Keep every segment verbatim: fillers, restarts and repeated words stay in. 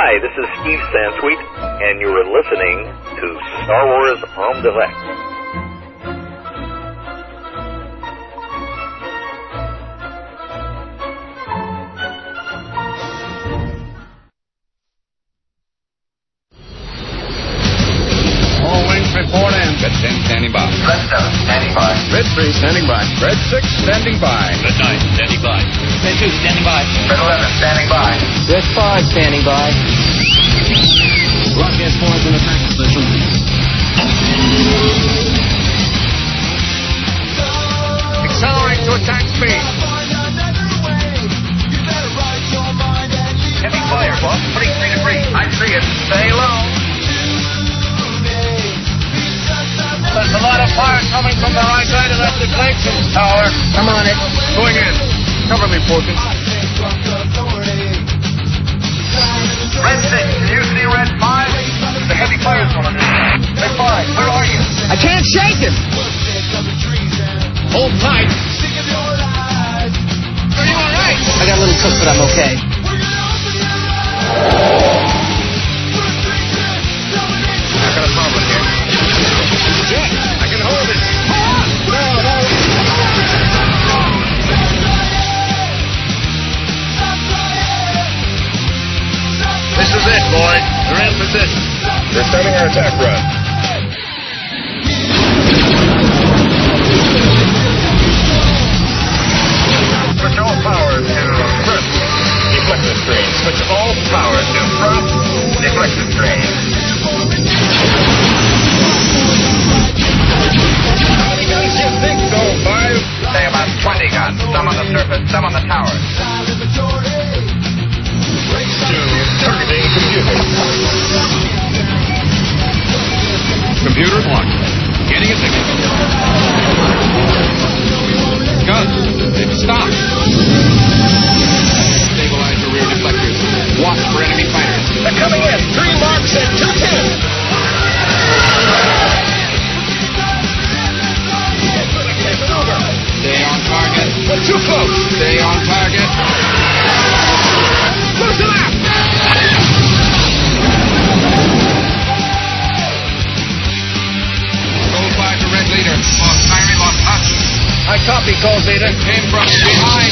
Hi, this is Steve Sansweet, and you are listening to Star Wars en direct. Report in. Red ten standing by. Red seven standing by. Red three standing by. Red six standing by. Red nine standing by. Red two standing by. Red eleven standing by. Red five standing by. Broadcast points in attack position. Accelerate to attack speed. Heavy fire, boss. thirty-three degrees. I see it. Stay low. There's a lot of fire coming from the right side of that deflection tower. I'm on it. Going in. Cover me, Porky. Red six, do you see red five? The heavy fire's going on. Red five, where are you? I can't shake him. Hold tight. Are you all right? I got a little cook, but I'm okay. I got a problem here. Jet, I can hold it. No, no. This is it, boys. They're in position. They're starting our attack run. Switch all power to first deflector stream. Switch all power to front deflector stream. How many guns do you think go, Five? Say about twenty guns. Some on the surface, some on the towers. Two, targeting computer. Computer one. Getting a signal. Guns, they've stopped. Stabilize the rear deflectors. Watch for enemy fighters. They're coming in. Three marks at two ten. Stay on target. We're too close. Stay on target. Move to left. Gold five to red leader. Lost Kyrie, lost touch. I copy, Gold leader. Came from behind.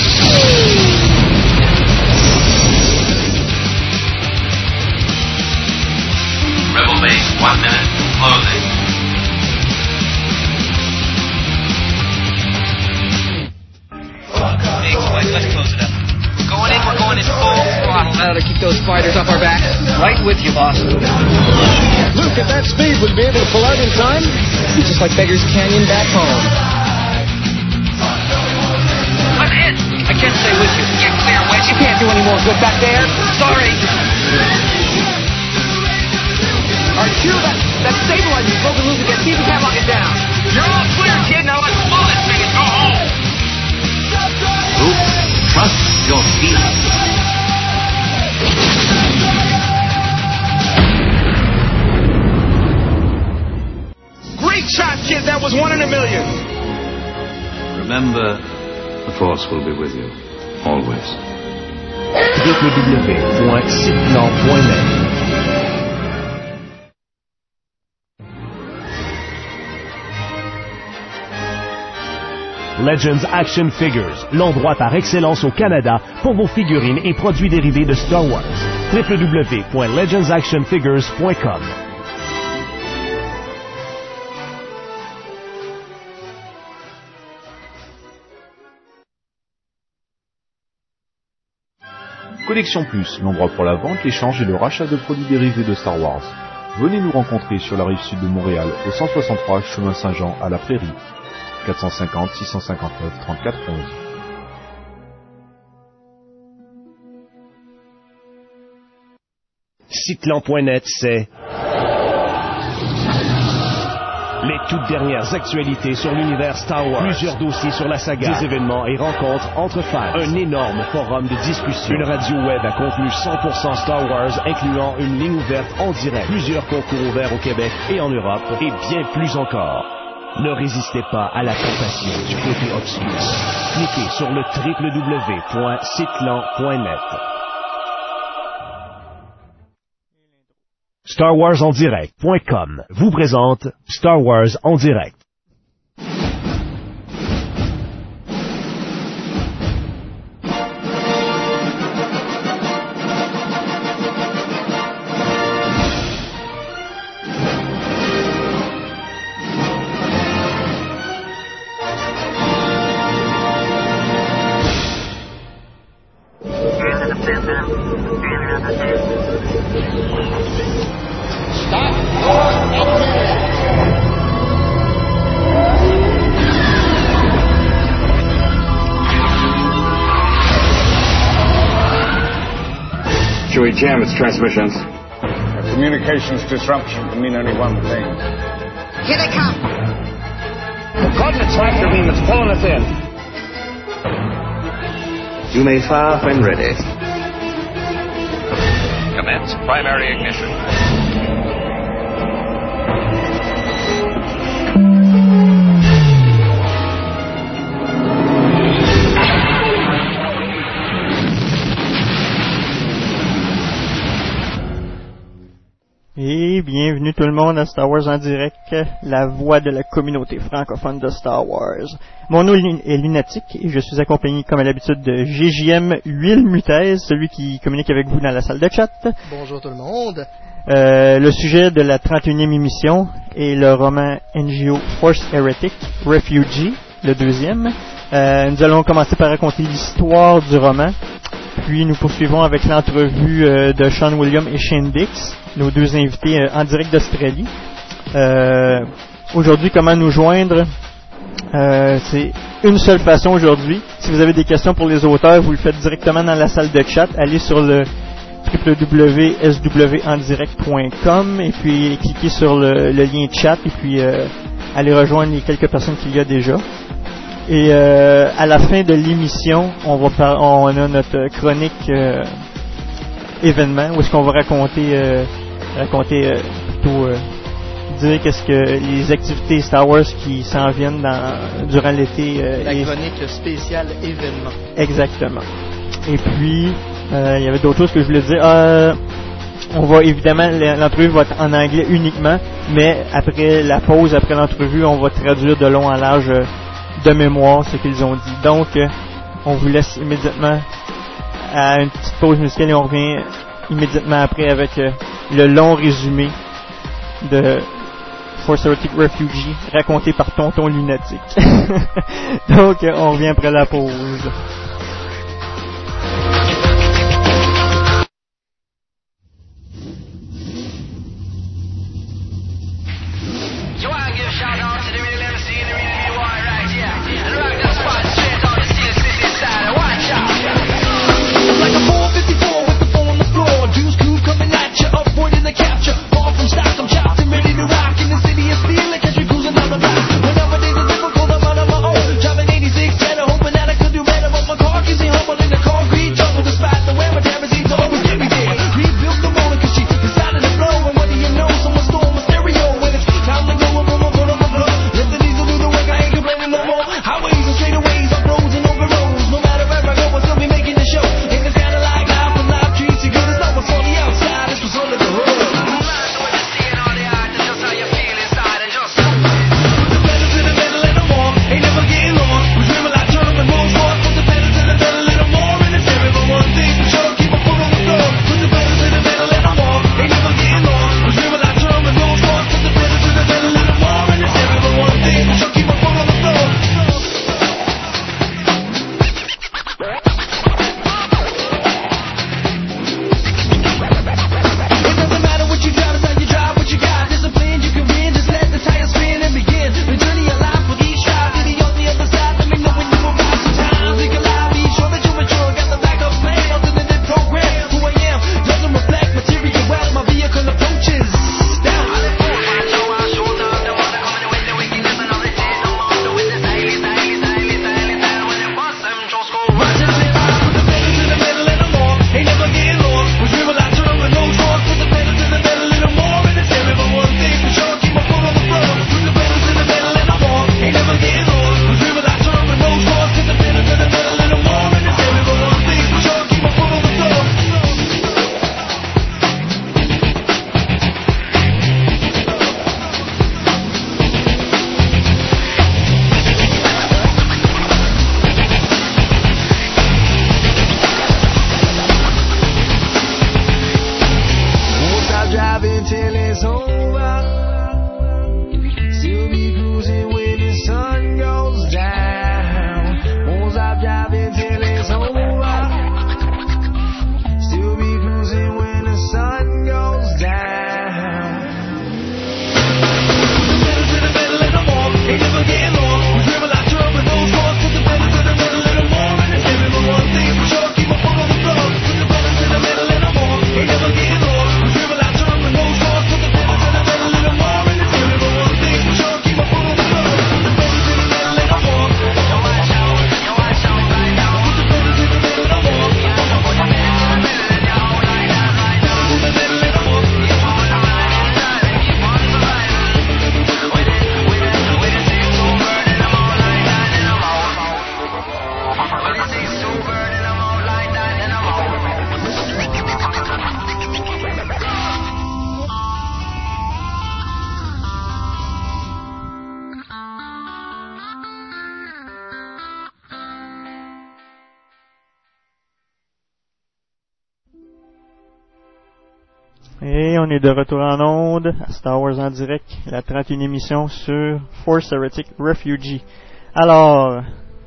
Rebel base, one minute, closing. Let's close it up. We're going in, we're going in full throttle now to keep those fighters off our back. Right with you, boss. Luke, at that speed, would we be able to pull out in time? It's just like Beggar's Canyon back home. I'm in. I can't stay with you. Get clear, Wedge. You can't do any more good back there. Sorry. All right, Q, that, that stabilizer's broken loose again. See if we can't lock it down. You're all clear, kid. Now let's blow this thing and go home. Luke, trust your feelings. Great shot, kid. That was one in a million. Remember, the Force will be with you. Always. w w w point sitlan point net Legends Action Figures, l'endroit par excellence au Canada pour vos figurines et produits dérivés de Star Wars. w w w point legends action figures point com Collection Plus, l'endroit pour la vente, l'échange et le rachat de produits dérivés de Star Wars. Venez nous rencontrer sur la rive sud de Montréal, au cent soixante-trois chemin Saint-Jean à la Prairie. quatre cent cinquante, six cent cinquante-neuf, trente-quatre, onze. Sitlan point net, c'est les toutes dernières actualités sur l'univers Star Wars. Plusieurs dossiers sur la saga, des événements et rencontres entre fans. Un énorme forum de discussion. Une radio web à contenu cent pour cent Star Wars, incluant une ligne ouverte en direct. Plusieurs concours ouverts au Québec et en Europe, et bien plus encore. Ne résistez pas à la tentation du côté obscur. Cliquez sur le w w w point sitlan point net. Star Wars en direct point com vous présente Star Wars en direct. Should we jam its transmissions? A communications disruption can mean only one thing. Here they come. The coordinates raptor beam is pulling us in. You may fire when ready. Commence primary ignition. Et bienvenue tout le monde à Star Wars en direct, la voix de la communauté francophone de Star Wars. Mon nom est Lunatique et je suis accompagné comme à l'habitude de G J M Huile Mutez, celui qui communique avec vous dans la salle de chat. Bonjour tout le monde. Euh, le sujet de la trente et unième émission est le roman N G O Force Heretic Refugee, le deuxième. Euh, nous allons commencer par raconter l'histoire du roman, puis nous poursuivons avec l'entrevue euh, de Sean William et Shane Dix, nos deux invités euh, en direct d'Australie. Euh, aujourd'hui, comment nous joindre? Euh, c'est une seule façon aujourd'hui. Si vous avez des questions pour les auteurs, vous le faites directement dans la salle de chat. Allez sur le w w w point s w en direct point com et puis cliquez sur le, le lien chat et puis euh, allez rejoindre les quelques personnes qu'il y a déjà. Et euh, à la fin de l'émission, on va par- on a notre chronique euh, événement où est-ce qu'on va raconter euh, raconter euh, plutôt euh, dire qu'est-ce que les activités Star Wars qui s'en viennent dans, durant l'été. Euh, La et... chronique spéciale événement. Exactement. Et puis euh, il y avait d'autres choses que je voulais dire. Euh, on va évidemment l'entrevue va être en anglais uniquement, mais après la pause, après l'entrevue, on va traduire de long en large euh, de mémoire ce qu'ils ont dit. Donc euh, on vous laisse immédiatement à une petite pause musicale et on revient immédiatement après avec euh, le long résumé de Force Heretic Refugee raconté par Tonton Lunatique. Donc euh, on revient après la pause. Whenever there's a difficult, I'm on my own. Driving eighty-six, trying to hoping that I could do better, but my Et on est de retour en onde à Star Wars en direct, la trente et unième émission sur Force Heretic Refugee. Alors,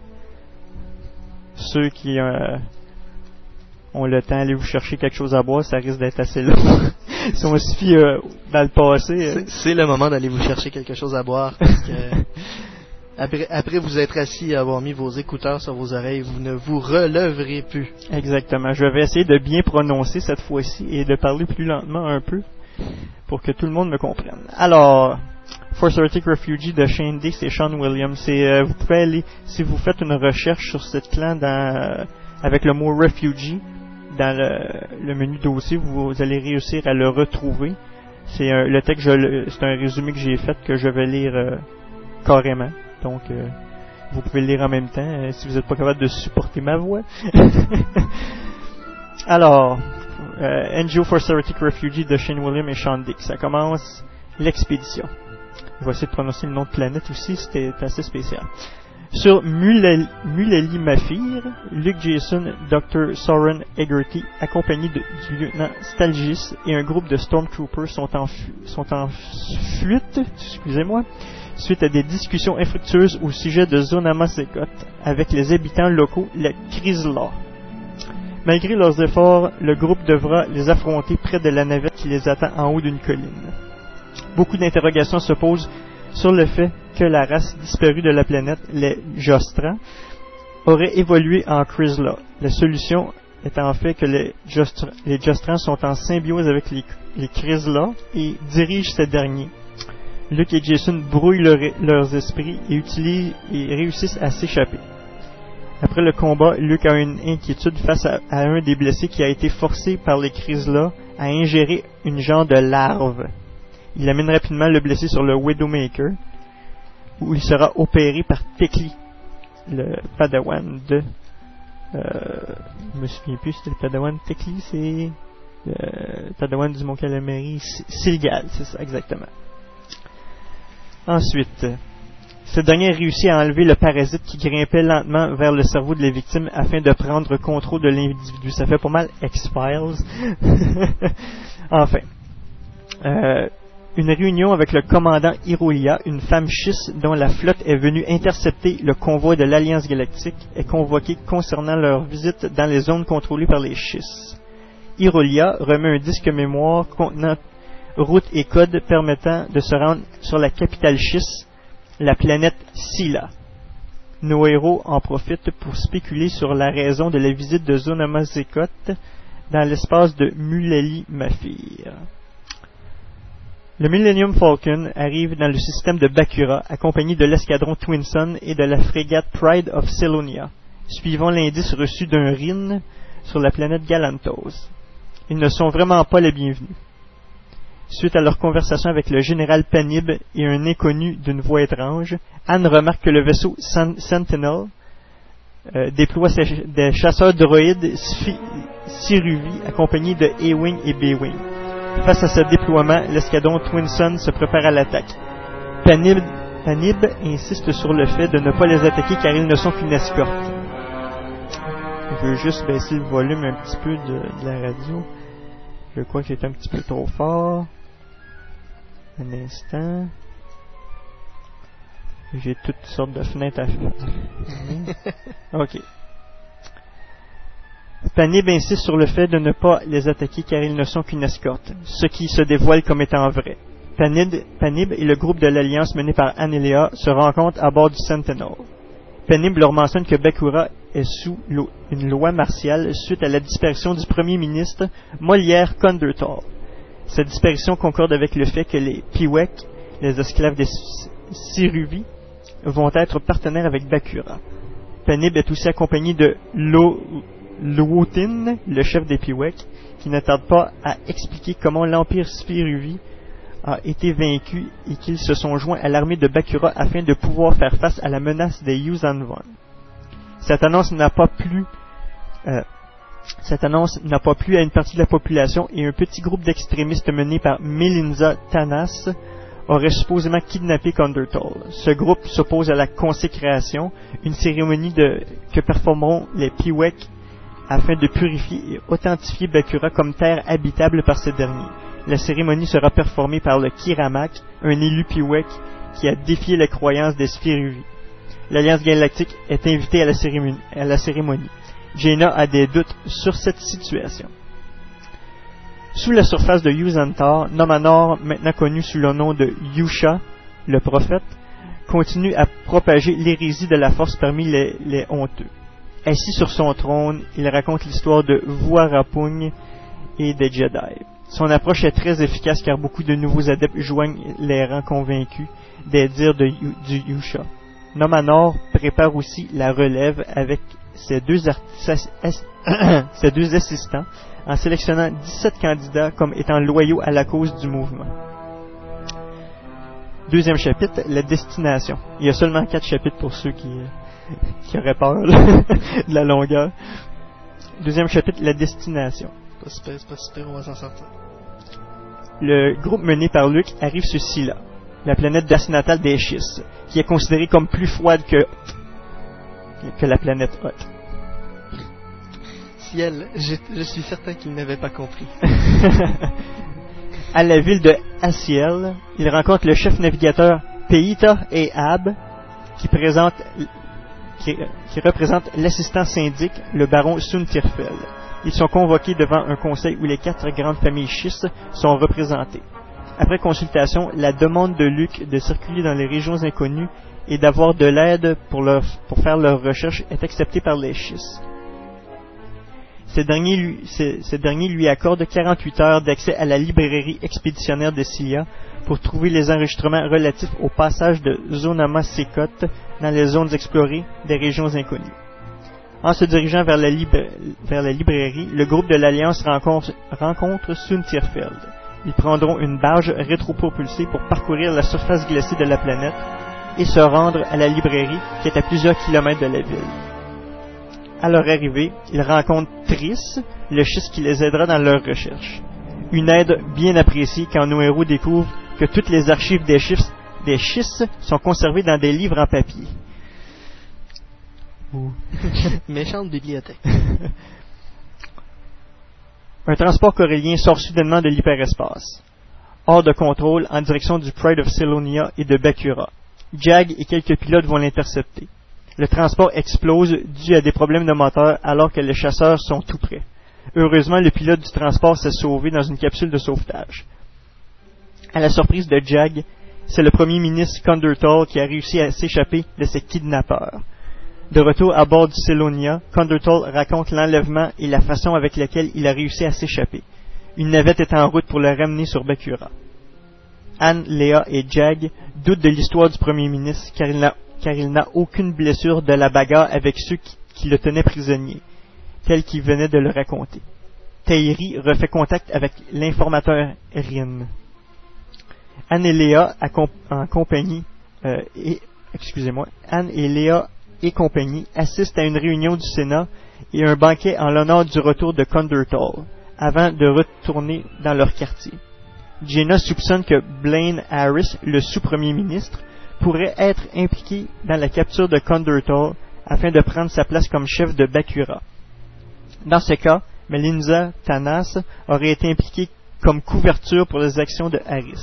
ceux qui euh, ont le temps, allez vous chercher quelque chose à boire, ça risque d'être assez long. Si on se fie euh, dans le passé... Euh... C'est, c'est le moment d'aller vous chercher quelque chose à boire, parce que après, après vous être assis et avoir mis vos écouteurs sur vos oreilles, vous ne vous releverez plus. Exactement. Je vais essayer de bien prononcer cette fois-ci et de parler plus lentement un peu pour que tout le monde me comprenne. Alors, Force Heretic Refugee de Shane Dix et Sean Williams. C'est, euh, vous pouvez aller, si vous faites une recherche sur cette clan dans, euh, avec le mot Refugee dans le, le menu dossier, vous, vous allez réussir à le retrouver. C'est un, le texte, je, c'est un résumé que j'ai fait que je vais lire euh, carrément. Donc, euh, vous pouvez le lire en même temps euh, si vous n'êtes pas capable de supporter ma voix. Alors, euh, N G O Force Heretic Refugee de Shane Williams et Sean Dix. Ça commence l'expédition. Je vais essayer de prononcer le nom de planète aussi, c'était assez spécial. Sur Mulally Mafir, Luke Jason, docteur Soren Egerty, accompagné de, du lieutenant Stalgis et un groupe de Stormtroopers sont en, fu sont en fuite, excusez-moi, suite à des discussions infructueuses au sujet de Zonama Sekot avec les habitants locaux, les Krizla. Malgré leurs efforts, le groupe devra les affronter près de la navette qui les attend en haut d'une colline. Beaucoup d'interrogations se posent sur le fait que la race disparue de la planète, les Jostrans, aurait évolué en Krizla. La solution est en fait que les, Jostr les Jostrans sont en symbiose avec les, les Krizla et dirigent ces derniers. Luke et Jason brouillent leur, leurs esprits et, utilisent, et réussissent à s'échapper. Après le combat, Luke a une inquiétude face à, à un des blessés qui a été forcé par les Krizla à ingérer une genre de larve. Il amène rapidement le blessé sur le Widowmaker, où il sera opéré par Tekli, le padawan de... Euh, je me souviens plus, c'était le padawan Tekli, c'est... Le padawan du Mont Calamari, Silgal, c'est ça, exactement. Ensuite, ce dernier réussit à enlever le parasite qui grimpait lentement vers le cerveau de la victime afin de prendre contrôle de l'individu. Ça fait pas mal X-Files. Enfin. Euh, une réunion avec le commandant Irolia, une femme schiste dont la flotte est venue intercepter le convoi de l'Alliance Galactique, est convoquée concernant leur visite dans les zones contrôlées par les schistes. Irolia remet un disque mémoire contenant route et code permettant de se rendre sur la capitale schiste, la planète Sila. Nos héros en profitent pour spéculer sur la raison de la visite de Zonama Sekot dans l'espace de Mulally Mafir. Le Millennium Falcon arrive dans le système de Bakura, accompagné de l'escadron Twinson et de la frégate Pride of Selonia, suivant l'indice reçu d'un R I N sur la planète Galantos. Ils ne sont vraiment pas les bienvenus. Suite à leur conversation avec le général Panib et un inconnu d'une voix étrange, Anne remarque que le vaisseau Sentinel euh, déploie ses, des chasseurs droïdes Siruvi accompagnés de A-Wing et B-Wing. Face à ce déploiement, l'escadron Twinson se prépare à l'attaque. Panib, Panib insiste sur le fait de ne pas les attaquer car ils ne sont qu'une escorte. Je veux juste baisser le volume un petit peu de, de la radio. Je crois que c'est un petit peu trop fort. Un instant. J'ai toutes sortes de fenêtres à faire. Ok. Panib insiste sur le fait de ne pas les attaquer car ils ne sont qu'une escorte, ce qui se dévoile comme étant vrai. Panib, Panib et le groupe de l'Alliance mené par Anne et Léa se rencontrent à bord du Sentinel. Panib leur mentionne que Bakura est sous une loi martiale suite à la disparition du premier ministre Molière Condertal. Cette disparition concorde avec le fait que les Piwek, les esclaves des Siruvi, vont être partenaires avec Bakura. Panib est aussi accompagné de Lo Lwotin, le chef des Piwek, qui ne tarde pas à expliquer comment l'Empire Siruvi a été vaincu et qu'ils se sont joints à l'armée de Bakura afin de pouvoir faire face à la menace des Yuuzhan Vong. Cette annonce n'a pas plu euh, cette annonce n'a pas plu à une partie de la population et un petit groupe d'extrémistes mené par Melinza Tanas aurait supposément kidnappé Condertal. Ce groupe s'oppose à la consécration, une cérémonie de, que performeront les Piwek afin de purifier et authentifier Bakura comme terre habitable par ces derniers. La cérémonie sera performée par le Kiramak, un élu Piwek qui a défié les croyances des Sphiruvi. L'Alliance Galactique est invitée à la cérémonie. À la cérémonie. Jaina a des doutes sur cette situation. Sous la surface de Yuzantar, Nomanor, maintenant connu sous le nom de Yusha, le prophète, continue à propager l'hérésie de la force parmi les, les honteux. Assis sur son trône, il raconte l'histoire de Vuarapung et des Jedi. Son approche est très efficace car beaucoup de nouveaux adeptes joignent les rangs convaincus des dires de, du Yusha. Nomanor prépare aussi la relève avec ses deux, artis- ses deux assistants en sélectionnant dix-sept candidats comme étant loyaux à la cause du mouvement. Deuxième chapitre, la destination. Il y a seulement quatre chapitres pour ceux qui, qui auraient peur là, de la longueur. Deuxième chapitre, la destination. Pas super, c'est pas super, on va s'en sortir. Le groupe mené par Luke arrive sur Scylla, la planète d'as natale des Schistes, qui est considérée comme plus froide que, que la planète Hoth. Ciel, je, je suis certain qu'il n'avait pas compris. À la ville de Asiel, il rencontre le chef navigateur Peita et Ab, qui, présente, qui, qui représente l'assistant syndic, le baron Suntirfel. Ils sont convoqués devant un conseil où les quatre grandes familles schistes sont représentées. Après consultation, la demande de Luke de circuler dans les régions inconnues et d'avoir de l'aide pour, leur, pour faire leurs recherches est acceptée par les schistes. Ces derniers, lui, ces, ces derniers lui accordent quarante-huit heures d'accès à la librairie expéditionnaire de Scylla pour trouver les enregistrements relatifs au passage de Zonama Sekot dans les zones explorées des régions inconnues. En se dirigeant vers la, libra- vers la librairie, le groupe de l'Alliance rencontre, rencontre Suntirfeld. Ils prendront une barge rétropropulsée pour parcourir la surface glacée de la planète et se rendre à la librairie qui est à plusieurs kilomètres de la ville. À leur arrivée, ils rencontrent Triss, le schiste qui les aidera dans leurs recherches. Une aide bien appréciée quand nos héros découvrent que toutes les archives des schistes, des schistes sont conservées dans des livres en papier. Ouh. Méchante bibliothèque. Un transport corélien sort soudainement de l'hyperespace, hors de contrôle en direction du Pride of Selonia et de Bakura. Jag et quelques pilotes vont l'intercepter. Le transport explose dû à des problèmes de moteur alors que les chasseurs sont tout près. Heureusement, le pilote du transport s'est sauvé dans une capsule de sauvetage. À la surprise de Jag, c'est le premier ministre Condortal qui a réussi à s'échapper de ses kidnappeurs. De retour à bord du Selonia, Condortal raconte l'enlèvement et la façon avec laquelle il a réussi à s'échapper. Une navette est en route pour le ramener sur Bakura. Anne, Léa et Jag doutent de l'histoire du premier ministre car il n'a, car il n'a aucune blessure de la bagarre avec ceux qui, qui le tenaient prisonnier, tel qu'il venait de le raconter. Taïri refait contact avec l'informateur Rin. Anne et Léa en compagnie euh, et excusez-moi, Anne et Léa et compagnie assistent à une réunion du Sénat et un banquet en l'honneur du retour de Condortal, avant de retourner dans leur quartier. Jaina soupçonne que Blaine Harris, le sous-premier ministre, pourrait être impliqué dans la capture de Condortal afin de prendre sa place comme chef de Bakura. Dans ce cas, Melinza Tanas aurait été impliquée comme couverture pour les actions de Harris.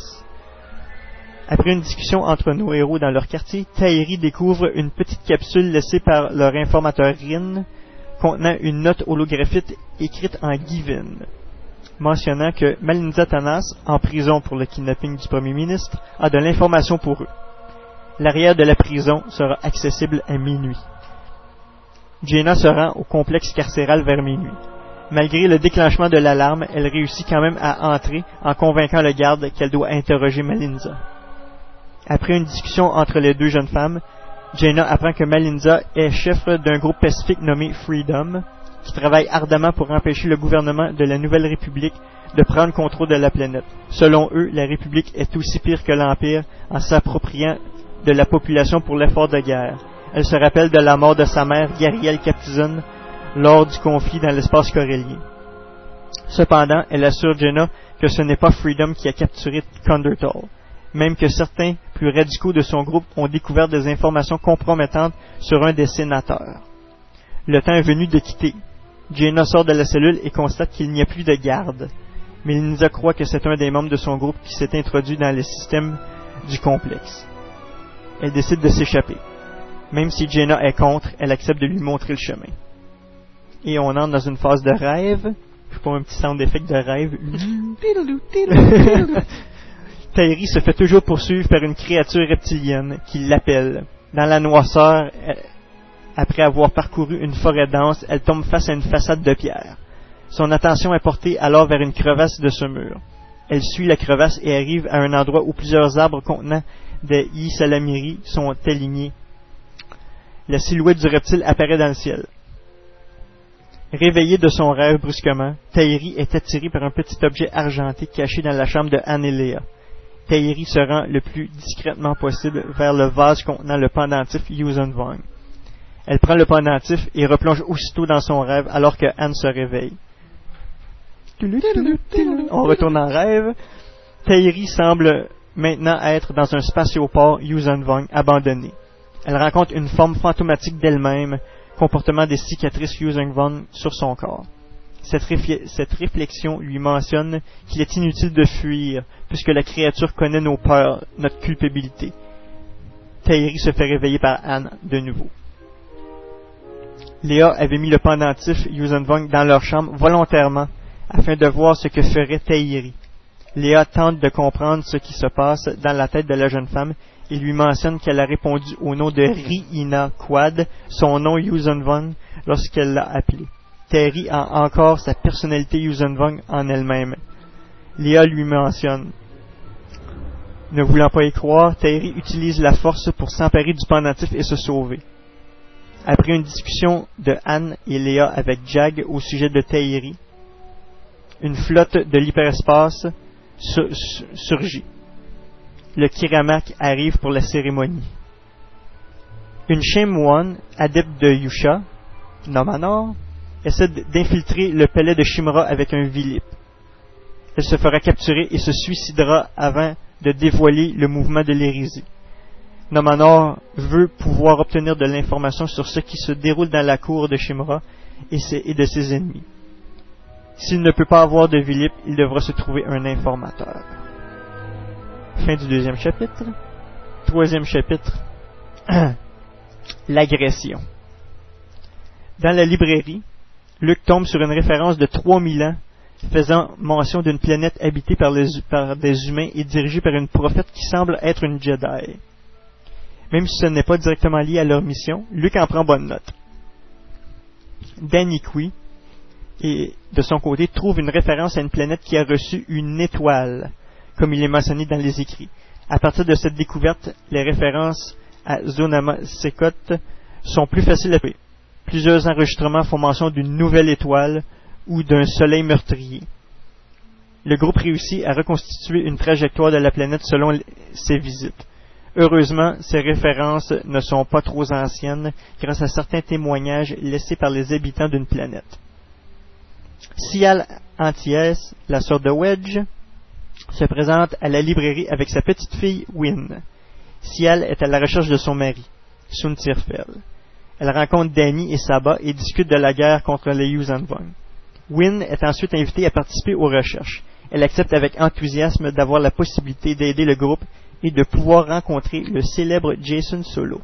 Après une discussion entre nos héros dans leur quartier, Taïri découvre une petite capsule laissée par leur informateur Rin, contenant une note holographique écrite en Givin, mentionnant que Melinza Tanas, en prison pour le kidnapping du premier ministre, a de l'information pour eux. L'arrière de la prison sera accessible à minuit. Jaina se rend au complexe carcéral vers minuit. Malgré le déclenchement de l'alarme, elle réussit quand même à entrer en convainquant le garde qu'elle doit interroger Melinza. Après une discussion entre les deux jeunes femmes, Jaina apprend que Melinza est chef d'un groupe pacifique nommé Freedom, qui travaille ardemment pour empêcher le gouvernement de la Nouvelle République de prendre contrôle de la planète. Selon eux, la République est aussi pire que l'Empire en s'appropriant de la population pour l'effort de guerre. Elle se rappelle de la mort de sa mère, Gariel Captizon, lors du conflit dans l'espace corélien. Cependant, elle assure Jaina que ce n'est pas Freedom qui a capturé Condortal, même que certains plus radicaux de son groupe ont découvert des informations compromettantes sur un des sénateurs. Le temps est venu de quitter. Jaina sort de la cellule et constate qu'il n'y a plus de garde. Melinda croit que c'est un des membres de son groupe qui s'est introduit dans le système du complexe. Elle décide de s'échapper. Même si Jenna est contre, elle accepte de lui montrer le chemin. Et on entre dans une phase de rêve. Je prends un petit sound effect de rêve. Tayri se fait toujours poursuivre par une créature reptilienne qui l'appelle. Dans la noirceur, elle, après avoir parcouru une forêt dense, elle tombe face à une façade de pierre. Son attention est portée alors vers une crevasse de ce mur. Elle suit la crevasse et arrive à un endroit où plusieurs arbres contenant des Ysalamiri sont alignés. La silhouette du reptile apparaît dans le ciel. Réveillée de son rêve brusquement, Tayri est attirée par un petit objet argenté caché dans la chambre de Anne et Léa. Tayri se rend le plus discrètement possible vers le vase contenant le pendentif Yuuzhan Vong. Elle prend le pendentif et replonge aussitôt dans son rêve alors que Anne se réveille. On retourne en rêve. Tayri semble maintenant être dans un spatioport Yuuzhan Vong abandonné. Elle rencontre une forme fantomatique d'elle-même, comportement des cicatrices Yuuzhan Vong sur son corps. Cette, réfl- cette réflexion lui mentionne qu'il est inutile de fuir, puisque la créature connaît nos peurs, notre culpabilité. Tayri se fait réveiller par Anne de nouveau. Léa avait mis le pendentif Yuuzhan Vong dans leur chambre volontairement, afin de voir ce que ferait Tayri. Léa tente de comprendre ce qui se passe dans la tête de la jeune femme et lui mentionne qu'elle a répondu au nom de Riina Quad, son nom Yuuzhan Vong, lorsqu'elle l'a appelé. Tayri a encore sa personnalité Yuuzhan Vong en elle-même. Léa lui mentionne. Ne voulant pas y croire, Tayri utilise la force pour s'emparer du pendentif et se sauver. Après une discussion de Anne et Léa avec Jag au sujet de Tayri, une flotte de l'hyperespace sur- sur- surgit. Le Kiramak arrive pour la cérémonie. Une Shenmuan, adepte de Yusha, Nomanor, essaie d'infiltrer le palais de Shimra avec un Vilip. Elle se fera capturer et se suicidera avant de dévoiler le mouvement de l'hérésie. Nomanor veut pouvoir obtenir de l'information sur ce qui se déroule dans la cour de Shimra et, ses, et de ses ennemis. S'il ne peut pas avoir de Vilip, il devra se trouver un informateur. Fin du deuxième chapitre. Troisième chapitre. L'agression. Dans la librairie, Luke tombe sur une référence de trois mille ans faisant mention d'une planète habitée par, les, par des humains et dirigée par une prophète qui semble être une Jedi. Même si ce n'est pas directement lié à leur mission, Luke en prend bonne note. Danny Kui, et de son côté, trouve une référence à une planète qui a reçu une étoile, comme il est mentionné dans les écrits. À partir de cette découverte, les références à Zonama Sekot sont plus faciles à trouver. Plusieurs enregistrements font mention d'une nouvelle étoile ou d'un soleil meurtrier. Le groupe réussit à reconstituer une trajectoire de la planète selon ses visites. Heureusement, ces références ne sont pas trop anciennes grâce à certains témoignages laissés par les habitants d'une planète. Sial Anties, la sœur de Wedge, se présente à la librairie avec sa petite fille Wynne. Sial est à la recherche de son mari, Sun Tirfel. Elle rencontre Danny et Saba et discute de la guerre contre les Yuuzhan Vong. Wynne est ensuite invitée à participer aux recherches. Elle accepte avec enthousiasme d'avoir la possibilité d'aider le groupe et de pouvoir rencontrer le célèbre Jacen Solo.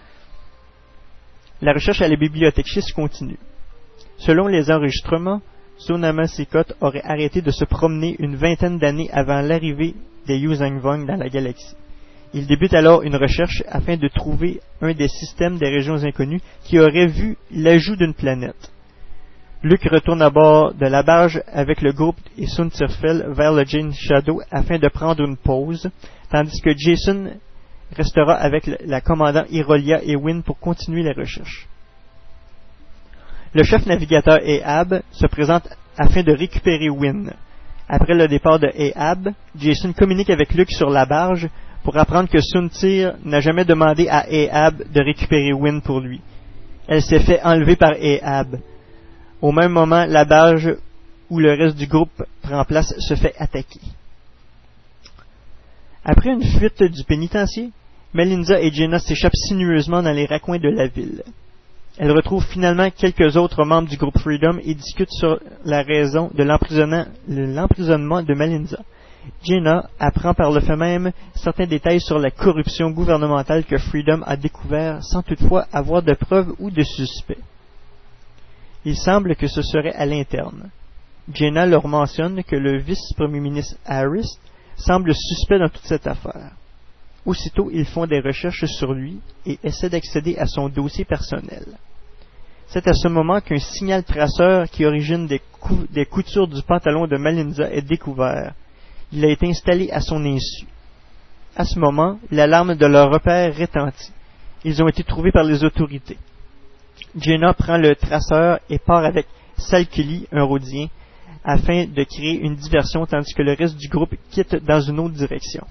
La recherche à la bibliothèque Chiss continue. Selon les enregistrements, Zonama Sekot aurait arrêté de se promener une vingtaine d'années avant l'arrivée des Yuuzhan Vong dans la galaxie. Il débute alors une recherche afin de trouver un des systèmes des régions inconnues qui aurait vu l'ajout d'une planète. Luke retourne à bord de la barge avec le groupe et Sun Tirfel vers le Jane Shadow afin de prendre une pause, tandis que Jason restera avec la commandant Irolia et Wynne pour continuer les recherches. Le chef navigateur Ahab se présente afin de récupérer Wynne. Après le départ de Ahab, Jason communique avec Luke sur la barge pour apprendre que Sun Tir n'a jamais demandé à Ahab de récupérer Wynne pour lui. Elle s'est fait enlever par Ahab. Au même moment, la barge où le reste du groupe prend place se fait attaquer. Après une fuite du pénitencier, Melinda et Jenna s'échappent sinueusement dans les raccoins de la ville. Elle retrouve finalement quelques autres membres du groupe Freedom et discute sur la raison de l'emprisonnement de Malinza. Jenna apprend par le fait même certains détails sur la corruption gouvernementale que Freedom a découvert sans toutefois avoir de preuves ou de suspects. Il semble que ce serait à l'interne. Jenna leur mentionne que le vice-premier ministre Harris semble suspect dans toute cette affaire. Aussitôt, ils font des recherches sur lui et essaient d'accéder à son dossier personnel. C'est à ce moment qu'un signal traceur qui origine des, cou- des coutures du pantalon de Malinza est découvert. Il a été installé à son insu. À ce moment, l'alarme de leur repère retentit. Ils ont été trouvés par les autorités. Jenna prend le traceur et part avec Sal Kelly, un rhodien, afin de créer une diversion tandis que le reste du groupe quitte dans une autre direction.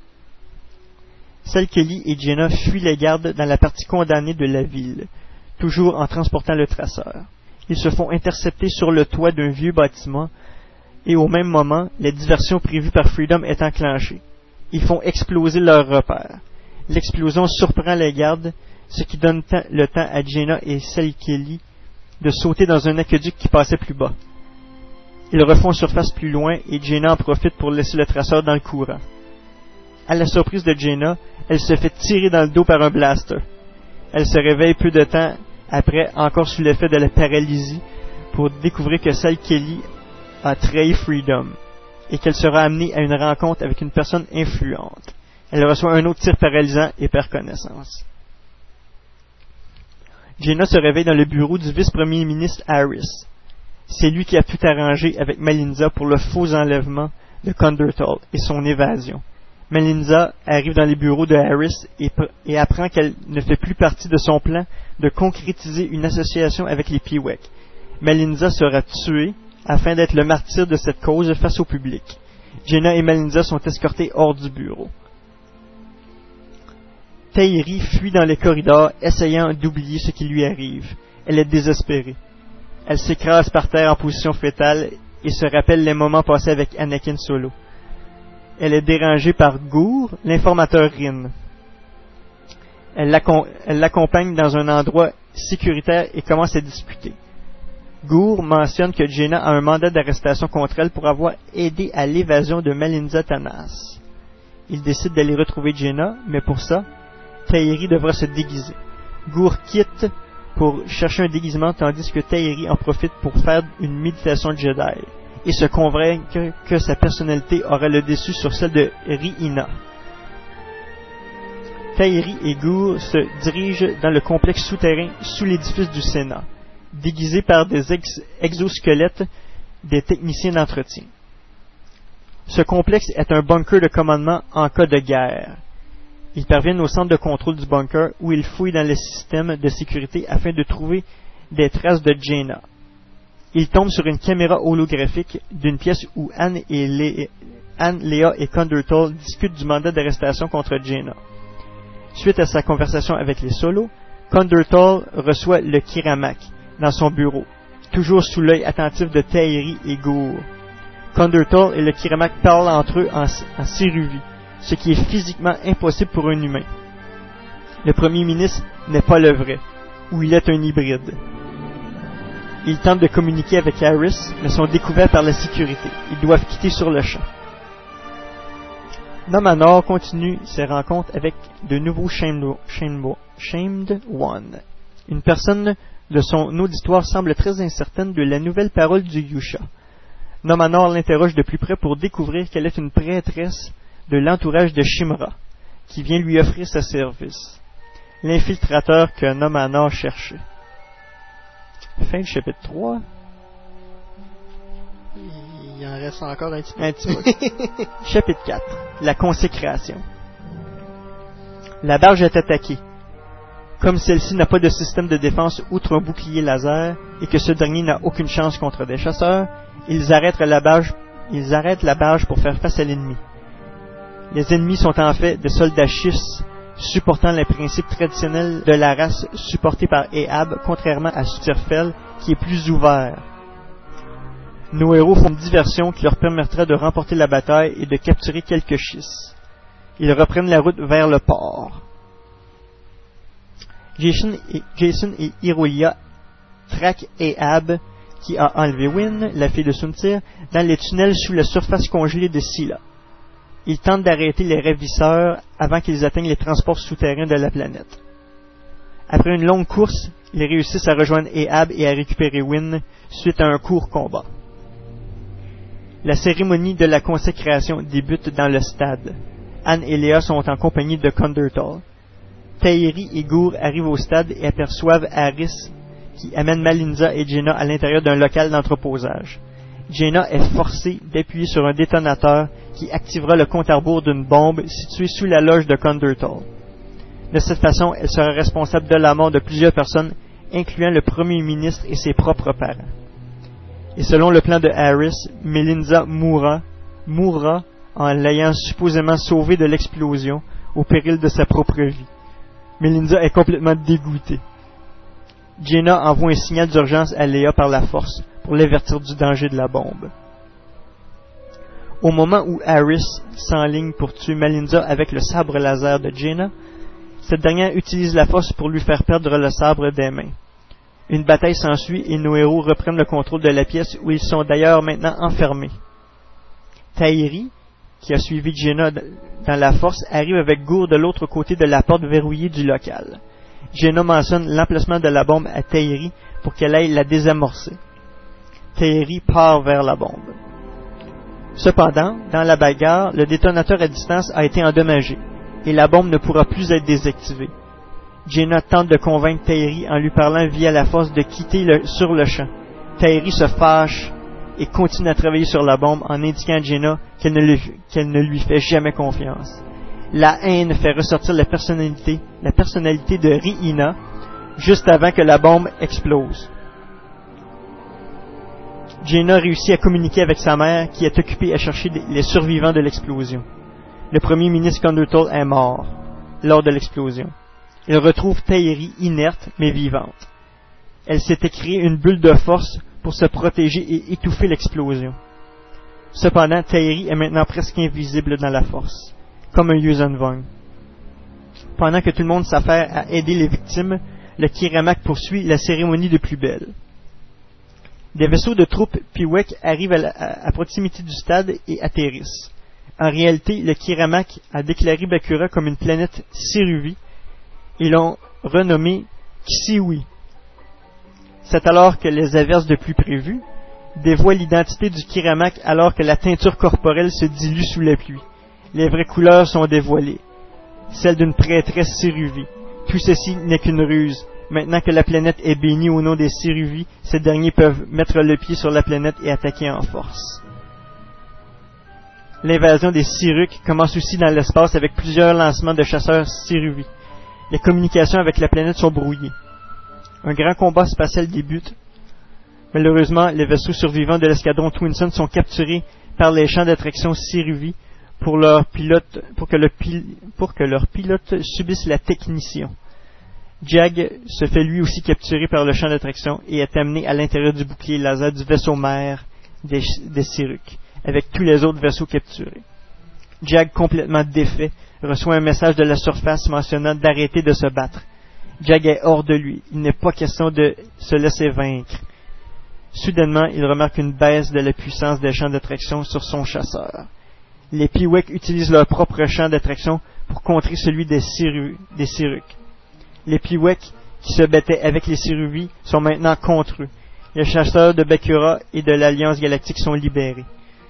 Sal Kelly et Jenna fuient les gardes dans la partie condamnée de la ville, toujours en transportant le traceur. Ils se font intercepter sur le toit d'un vieux bâtiment et au même moment, la diversion prévue par Freedom est enclenchée. Ils font exploser leur repère. L'explosion surprend les gardes, ce qui donne le temps à Jenna et Sal Kelly de sauter dans un aqueduc qui passait plus bas. Ils refont surface plus loin et Jenna en profite pour laisser le traceur dans le courant. À la surprise de Jenna, elle se fait tirer dans le dos par un blaster. Elle se réveille peu de temps après, encore sous l'effet de la paralysie, pour découvrir que Sal Kelly a trahi Freedom et qu'elle sera amenée à une rencontre avec une personne influente. Elle reçoit un autre tir paralysant et perd connaissance. Jenna se réveille dans le bureau du vice-premier ministre Harris. C'est lui qui a tout arrangé avec Malinza pour le faux enlèvement de Condertall et son évasion. Malinza arrive dans les bureaux de Harris et, et apprend qu'elle ne fait plus partie de son plan de concrétiser une association avec les Peewek. Malinza sera tuée afin d'être le martyr de cette cause face au public. Jenna et Malinza sont escortés hors du bureau. Tahiri fuit dans les corridors, essayant d'oublier ce qui lui arrive. Elle est désespérée. Elle s'écrase par terre en position fétale et se rappelle les moments passés avec Anakin Solo. Elle est dérangée par Gour, l'informateur Rin. Elle, l'accom- elle l'accompagne dans un endroit sécuritaire et commence à discuter. Gour mentionne que Jenna a un mandat d'arrestation contre elle pour avoir aidé à l'évasion de Malinza Tanas. Il décide d'aller retrouver Jenna, mais pour ça, Tahiri devra se déguiser. Gour quitte pour chercher un déguisement tandis que Tahiri en profite pour faire une méditation de Jedi et se convaincre que sa personnalité aura le dessus sur celle de Riina. Tahiri et Gour se dirigent dans le complexe souterrain sous l'édifice du Sénat, déguisés par des ex- exosquelettes des techniciens d'entretien. Ce complexe est un bunker de commandement en cas de guerre. Ils parviennent au centre de contrôle du bunker où ils fouillent dans le système de sécurité afin de trouver des traces de Jenna. Ils tombent sur une caméra holographique d'une pièce où Anne, et Lé- Anne Léa et Condertall discutent du mandat d'arrestation contre Jenna. Suite à sa conversation avec les Solos, Condertall reçoit le Kiramak dans son bureau, toujours sous l'œil attentif de Tahiri et Gour. Condertall et le Kiramak parlent entre eux en, en séruvie, ce qui est physiquement impossible pour un humain. Le premier ministre n'est pas le vrai, ou il est un hybride. Ils tentent de communiquer avec Harris, mais sont découverts par la sécurité. Ils doivent quitter sur le champ. Nomanor continue ses rencontres avec de nouveaux Shamed, Shamed, Shamed One. Une personne de son auditoire semble très incertaine de la nouvelle parole du Yusha. Nomanor l'interroge de plus près pour découvrir qu'elle est une prêtresse de l'entourage de Shimra, qui vient lui offrir ses services. L'infiltrateur que Nomanor cherchait. Fin du chapitre trois. Il en reste encore un petit peu. Un petit peu. Chapitre quatre. La consécration. La barge est attaquée. Comme celle-ci n'a pas de système de défense outre un bouclier laser et que ce dernier n'a aucune chance contre des chasseurs, ils arrêtent la barge, ils arrêtent la barge pour faire face à l'ennemi. Les ennemis sont en fait des soldats schistes supportant les principes traditionnels de la race supportée par Ehab, contrairement à Sturfel, qui est plus ouvert. Nos héros font une diversion qui leur permettra de remporter la bataille et de capturer quelques schistes. Ils reprennent la route vers le port. Jason et, Jason et Hirolia traquent Ahab, qui a enlevé Wynn, la fille de Suntir, dans les tunnels sous la surface congelée de Scylla. Ils tentent d'arrêter les ravisseurs avant qu'ils atteignent les transports souterrains de la planète. Après une longue course, ils réussissent à rejoindre Ahab et à récupérer Wynn suite à un court combat. La cérémonie de la consécration débute dans le stade. Anne et Léa sont en compagnie de Condortol. Tahiri et Gur arrivent au stade et aperçoivent Harris qui amène Malinza et Jenna à l'intérieur d'un local d'entreposage. Jenna est forcée d'appuyer sur un détonateur qui activera le compte à rebours d'une bombe située sous la loge de Condortol. De cette façon, elle sera responsable de la mort de plusieurs personnes, incluant le premier ministre et ses propres parents. Et selon le plan de Harris, Melinza mourra, mourra en l'ayant supposément sauvée de l'explosion au péril de sa propre vie. Melinza est complètement dégoûtée. Jenna envoie un signal d'urgence à Léa par la force pour l'avertir du danger de la bombe. Au moment où Harris s'enligne pour tuer Malinza avec le sabre laser de Jenna, cette dernière utilise la force pour lui faire perdre le sabre des mains. Une bataille s'ensuit et nos héros reprennent le contrôle de la pièce où ils sont d'ailleurs maintenant enfermés. Tahiri, qui a suivi Jenna dans la force, arrive avec Gur de l'autre côté de la porte verrouillée du local. Jenna mentionne l'emplacement de la bombe à Tahiri pour qu'elle aille la désamorcer. Tahiri part vers la bombe. Cependant, dans la bagarre, le détonateur à distance a été endommagé et la bombe ne pourra plus être désactivée. Jenna tente de convaincre Tahiri en lui parlant via la force de quitter le, sur le champ. Tahiri se fâche et continue à travailler sur la bombe en indiquant à Jenna qu'elle ne, lui, qu'elle ne lui fait jamais confiance. La haine fait ressortir la personnalité, la personnalité de Riina juste avant que la bombe explose. Jenna réussit à communiquer avec sa mère qui est occupée à chercher les survivants de l'explosion. Le premier ministre Condortol est mort lors de l'explosion. Il retrouve Tahiri inerte mais vivante. Elle s'était créée une bulle de force pour se protéger et étouffer l'explosion. Cependant, Tahiri est maintenant presque invisible dans la force, comme un Yuuzhan Vong. Pendant que tout le monde s'affaire à aider les victimes, le Kiramak poursuit la cérémonie de plus belle. Des vaisseaux de troupes Piwek arrivent à, la, à, à proximité du stade et atterrissent. En réalité, le Kiramak a déclaré Bakura comme une planète Siruvi et l'ont renommée Xiwi. C'est alors que les averses de pluie prévues dévoilent l'identité du Kiramak alors que la teinture corporelle se dilue sous la pluie. Les vraies couleurs sont dévoilées, celles d'une prêtresse Siruvi. Tout ceci n'est qu'une ruse. Maintenant que la planète est bénie au nom des Siruvi, ces derniers peuvent mettre le pied sur la planète et attaquer en force. L'invasion des Siruks commence aussi dans l'espace avec plusieurs lancements de chasseurs Siruvi. Les communications avec la planète sont brouillées. Un grand combat spatial débute. Malheureusement, les vaisseaux survivants de l'escadron Twinson sont capturés par les champs d'attraction Siruvi pour, leur pilote, pour, que le pil, pour que leurs pilotes subissent la technition. Jag se fait lui aussi capturer par le champ d'attraction et est amené à l'intérieur du bouclier laser du vaisseau mère des, des Siruks, avec tous les autres vaisseaux capturés. Jag, complètement défait, reçoit un message de la surface mentionnant d'arrêter de se battre. Jag est hors de lui, il n'est pas question de se laisser vaincre. Soudainement, il remarque une baisse de la puissance des champs d'attraction sur son chasseur. Les Piwek utilisent leur propre champ d'attraction pour contrer celui des, Siru, des Siruks. Les Piwek qui se battaient avec les Siruvi sont maintenant contre eux. Les chasseurs de Bakura et de l'Alliance Galactique sont libérés.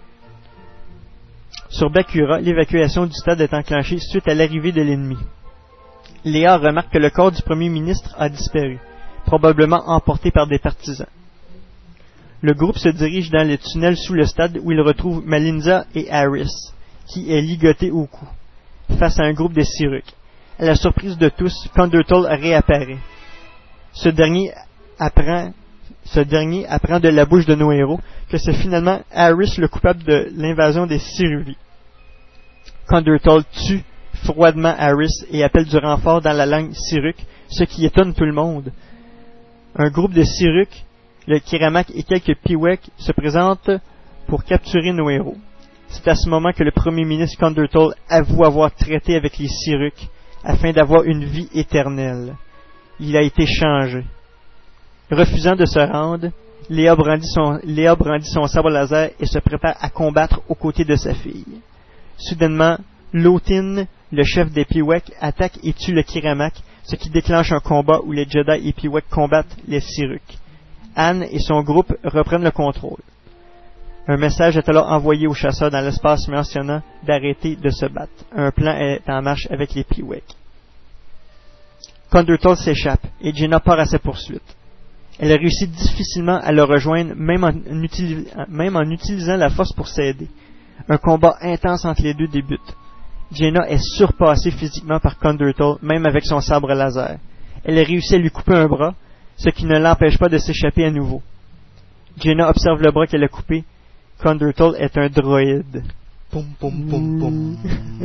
Sur Bakura, l'évacuation du stade est enclenchée suite à l'arrivée de l'ennemi. Léa remarque que le corps du premier ministre a disparu, probablement emporté par des partisans. Le groupe se dirige dans les tunnels sous le stade où il retrouve Malinza et Harris, qui est ligoté au cou, face à un groupe de Siruks. À la surprise de tous, Condortol réapparaît. Ce dernier apprend, ce dernier apprend de la bouche de nos héros que c'est finalement Harris le coupable de l'invasion des Siruvi. Condortol tue froidement Harris et appelle du renfort dans la langue Siruk, ce qui étonne tout le monde. Un groupe de Siruks, le Kiramak et quelques Piwek se présentent pour capturer nos héros. C'est à ce moment que le premier ministre Condortol avoue avoir traité avec les Siruks afin d'avoir une vie éternelle. il a été changé. Refusant de se rendre, Léa brandit son, Léa brandit son sabre laser et se prépare à combattre aux côtés de sa fille. Soudainement, Lotin, le chef des Pewac, attaque et tue le Kiramak, ce qui déclenche un combat où les Jedi et Pewac combattent les Siruks. Anne et son groupe reprennent le contrôle. Un message est alors envoyé aux chasseurs dans l'espace mentionnant d'arrêter de se battre. Un plan est en marche avec les Pewac. Condortal s'échappe et Jaina part à sa poursuite. Elle réussit difficilement à le rejoindre, même en, utilis- même en utilisant la force pour s'aider. Un combat intense entre les deux débute. Jaina est surpassée physiquement par Condortal, même avec son sabre laser. Elle réussit à lui couper un bras, ce qui ne l'empêche pas de s'échapper à nouveau. Jaina observe le bras qu'elle a coupé. Condortal est un droïde. Poum, poum, poum, poum.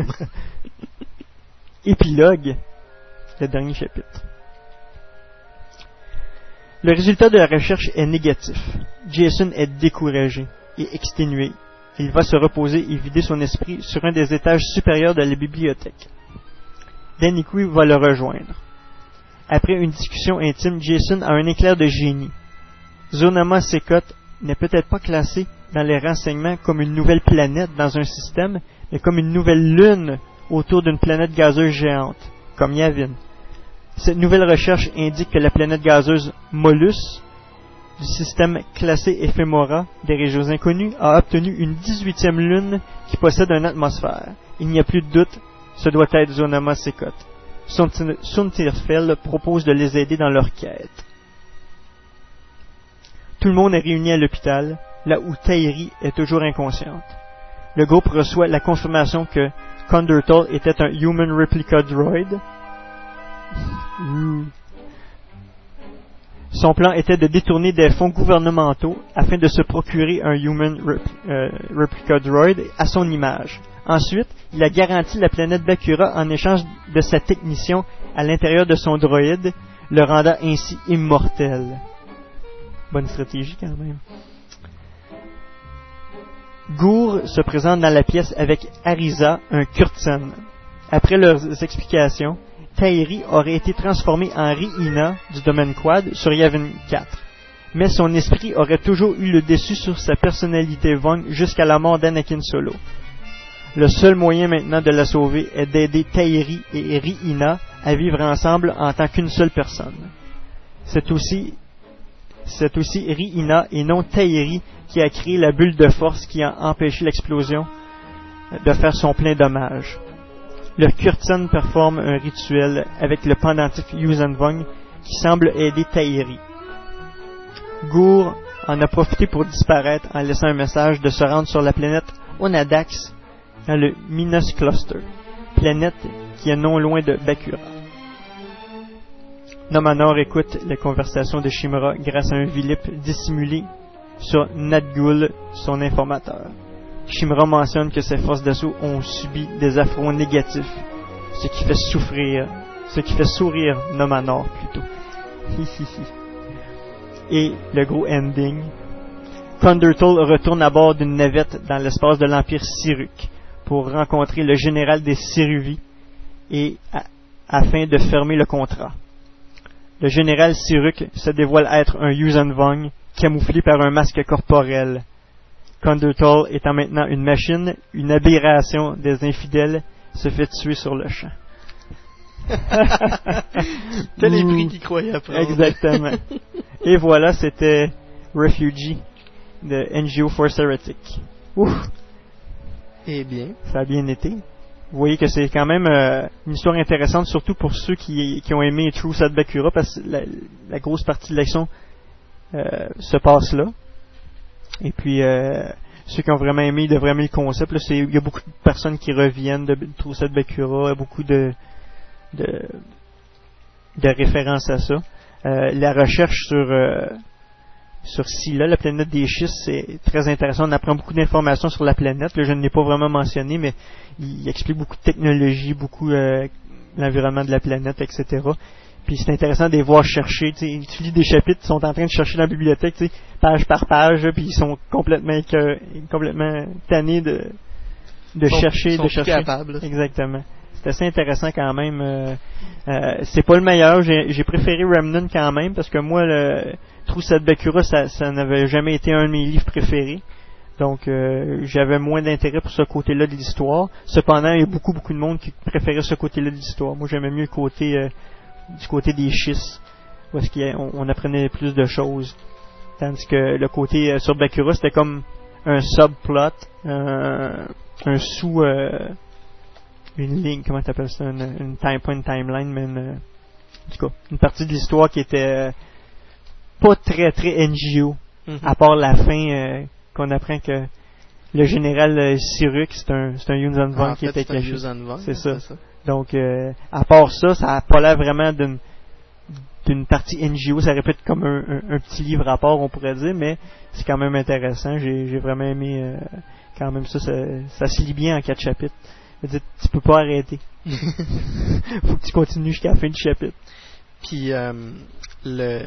Épilogue. Le dernier chapitre. Le résultat de la recherche est négatif. Jason est découragé et exténué. Il va se reposer et vider son esprit sur un des étages supérieurs de la bibliothèque. Daniqui va le rejoindre. Après une discussion intime, Jason a un éclair de génie. Zonama Sekot n'est peut-être pas classé dans les renseignements comme une nouvelle planète dans un système, mais comme une nouvelle lune autour d'une planète gazeuse géante, comme Yavin. Cette nouvelle recherche indique que la planète gazeuse Molus, du système classé Ephemera des régions inconnues, a obtenu une dix-huitième lune qui possède une atmosphère. Il n'y a plus de doute, ce doit être Zonama Sekot. Suntirfel propose de les aider dans leur quête. Tout le monde est réuni à l'hôpital, là où Tairi est toujours inconsciente. Le groupe reçoit la confirmation que Condortal était un Human Replica Droid. Mmh. Son plan était de détourner des fonds gouvernementaux afin de se procurer un Human rep, euh, Replica Droid à son image. Ensuite, il a garanti la planète Bakura en échange de sa technicien à l'intérieur de son droïde, le rendant ainsi immortel. Bonne stratégie quand même. Gour se présente dans la pièce avec Ariza, un Kurtzen. Après leurs explications, Tairi aurait été transformé en Riina du domaine Quad sur Yavin quatre. Mais son esprit aurait toujours eu le dessus sur sa personnalité Vong jusqu'à la mort d'Anakin Solo. Le seul moyen maintenant de la sauver est d'aider Tairi et Riina à vivre ensemble en tant qu'une seule personne. C'est aussi, c'est aussi Riina et non Tairi qui a créé la bulle de force qui a empêché l'explosion de faire son plein dommage. Le Kurtzen performe un rituel avec le pendentif Yuuzhan Vong qui semble aider Tairi. Gour en a profité pour disparaître en laissant un message de se rendre sur la planète Onadax dans le Minos Cluster, planète qui est non loin de Bakura. Nomanor écoute les conversations de Shimura grâce à un Vilip dissimulé sur Nadgul, son informateur. Shimura mentionne que ses forces d'assaut ont subi des affronts négatifs, ce qui fait souffrir, ce qui fait sourire Nomanor plutôt. Et le gros ending. Condortal retourne à bord d'une navette dans l'espace de l'Empire Siruk pour rencontrer le général des Siruvi et a, afin de fermer le contrat. Le général Siruk se dévoile être un Yuuzhan Vong camouflé par un masque corporel. Condortal étant maintenant une machine, une aberration des infidèles, se fait tuer sur le champ. T'as les prix qu'ils croyaient après. Exactement. Et voilà, c'était Refugee de N G O Force Heretic. Ouf. Eh bien. Ça a bien été. Vous voyez que c'est quand même euh, une histoire intéressante, surtout pour ceux qui, qui ont aimé Truth at Bakura, parce que la, la grosse partie de l'action euh, se passe là. Et puis, euh, ceux qui ont vraiment aimé, devraient aimer le concept. Là, c'est, il y a beaucoup de personnes qui reviennent de Truth at Bakura, beaucoup de, de, de références à ça. Euh, la recherche sur euh, sur Scylla, la planète des schistes, c'est très intéressant. On apprend beaucoup d'informations sur la planète. Là, je ne l'ai pas vraiment mentionné, mais il explique beaucoup de technologie, beaucoup euh, l'environnement de la planète, et cetera. Puis c'est intéressant de les voir chercher. Tu lis des chapitres, ils sont en train de chercher dans la bibliothèque, page par page, puis ils sont complètement écoeur, complètement tannés de de sont, chercher, sont de chercher. Capables. Exactement. C'est c'est assez intéressant quand même. Euh, euh, c'est pas le meilleur. J'ai, j'ai préféré Remnant quand même parce que moi, le Troussade Bakura, ça, ça n'avait jamais été un de mes livres préférés. Donc, euh, j'avais moins d'intérêt pour ce côté-là de l'histoire. Cependant, il y a beaucoup, beaucoup de monde qui préférait ce côté-là de l'histoire. Moi, j'aimais mieux le côté euh, du côté des schistes, où est-ce qu'on on apprenait plus de choses. Tandis que le côté euh, sur Bakura, c'était comme un subplot, euh, un sous... Euh, une ligne, comment t'appelles ça, une, une time, pas une timeline, mais une, en tout cas, une partie de l'histoire qui était euh, pas très, très N G O, mm-hmm. à part la fin... Euh, qu'on apprend que le général euh, Siruk, c'est un, c'est un Yuuzhan Vong ah, qui était caché. Vong, c'est ça. ça. Donc, euh, à part ça, ça n'a pas l'air vraiment d'une, d'une partie N G O. Ça répète comme un, un, un petit livre à part, on pourrait dire, mais c'est quand même intéressant. J'ai, j'ai vraiment aimé euh, quand même ça, ça. Ça se lit bien en quatre chapitres. C'est-à-dire, tu peux pas arrêter. Faut que tu continues jusqu'à la fin du chapitre. Puis, euh, le...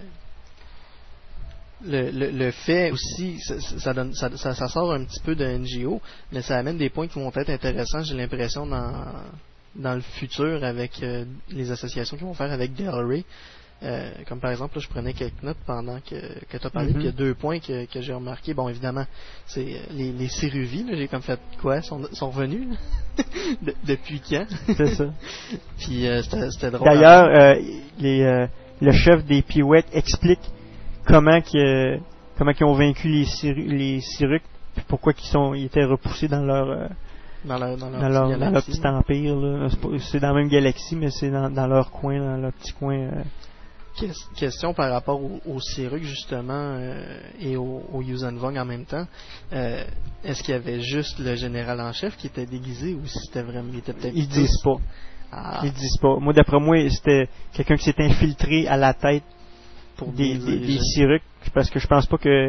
Le, le, le fait aussi, ça, ça, donne, ça, ça, ça sort un petit peu de N G O, mais ça amène des points qui vont être intéressants, j'ai l'impression, dans, dans le futur avec euh, les associations qui vont faire avec Del Rey. Euh, comme par exemple, là, je prenais quelques notes pendant que, que tu as parlé, mm-hmm. puis il y a deux points que, que j'ai remarqué. Bon, évidemment, c'est les, les Séruvis, là, j'ai comme fait quoi, sont, sont revenus de, depuis quand? C'est ça. Puis euh, c'était, c'était drôle. D'ailleurs, euh, les, euh, le chef des Piwek explique comment que comment qu'ils ont vaincu les Siru- les Siruk, puis pourquoi qu'ils sont ils étaient repoussés dans leur euh, dans leur dans leur, dans leur, dans leur petit empire là. C'est, pas, c'est dans la même galaxie mais c'est dans, dans leur coin, dans leur petit coin. Euh. Question par rapport aux au Siruk justement euh, et au, au Yuuzhan Vong en même temps. Euh, est-ce qu'il y avait juste le général en chef qui était déguisé ou si c'était vraiment il était peut-être ils disent pas. Ah. Ils disent pas. Moi d'après moi c'était quelqu'un qui s'est infiltré à la tête pour des, des, des Siruk, parce que je pense pas que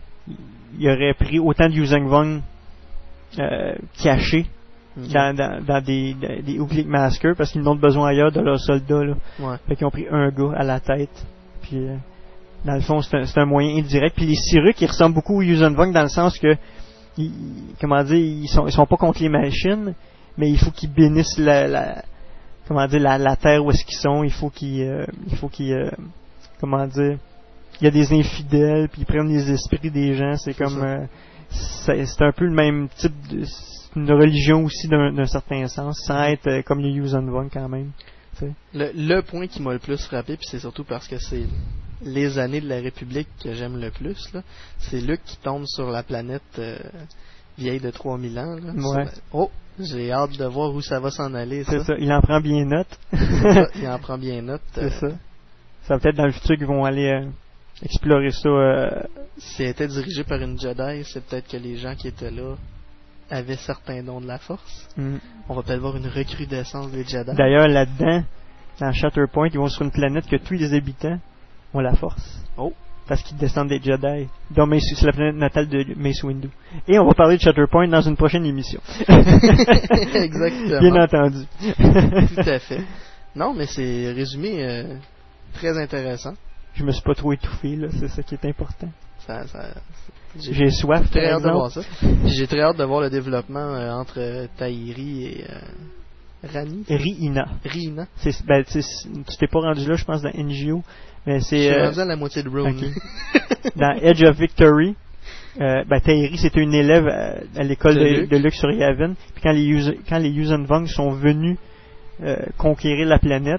il aurait pris autant de Yuuzhan Vong euh, cachés mm-hmm. dans, dans, dans des, des, des Oblique Maskers, parce qu'ils n'ont besoin ailleurs de leurs soldats là. Ouais. Fait qu'ils ont pris un gars à la tête. Puis euh, dans le fond c'est un, c'est un moyen indirect. Puis les Siruk ils ressemblent beaucoup aux Yuuzhan Vong dans le sens que ils, comment dire ils sont ils sont pas contre les machines, mais il faut qu'ils bénissent la, la comment dire la, la terre où est-ce qu'ils sont. Il faut qu'ils euh, il faut qu'ils euh, comment dire, il y a des infidèles puis ils prennent les esprits des gens, c'est, c'est comme euh, c'est, c'est un peu le même type de une religion aussi d'un, d'un certain sens sans être euh, comme les Yuuzhan Vong quand même. Le, le point qui m'a le plus frappé, puis c'est surtout parce que c'est les années de la République que j'aime le plus là, c'est Luke qui tombe sur la planète euh, vieille de trois mille ans là, ouais. Sur, oh, j'ai hâte de voir où ça va s'en aller. C'est ça, ça. Il en prend bien note. ça, il en prend bien note. C'est euh, ça. Ça va peut-être dans le futur qu'ils vont aller euh, explorer ça. Euh... Si elle était dirigée par une Jedi, c'est peut-être que les gens qui étaient là avaient certains dons de la Force. Mm. On va peut-être voir une recrudescence des Jedi. D'ailleurs, là-dedans, dans Shatterpoint, ils vont sur une planète que tous les habitants ont la Force. Oh. Parce qu'ils descendent des Jedi. Donc, Mace, c'est la planète natale de Mace Windu. Et on va parler de Shatterpoint dans une prochaine émission. Exactement. Bien entendu. Tout à fait. Non, mais c'est résumé... Euh... très intéressant. Je me suis pas trop étouffé, là, c'est ça qui est important. Ça, ça, j'ai, j'ai soif, très hâte de voir ça. J'ai très hâte de voir le développement euh, entre euh, Tahiri et euh, Rani. Ri-Ina. Ri-Ina. C'est, ben, tu t'es pas rendu là, je pense, dans N G O. Mais c'est, je suis euh, rendu à la moitié de Rune. Okay. Dans Edge of Victory, euh, ben, Tahiri, c'était une élève à, à l'école de, de, Luke. de Luke sur Yavin. Puis quand les, Yuuz, quand les Yuuzhan Vong sont venus euh, conquérir la planète,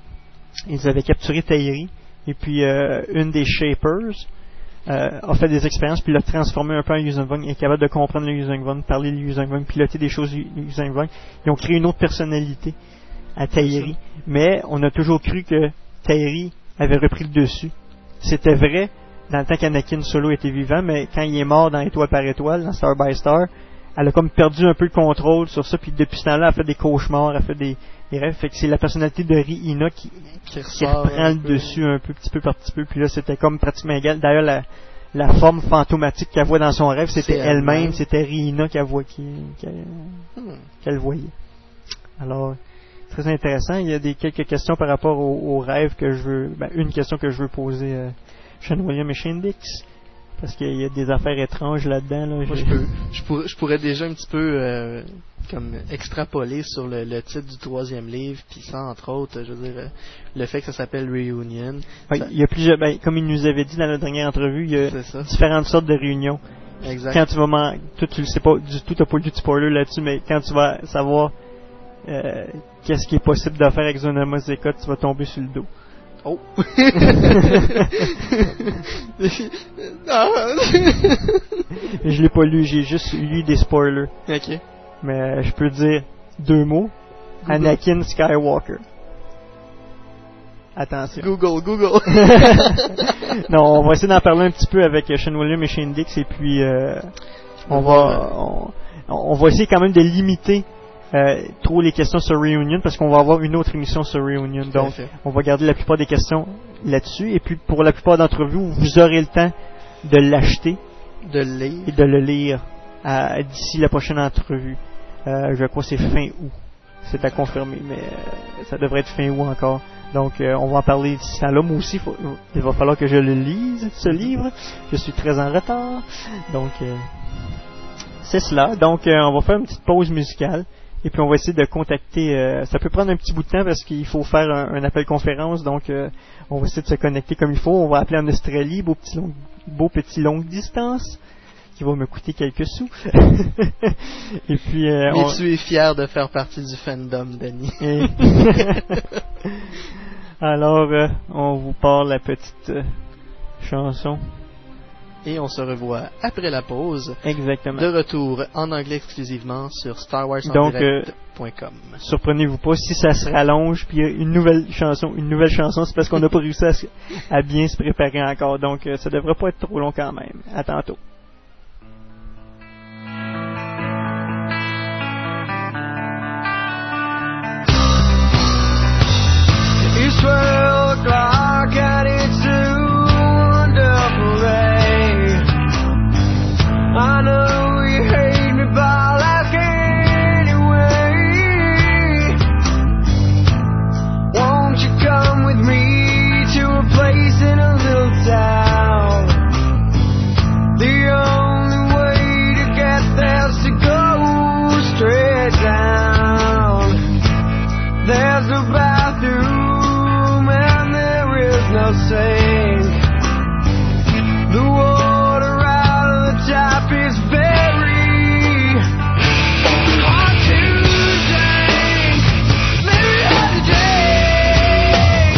ils avaient capturé Tahiri et puis euh, une des Shapers euh, a fait des expériences puis l'a transformé un peu en Yuuzhan Vong, est capable de comprendre le Yuuzhan Vong, parler le Yuuzhan Vong, piloter des choses Yuuzhan Vong. Ils ont créé une autre personnalité à Tahiri, mais on a toujours cru que Tahiri avait repris le dessus. C'était vrai dans le temps qu'Anakin Solo était vivant, mais quand il est mort dans Étoile par Étoile, dans Star by Star, elle a comme perdu un peu le contrôle sur ça, puis depuis ce temps-là, elle fait des cauchemars, elle fait des, des rêves. Fait que c'est la personnalité de Ri-Ina qui, qui, qui reprend le peu. dessus un peu, petit peu par petit peu. Puis là, c'était comme pratiquement égal. D'ailleurs, la, la forme fantomatique qu'elle voit dans son rêve, c'était c'est elle-même, elle-même. C'était Ri-Ina qu'elle, voit, qui, qu'elle, hmm. qu'elle voyait. Alors, très intéressant. Il y a des quelques questions par rapport aux au rêves que je veux... Ben, une question que je veux poser à Sean William et Shane Dix. Parce qu'il y a des affaires étranges là-dedans. Là. Moi, je, peux, je, pourrais, je pourrais déjà un petit peu euh, comme extrapolé sur le, le titre du troisième livre, puis ça, entre autres, je veux dire, euh, le fait que ça s'appelle Reunion. Ouais, ça... Il y a plusieurs, ben, comme il nous avait dit dans la dernière entrevue, il y a différentes sortes de réunions. Exact. Quand tu vas man... toi tu le sais pas du tout, t'as pas eu de spoiler là-dessus, mais quand tu vas savoir euh, qu'est-ce qui est possible de faire avec Zonama Zeka, tu vas tomber sur le dos. Oh. Je l'ai pas lu, j'ai juste lu des spoilers. Ok. Mais euh, je peux dire deux mots. Google. Anakin Skywalker. Attention. Google, Google. Non, on va essayer d'en parler un petit peu avec Sean William et Shane Dix et puis euh, on va on, on va essayer quand même de limiter euh, trop les questions sur Reunion parce qu'on va avoir une autre émission sur Reunion. Donc on va garder la plupart des questions là-dessus et puis pour la plupart d'entre vous, vous aurez le temps de l'acheter, de le lire et de le lire à, d'ici la prochaine entrevue. Euh, je crois que c'est fin août. C'est à confirmer, mais euh, ça devrait être fin août encore. Donc, euh, on va en parler d'ici là. Moi aussi, faut, il va falloir que je le lise, ce livre. Je suis très en retard. Donc, euh, c'est cela. Donc, euh, on va faire une petite pause musicale. Et puis, on va essayer de contacter... Euh, ça peut prendre un petit bout de temps parce qu'il faut faire un, un appel conférence. Donc, euh, on va essayer de se connecter comme il faut. On va appeler en Australie, beau petit, long, beau petit longue distance, qui va me coûter quelques sous. Et puis... Euh, Mais on... tu es fier de faire partie du fandom, Denis. Et... Alors, euh, on vous parle la petite euh, chanson. Et on se revoit après la pause. Exactement. De retour en anglais exclusivement sur star wars en Donc, direct point com. Euh, surprenez-vous pas si ça se rallonge puis une nouvelle chanson, une nouvelle chanson, c'est parce qu'on n'a pas réussi à, à bien se préparer encore. Donc, euh, ça devrait pas être trop long quand même. À tantôt. twelve o'clock and it's a wonderful day. I know you hate me, but I'll ask anyway. Won't you come with me to a place in a little town? The only way to get there is to go straight down. There's no bathroom, no sink. The water out of the tap is very hard to drink. Very hard to drink.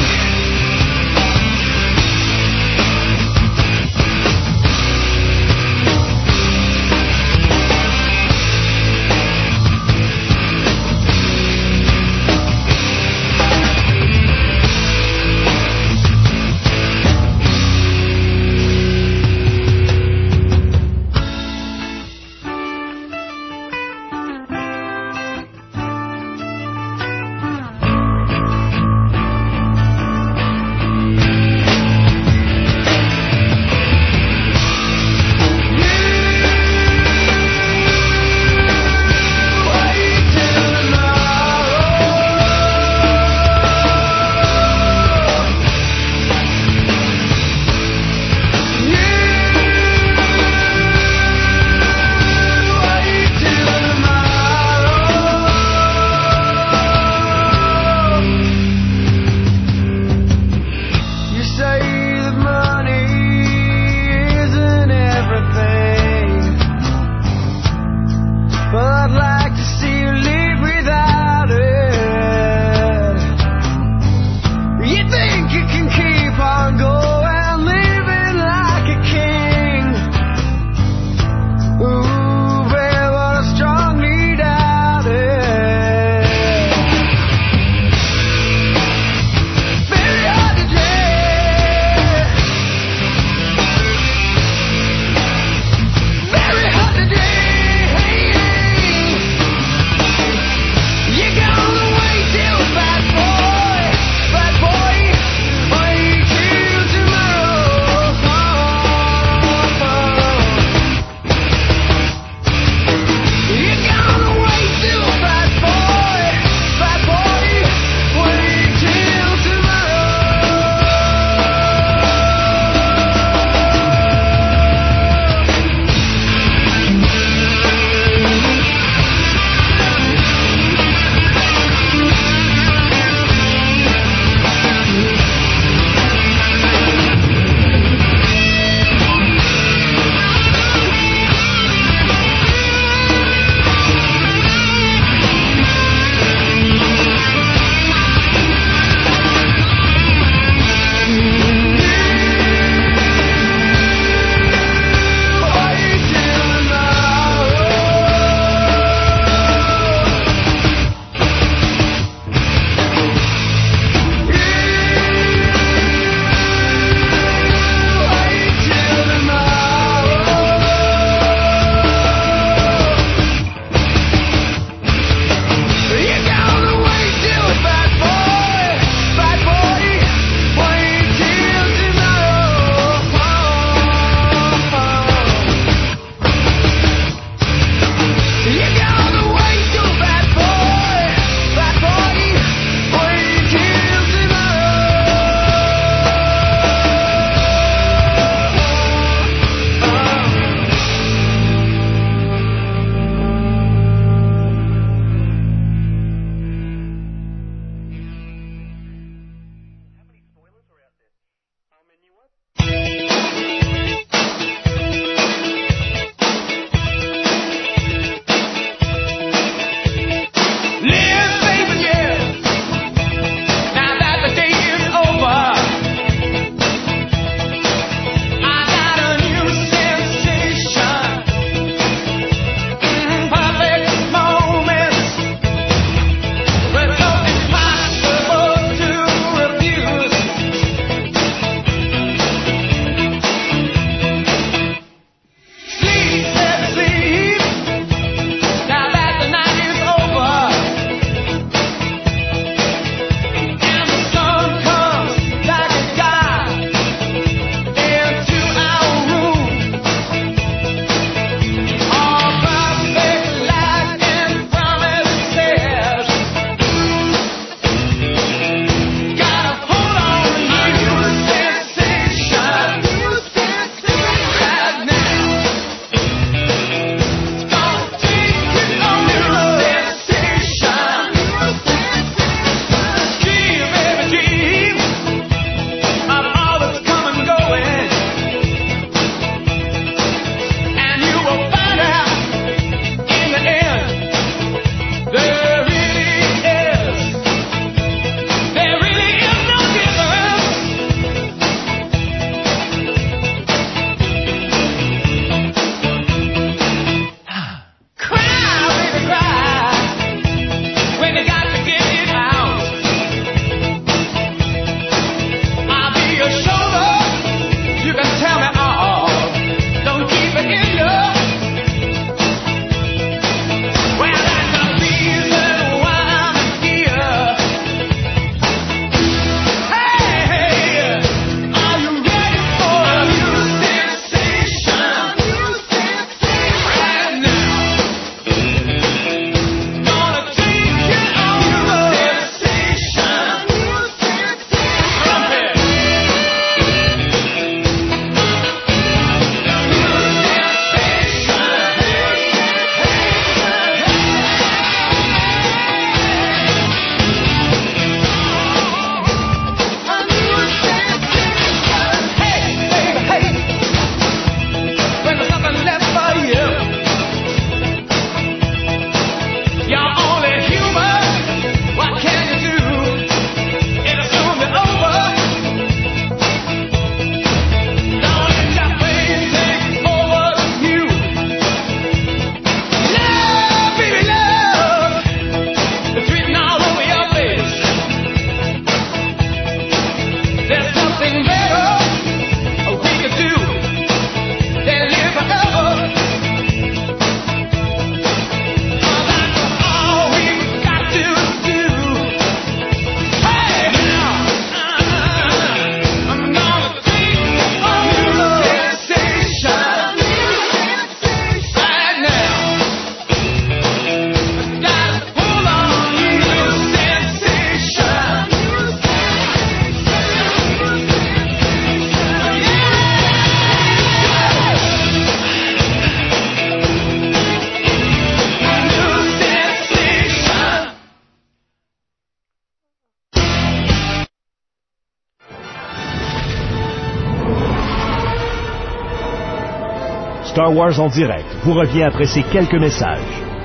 Star Wars en direct vous revient après ces quelques messages.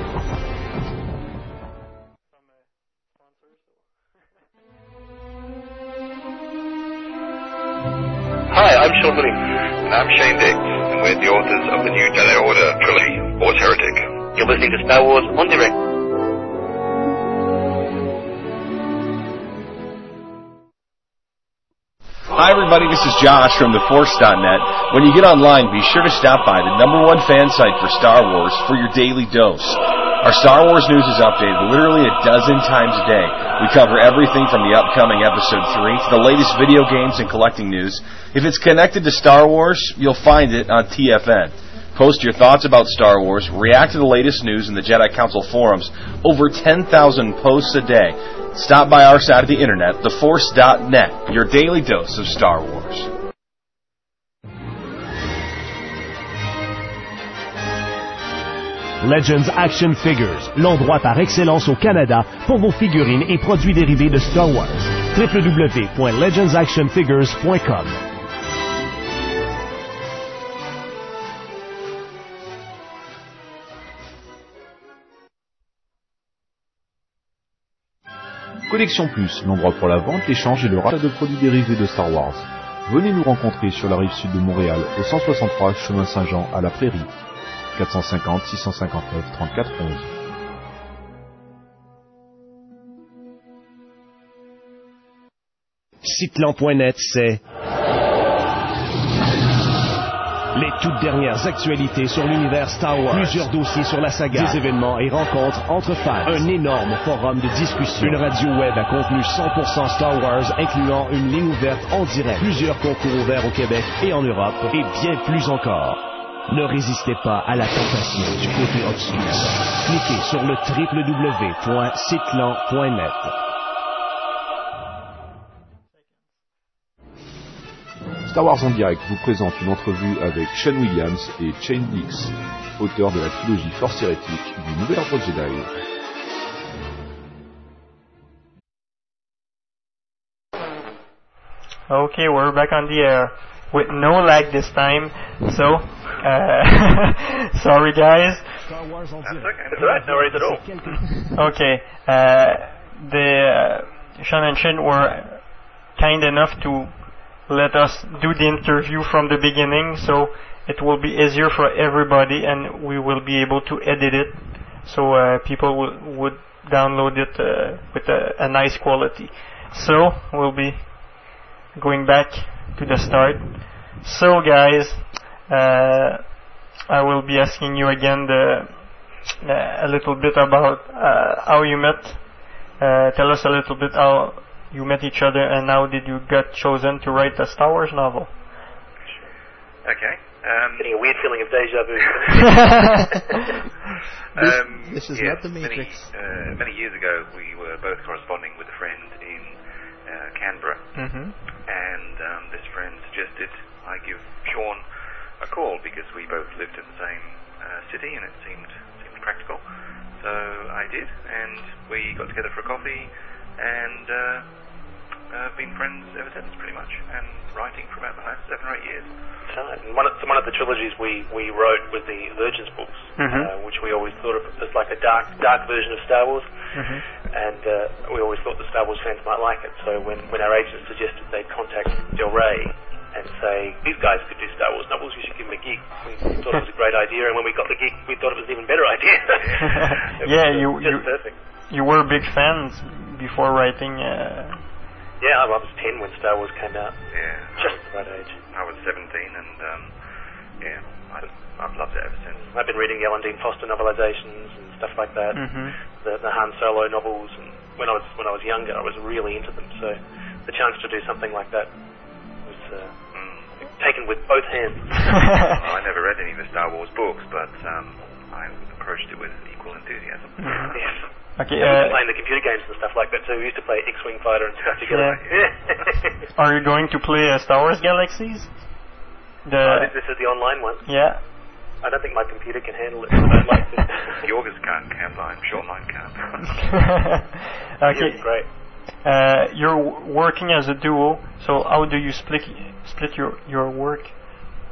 Hi, I'm Sean Williams. And I'm Shane Dix, and we're the authors of the new Jedi Order trilogy, Force Heretic. You're listening to Star Wars on Direct. Hi everybody, this is Josh from the Force dot net. When you get online, be sure to stop by the number one fan site for Star Wars for your daily dose. Our Star Wars news is updated literally a dozen times a day. We cover everything from the upcoming Episode three to the latest video games and collecting news. If it's connected to Star Wars, you'll find it on T F N. Post your thoughts about Star Wars, react to the latest news in the Jedi Council forums. Over ten thousand posts a day. Stop by our side of the internet, the force dot net, your daily dose of Star Wars. Legends Action Figures, l'endroit par excellence au Canada pour vos figurines et produits dérivés de Star Wars. w w w point legends action figures point com. Collection Plus, l'endroit pour la vente, l'échange et le rachat de produits dérivés de Star Wars. Venez nous rencontrer sur la rive sud de Montréal, au cent soixante-trois chemin Saint-Jean à La Prairie. quatre cent cinquante six cent cinquante-neuf trente-quatre onze. Citlan point net, c'est les toutes dernières actualités sur l'univers Star Wars. Plusieurs dossiers sur la saga. Des événements et rencontres entre fans. Un énorme forum de discussion. Une radio web à contenu cent pour cent Star Wars, incluant une ligne ouverte en direct. Plusieurs concours ouverts au Québec et en Europe. Et bien plus encore. Ne résistez pas à la tentation du côté obscur. Cliquez sur le w w w point citlan point net. Star Wars en direct vous présente une entrevue avec Sean Williams et Shane Dix, auteurs de la trilogie Force Hérétique du Nouvel Ordre Jedi. Okay, we're back on the air with no lag this time, so uh, sorry guys. That's okay, that's alright, no worries at all. Okay, uh, the uh, Sean and Shane were kind enough to let us do the interview from the beginning, so it will be easier for everybody and we will be able to edit it so uh, people will, would download it uh, with a, a nice quality. So we'll be going back to the start. So guys, uh, I will be asking you again the, uh, a little bit about uh, how you met. Uh, tell us a little bit how you met each other and how did you get chosen to write a Star Wars novel? Okay. Um, Getting a weird feeling of deja vu. um, this, this is yeah, not the Matrix. Many, uh, many years ago, we were both corresponding with a friend in uh, Canberra, mm-hmm. and um, this friend suggested I give Sean a call because we both lived in the same uh, city and it seemed seemed practical. So I did, and we got together for a coffee, and uh, uh, been friends ever since, pretty much, and writing for about the last seven or eight years. Right. And one of, one of the trilogies we, we wrote was the Virgins books, mm-hmm. uh, which we always thought of as like a dark dark version of Star Wars, mm-hmm. and uh, we always thought the Star Wars fans might like it. So when, when our agent suggested they'd contact Del Rey and say, these guys could do Star Wars novels, you should give them a gig, we thought it was a great idea, and when we got the gig, we thought it was an even better idea. yeah, was, you, just you, perfect. You were big fans before writing... Uh... Yeah, I was ten when Star Wars came out. Yeah. Just the right age. I was seventeen, and um, yeah, I, I've loved it ever since. I've been reading the Alan Dean Foster novelizations and stuff like that, mm-hmm. the, the Han Solo novels, and when I was when I was younger, I was really into them. So the chance to do something like that was uh, mm. taken with both hands. Well, I never read any of the Star Wars books, but um, I approached it with equal enthusiasm. Mm-hmm. Yes. Okay, uh, we uh, playing the computer games and stuff like that too. We used to play X-Wing Fighter and stuff together. Yeah. Are you going to play uh, Star Wars Galaxies? The uh, this, this is the online one. Yeah. I don't think my computer can handle it. I don't like it. Yours can't, can I'm sure mine can't. Okay. Yeah, great. Uh, you're w- working as a duo, so how do you split split your your work?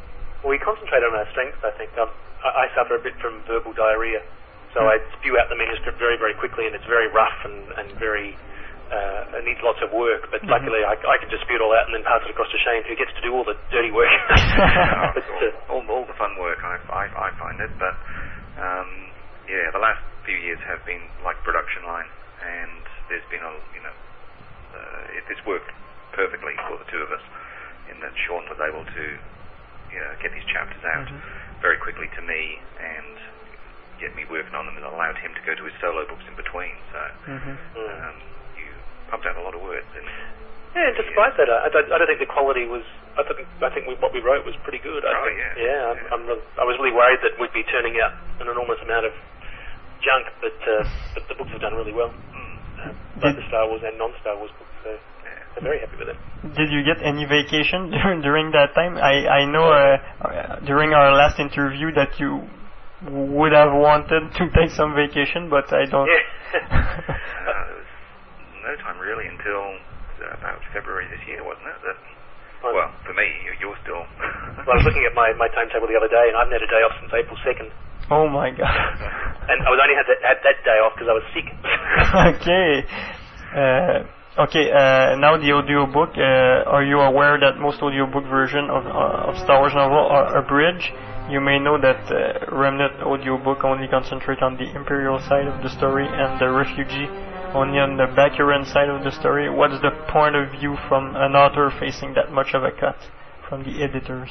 Well, we concentrate on our strengths, I think. Um, I, I suffer a bit from verbal diarrhea, so I spew out the manuscript very, very quickly, and it's very rough and, and very, uh, it needs lots of work, but mm-hmm. luckily I, I can just spew it all out and then pass it across to Shane, who gets to do all the dirty work. but, uh, all, all the fun work, I, I, I find it, but um, yeah, the last few years have been like production line, and there's been a, you know, uh, it, it's worked perfectly for the two of us, in that Sean was able to, you know, get these chapters out mm-hmm. very quickly to me and get me working on them, and allowed him to go to his solo books in between. So mm-hmm. um, you pumped out a lot of words. And, yeah, and despite yeah. that, I, I don't think the quality was. I think I think we, what we wrote was pretty good. I oh think, yeah. Yeah, I'm, yeah. I'm, I was really worried that we'd be turning out an enormous amount of junk, but uh, but the books have done really well, mm. uh, both the Star Wars and non-Star Wars books. So. I'm very happy with it. Did you get any vacation during, during that time? I, I know uh, during our last interview that you would have wanted to take some vacation, but I don't. Yeah. uh, it was no time really until uh, about February this year, wasn't it? That, well, well, for me, you're still. Well, I was looking at my, my timetable the other day, and I've had a day off since April second. Oh my God! And I was only had that, had that day off because I was sick. Okay. Uh, Okay, uh, now the audiobook. Uh, are you aware that most audiobook versions of, uh, of Star Wars novel are abridged? You may know that uh, Remnant audiobook only concentrate on the Imperial side of the story, and the Refugee only on the Bakuran side of the story. What's the point of view from an author facing that much of a cut from the editors?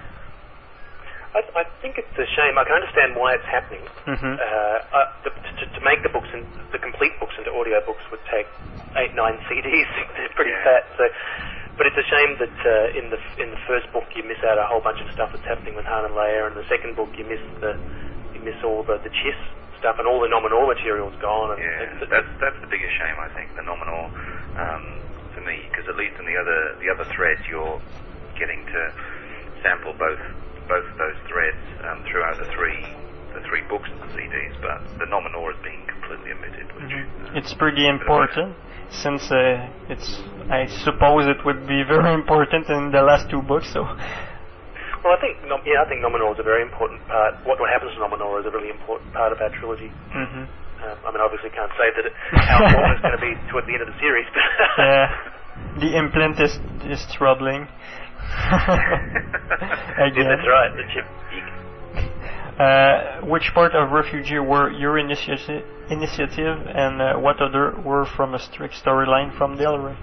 I, I think it's a shame. I can understand why it's happening. Mm-hmm. Uh, uh, the, to, to make the books, in, the complete books into audio books would take eight, nine C Ds. They're pretty yeah. fat. So, but it's a shame that uh, in the in the first book you miss out a whole bunch of stuff that's happening with Han and Leia, and the second book you miss the you miss all the the Chiss stuff, and all the Nominor material's gone. And yeah, it's, that's that's the biggest shame, I think, the Nominor um, for me, because at least in the other the other threads you're getting to sample both. both of those threads um, throughout the three the three books and the C Ds, but the Nominor is being completely omitted, which mm-hmm. uh, it's pretty important, since uh, it's I suppose it would be very important in the last two books. So, well, I think yeah, I think Nominor is a very important part. What what happens to Nominor is a really important part of our trilogy. Mm-hmm. Um, I mean, obviously, can't say that it, how important it's going to be towards the end of the series. But yeah, the implant is is troubling. Yeah, that's right, the chip. Uh, which part of Refugee were your initiati- initiative, and uh, what other were from a strict storyline from Del Rey?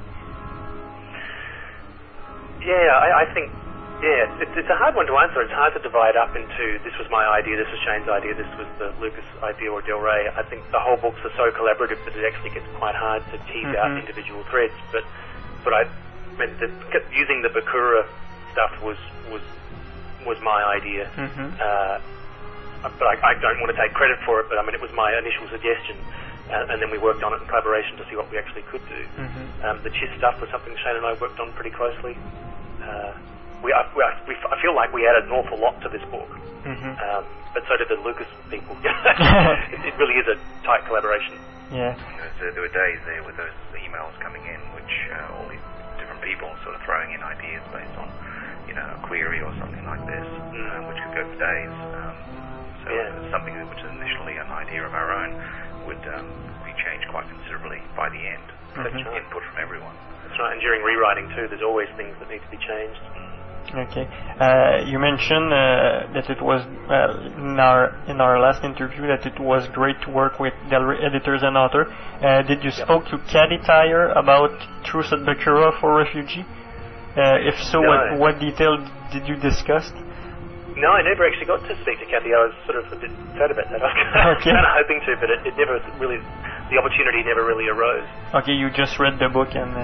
Yeah, I, I think, yeah, it's, it's a hard one to answer. It's hard to divide up into this was my idea, this was Shane's idea, this was the Lucas idea or Del Rey. I think the whole books are so collaborative that it actually gets quite hard to tease mm-hmm. out individual threads. But, but I. I mean, the, using the Bakura stuff was was was my idea, mm-hmm. uh, but I, I don't want to take credit for it. But I mean, it was my initial suggestion, uh, and then we worked on it in collaboration to see what we actually could do. Mm-hmm. Um, the Chiss stuff was something Shane and I worked on pretty closely. Uh, we, I, we, we, I feel like we added an awful lot to this book, mm-hmm. um, but so did the Lucas people. it, it really is a tight collaboration. Yeah, so there were days there with those emails coming in, which uh, all these people sort of throwing in ideas based on, you know, a query or something like this, uh, which could go for days. Um, so yeah. something which is initially an idea of our own would um, be changed quite considerably by the end. Mm-hmm. That's right. Input from everyone. That's right. And during rewriting too, there's always things that need to be changed. Okay. Uh, you mentioned uh, that it was uh, in our in our last interview that it was great to work with Del Rey editors and author. Uh, did you yep. spoke to Caddy Tyre about Truce at Bakura for Refugee? Uh, if so, no. what what detail did you discuss? No, I never actually got to speak to Kathy. I was sort of a bit sad about that. I was okay. kind of hoping to, but it, it never really, the opportunity never really arose. Okay, you just read the book and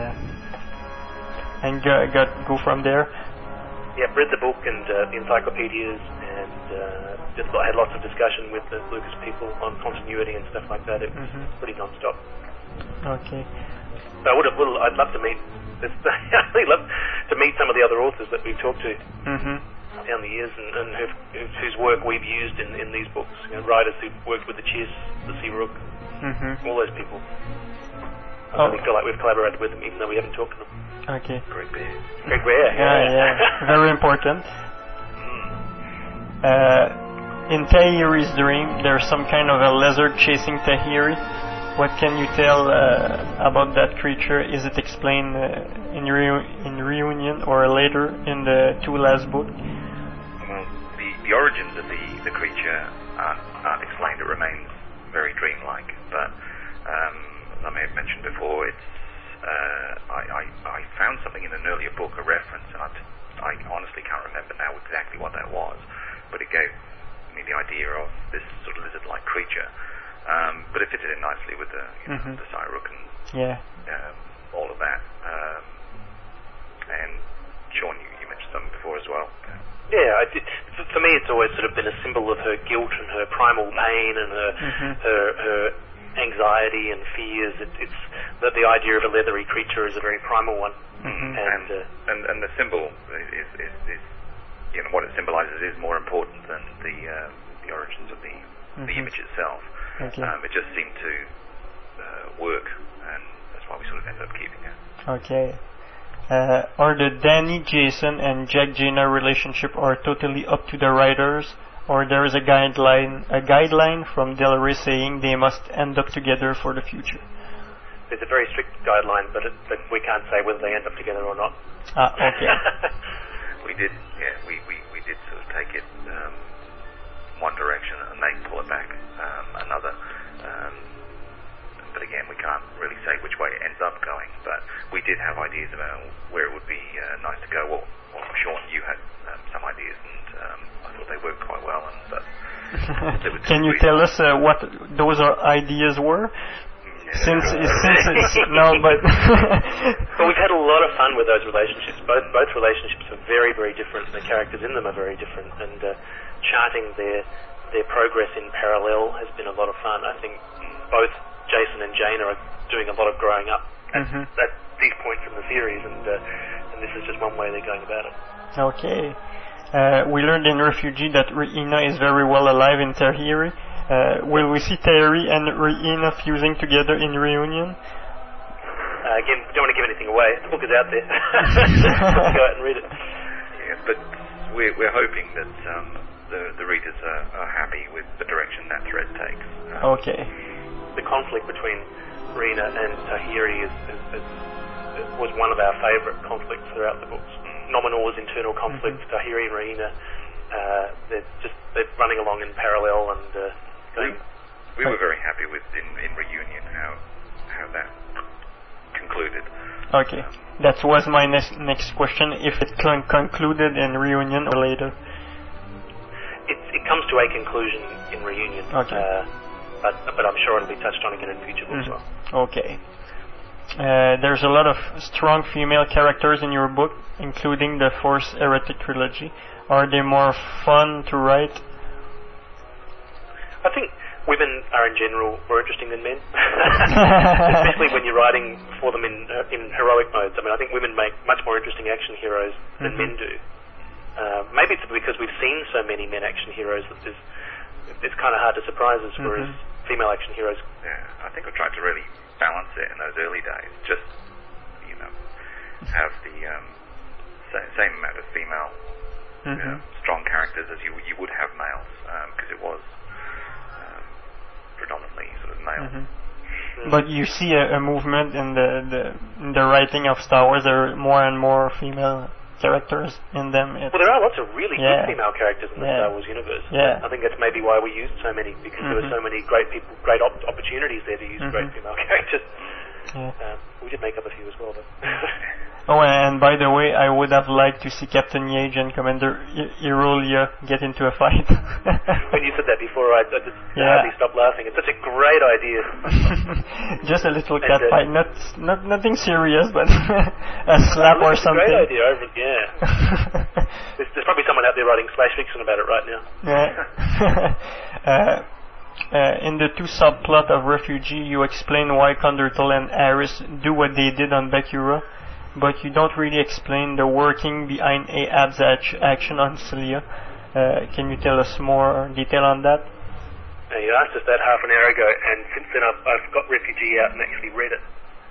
uh, and go, got go from there. Yeah, read the book and uh, the encyclopedias, and uh, just had lots of discussion with the Lucas people on continuity and stuff like that. It was mm-hmm. pretty non-stop. Okay. So I would have, would I'd love to meet. This, I'd really love to meet some of the other authors that we've talked to mm-hmm. down the years, and, and who've, whose work we've used in, in these books. You know, writers who've worked with the Chiss, the Searook, mm-hmm. all those people. I oh. really feel like we've collaborated with them, even though we haven't talked to them. Okay. Greg Bear. Greg Bear. Yeah, yeah. Very important. Mm. Uh, in Tahiri's dream, there's some kind of a lizard chasing Tahiri. What can you tell uh, about that creature? Is it explained uh, in, reu- in Reunion or later in the two last books? Well, the, the origins of the, the creature aren't, aren't explained. It remains very dreamlike. But um, as I may have mentioned before, it's uh, I, I, I found something in an earlier book, a reference, and I, t- I honestly can't remember now exactly what that was. But it gave me the idea of this sort of lizard-like creature. Um, but it fitted in nicely with the, you know, mm-hmm. the Cyruk and yeah. um, all of that. Um, and Sean, you, you mentioned something before as well. Yeah, I did. For, for me, it's always sort of been a symbol of her guilt and her primal pain and her mm-hmm. her, her anxiety and fears. It, it's that the idea of a leathery creature is a very primal one. Mm-hmm. And, and, uh, and and the symbol is, is, is you know what it symbolises is more important than the uh, the origins of the mm-hmm. the image itself. Okay. Um, it just seemed to uh, work, and that's why we sort of ended up keeping it. Okay. Uh, are the Danny, Jason, and Jack Jaina relationship are totally up to the writers, or there is a guideline, a guideline from Del Rey saying they must end up together for the future? There's a very strict guideline, but, it, but we can't say whether they end up together or not. Ah, okay. we did, yeah, we, we, we did sort of take it um, one direction and they pull it back um, another. Um, but again, we can't really say which way it ends up going. But we did have ideas about where it would be uh, nice to go. Well, well Sean, you had um, some ideas, and um, I thought they worked quite well. And but can you tell us uh, what those are ideas were? Since, since it's no, but well, we've had a lot of fun with those relationships. Both both relationships are very, very different. The characters in them are very different, and uh, charting their their progress in parallel has been a lot of fun. I think both Jason and Jaina are doing a lot of growing up at, mm-hmm. at these points in the series, and uh, and this is just one way they're going about it. Okay, uh, we learned in Refugee that Reina is very well alive in Tahiri. Uh, will we see Tahiri and Reina fusing together in Reunion? Uh, again, don't want to give anything away. The book is out there. Go out and read it. Yeah, but we're, we're hoping that um, the, the readers are, are happy with the direction that thread takes. Um, okay. The conflict between Reina and Tahiri is, is, is, was one of our favourite conflicts throughout the books. Nominal's internal conflict, mm-hmm. Tahiri and Reina, uh, they're just they're running along in parallel, and uh, we, we were very happy with in, in Reunion how how that concluded. Okay, um, that was my next next question. If it con- concluded in Reunion or later, it it comes to a conclusion in Reunion. Okay, uh, but but I'm sure it'll be touched on again in future books mm-hmm. as well. Okay. Uh, there's a lot of strong female characters in your book, including the Force Heretic trilogy. Are they more fun to write? I think women are in general more interesting than men, especially when you're writing for them in uh, in heroic modes. I mean, I think women make much more interesting action heroes than mm-hmm. men do. Uh, maybe it's because we've seen so many men action heroes that there's, it's kind of hard to surprise us, mm-hmm. whereas female action heroes... Yeah, I think we tried to really balance it in those early days. Just, you know, have the um, sa- same amount of female mm-hmm. you know, strong characters as you you would have males, because um, it was um, predominantly sort of male. Mm-hmm. Mm-hmm. But you see a, a movement in the, the in the writing of Star Wars. There are more and more female characters in them. It's well, there are lots of really yeah. good female characters in the yeah. Star Wars universe. Yeah. I think that's maybe why we used so many, because mm-hmm. there were so many great people, great op- opportunities there to use mm-hmm. great female characters. Yeah. Um, we did make up a few as well, but... Oh, and by the way, I would have liked to see Captain Yage and Commander I- Irulia get into a fight. When you said that before, I, I just yeah. hardly stopped laughing. It's such a great idea. Just a little and cat uh, fight, not not nothing serious, but a slap or it's something. A great idea, over, yeah. there's, there's probably someone out there writing slash fiction about it right now. Yeah. uh, Uh, in the two subplot of Refugee, you explain why Condortal and Aris do what they did on Bakura, but you don't really explain the working behind Ahab's ach- action on Celia. Uh, can you tell us more detail on that? Uh, you asked us that half an hour ago, and since then I've, I've got Refugee out and actually read it.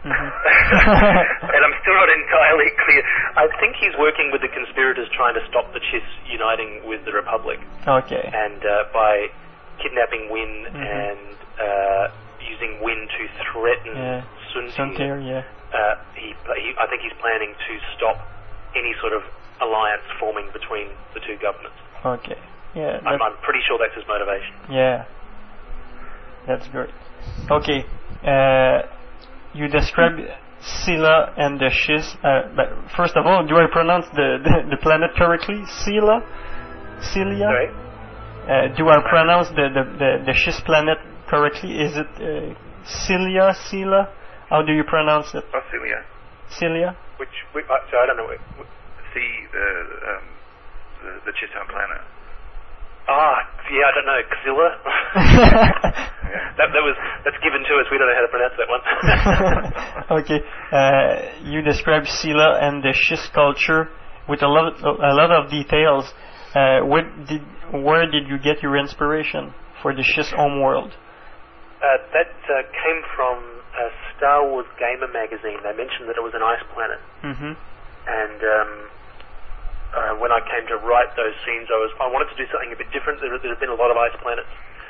Mm-hmm. And I'm still not entirely clear. I think he's working with the conspirators trying to stop the Chiss uniting with the Republic. Okay. And uh, by kidnapping Wynn mm-hmm. and uh, using Wynn to threaten yeah. Suntir, Suntir yeah. uh, he, he, I think he's planning to stop any sort of alliance forming between the two governments. Okay. Yeah. I'm, I'm pretty sure that's his motivation. Yeah. That's great. Okay. Uh, you described Scylla and the Chiss. Uh, but first of all, do I pronounce the, the, the planet correctly? Scylla? Celia? Sorry? Uh, do I pronounce the, the, the, the Chiss planet correctly? Is it uh, Celia? Scylla? How do you pronounce it? Oh, Celia. Celia? Which, which uh, so I don't know. Which, See the, um, the, the Chisholm planet. Ah, yeah, I don't know. Xilla? yeah. that, that was, that's given to us. We don't know how to pronounce that one. Okay. Uh, you described Scylla and the Chiss culture with a lot, a lot of details. Uh, where did, where did you get your inspiration for the Chiss homeworld? Uh, that uh, came from a Star Wars Gamer magazine. They mentioned that it was an ice planet. Mm-hmm. And um, uh, when I came to write those scenes, I was I wanted to do something a bit different. There, there have been a lot of ice planets.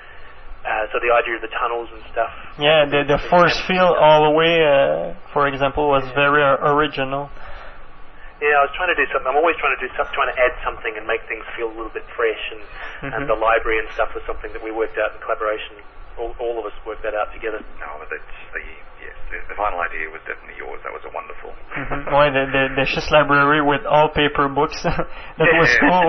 Uh, so the idea of the tunnels and stuff. Yeah, the, the force field all the way, uh, for example, was yeah. very uh, original. Yeah, I was trying to do something. I'm always trying to do stuff, trying to add something and make things feel a little bit fresh. And, mm-hmm. and the library and stuff was something that we worked out in collaboration. All, all of us worked that out together. No, but that's the yes, the, the final idea was definitely yours. That was a wonderful. Mm-hmm. Well, the, the the Chiss library with all paper books. that yeah. was cool.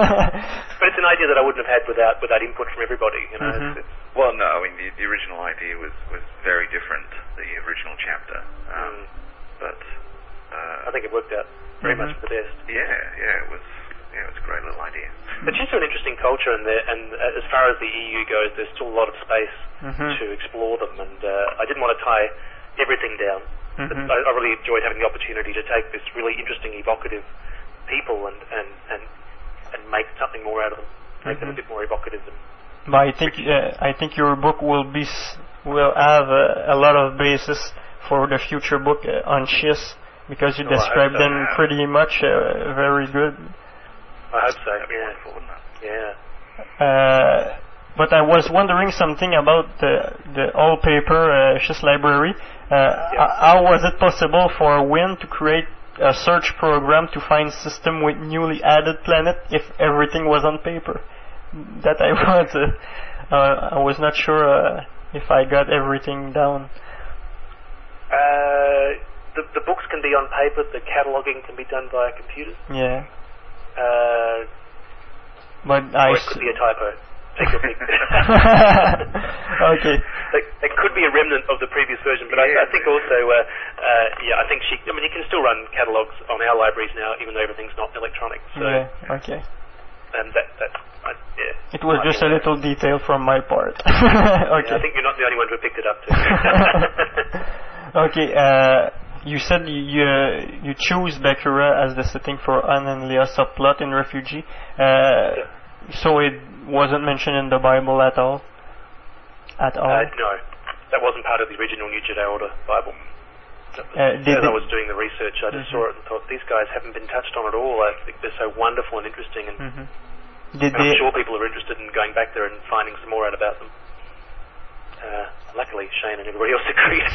But it's an idea that I wouldn't have had without without input from everybody. You know. Mm-hmm. it's, it's well, no, I mean the, the original idea was, was very different. The original chapter, um, mm. but uh, I think it worked out very mm-hmm. much for the best. Yeah, yeah, it was. Yeah, it was a great little idea. But just an interesting culture, and, and uh, as far as the E U goes, there's still a lot of space mm-hmm. to explore them. And uh, I didn't want to tie everything down. Mm-hmm. I, I really enjoyed having the opportunity to take this really interesting, evocative people and and and, and make something more out of them, make mm-hmm. them a bit more evocative. Than but I think uh, I think your book will be s- will have uh, a lot of basis for the future book uh, on Chiss, because you oh, described so. them yeah. pretty much uh, very good. I hope so. That'd be yeah. wonderful, wouldn't it? Yeah. Uh, but I was wondering something about the the all paper uh, Chiss library. Uh, yeah. How was it possible for Wynn to create a search program to find system with newly added planet if everything was on paper? That I was uh, uh, I was not sure uh, if I got everything down. Uh, the the books can be on paper. The cataloging can be done via computers. Yeah. Uh, but or I it could be a typo. Take your pick. Okay. It, it could be a remnant of the previous version, but yeah, I, I think also, uh, uh, yeah, I think she. I mean, you can still run catalogs on our libraries now, even though everything's not electronic. So, yeah. Okay. And that, that, I, yeah. It was I just a little detail from my part. Okay. Yeah, I think you're not the only one who picked it up too. Okay. Uh, You said you you, uh, you choose Bakura as the setting for Anne and Leah subplot in Refugee, uh, yeah. so it wasn't mentioned in the Bible at all. At all. Uh, no, that wasn't part of the original New Jedi Order Bible. Uh, did As I was doing the research, I just mm-hmm. saw it and thought these guys haven't been touched on at all. I think they're so wonderful and interesting, and, mm-hmm. did and they I'm sure people are interested in going back there and finding some more out about them. Uh, luckily, Shane and everybody else agreed.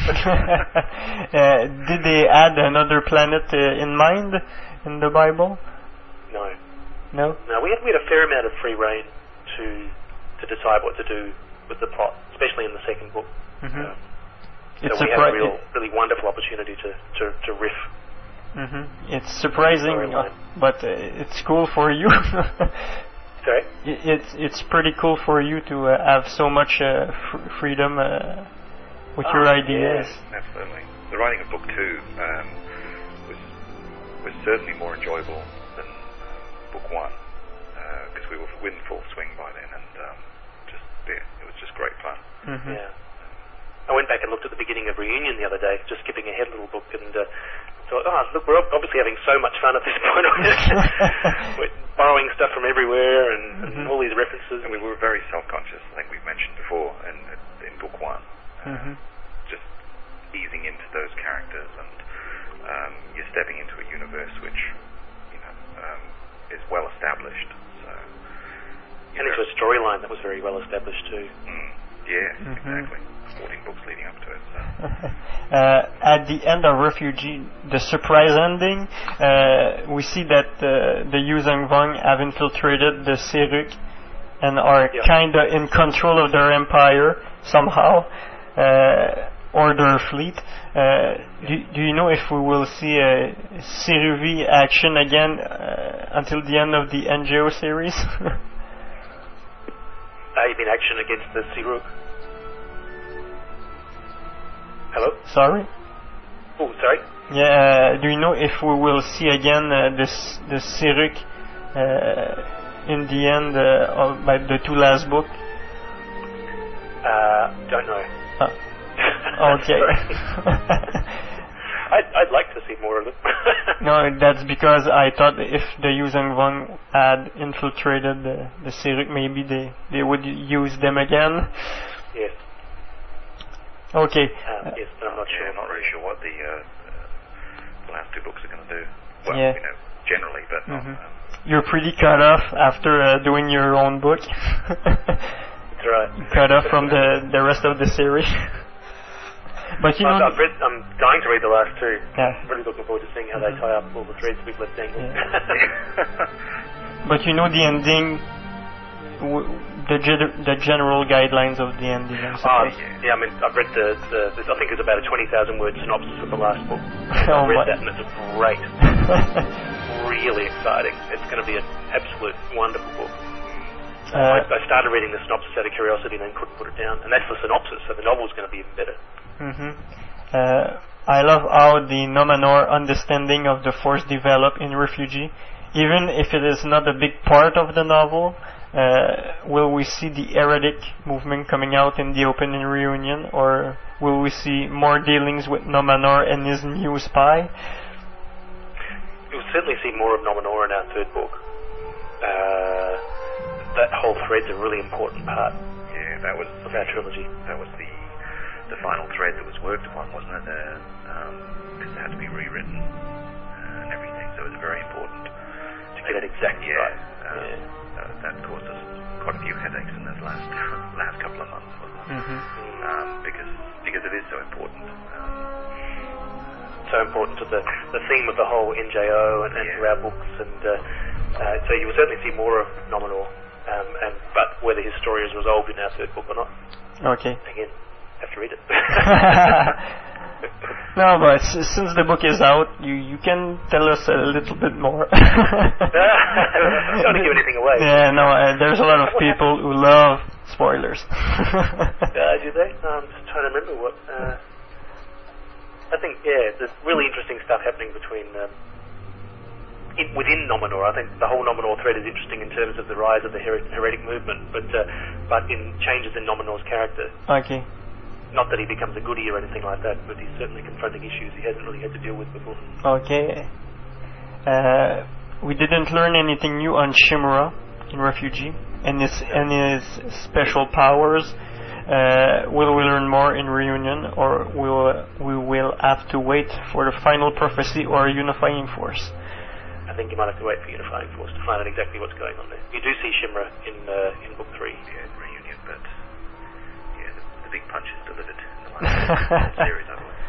uh, did they add another planet uh, in mind in the Bible? No. No? No, we had, we had a fair amount of free reign to to decide what to do with the plot, especially in the second book. Mm-hmm. Uh, it's so we had a real, it really wonderful opportunity to, to, to riff. Mm-hmm. It's surprising, uh, but uh, it's cool for you. Sorry? It's it's pretty cool for you to uh, have so much uh, f- freedom uh, with oh, your ideas. Yeah, absolutely. The writing of book two um, was was certainly more enjoyable than uh, book one because uh, we were in full swing by then, and um, just yeah, it was just great fun. Mm-hmm. Yeah. I went back and looked at the beginning of Reunion the other day, just skipping ahead a little book, and uh, thought, oh, look, we're obviously having so much fun at this point. We're borrowing stuff from everywhere and, mm-hmm. and all these references. And we were very self-conscious, I think we've mentioned before, in, in book one. Mm-hmm. Uh, just easing into those characters. stepping into a universe which, you know, um, is well established. So, and into a storyline that was very well established too. Mm, yes, mm-hmm. exactly. fourteen books leading up to it. So. uh, at the end of Refugee, the surprise ending, uh, we see that uh, the Yuzong Vong have infiltrated the Seruk and are yeah. kind of in control of their empire somehow, uh, or their fleet. Uh, do, do you know if we will see a Seruvi action again uh, until the end of the N G O series? uh, you mean action against the Seruk? Hello? Sorry? Oh, sorry? Yeah, uh, do you know if we will see again uh, this the Seruk uh, in the end uh, of by the two last book? Uh, don't know. Uh, okay. I'd, I'd like to see more of them. No, that's because I thought if the Yuzong Vong had infiltrated the, the Seruk, maybe they, they would use them again. Yes. Okay. Um, yes, but I'm not sure. Yeah, I'm not really sure what the, uh, uh, the last two books are going to do. Well, yeah. you know, generally, but mm-hmm. not... Um, You're pretty cut off after uh, doing your own book. That's right. Cut off from the, the rest of the series. But you I've, know, I've read, I'm dying to read the last two. Yeah. I'm really looking forward to seeing how mm-hmm. they tie up all the threads we've left dangling. Yeah. But you know the ending, w- the ge- the general guidelines of the ending. I suppose. Oh, yeah, I mean, I've read the, the, the I think it's about a twenty thousand word synopsis of the last book. Oh I've read my. that and it's great. Really exciting. It's going to be an absolute wonderful book. Uh, I, I started reading the synopsis out of curiosity and then couldn't put it down. And that's the synopsis, so the novel's going to be even better. Mm-hmm. Uh, I love how the Nomanor understanding of the Force develop in Refugee. Even if it is not a big part of the novel, uh, will we see the heretic movement coming out in the open in Reunion, or will we see more dealings with Nomanor and his new spy? You'll certainly see more of Nomanor in our third book. Uh, that whole thread's a really important part. Yeah, that was of our trilogy. That was the the final thread that was worked upon, wasn't it? Because um, it had to be rewritten uh, and everything, so it was very important to get it exactly yeah, right. Um, yeah. uh, that caused us quite a few headaches in those last last couple of months, wasn't it? Mm-hmm. Um, because because it is so important. Um, so important to the, the theme of the whole N J O and, and yeah. to our books, and uh, uh, so you will certainly see more of Nomanor, um, and but whether his story is resolved in our third book or not, okay. Again, have to read it. No, but s- since the book is out, you, you can tell us a little bit more. I don't want to give anything away. Yeah, no, uh, there's a lot of people who love spoilers. uh, do they? No, I'm just trying to remember what. Uh, I think, yeah, there's really interesting stuff happening between um, in, within Nomanor. I think the whole Nomanor thread is interesting in terms of the rise of the her- heretic movement, but uh, but in changes in Nomanor's character. Okay. Not that he becomes a goodie or anything like that, but he's certainly confronting issues he hasn't really had to deal with before. Okay. Uh, we didn't learn anything new on Shimura in Refugee and his and his special powers. Uh, will we learn more in Reunion, or will we will have to wait for the final prophecy or unifying force? I think you might have to wait for unifying force to find out exactly what's going on there. You do see Shimura in uh, in book three. Yeah, in Reunion, but yeah, the, the big punch is delivered in the last series, I believe.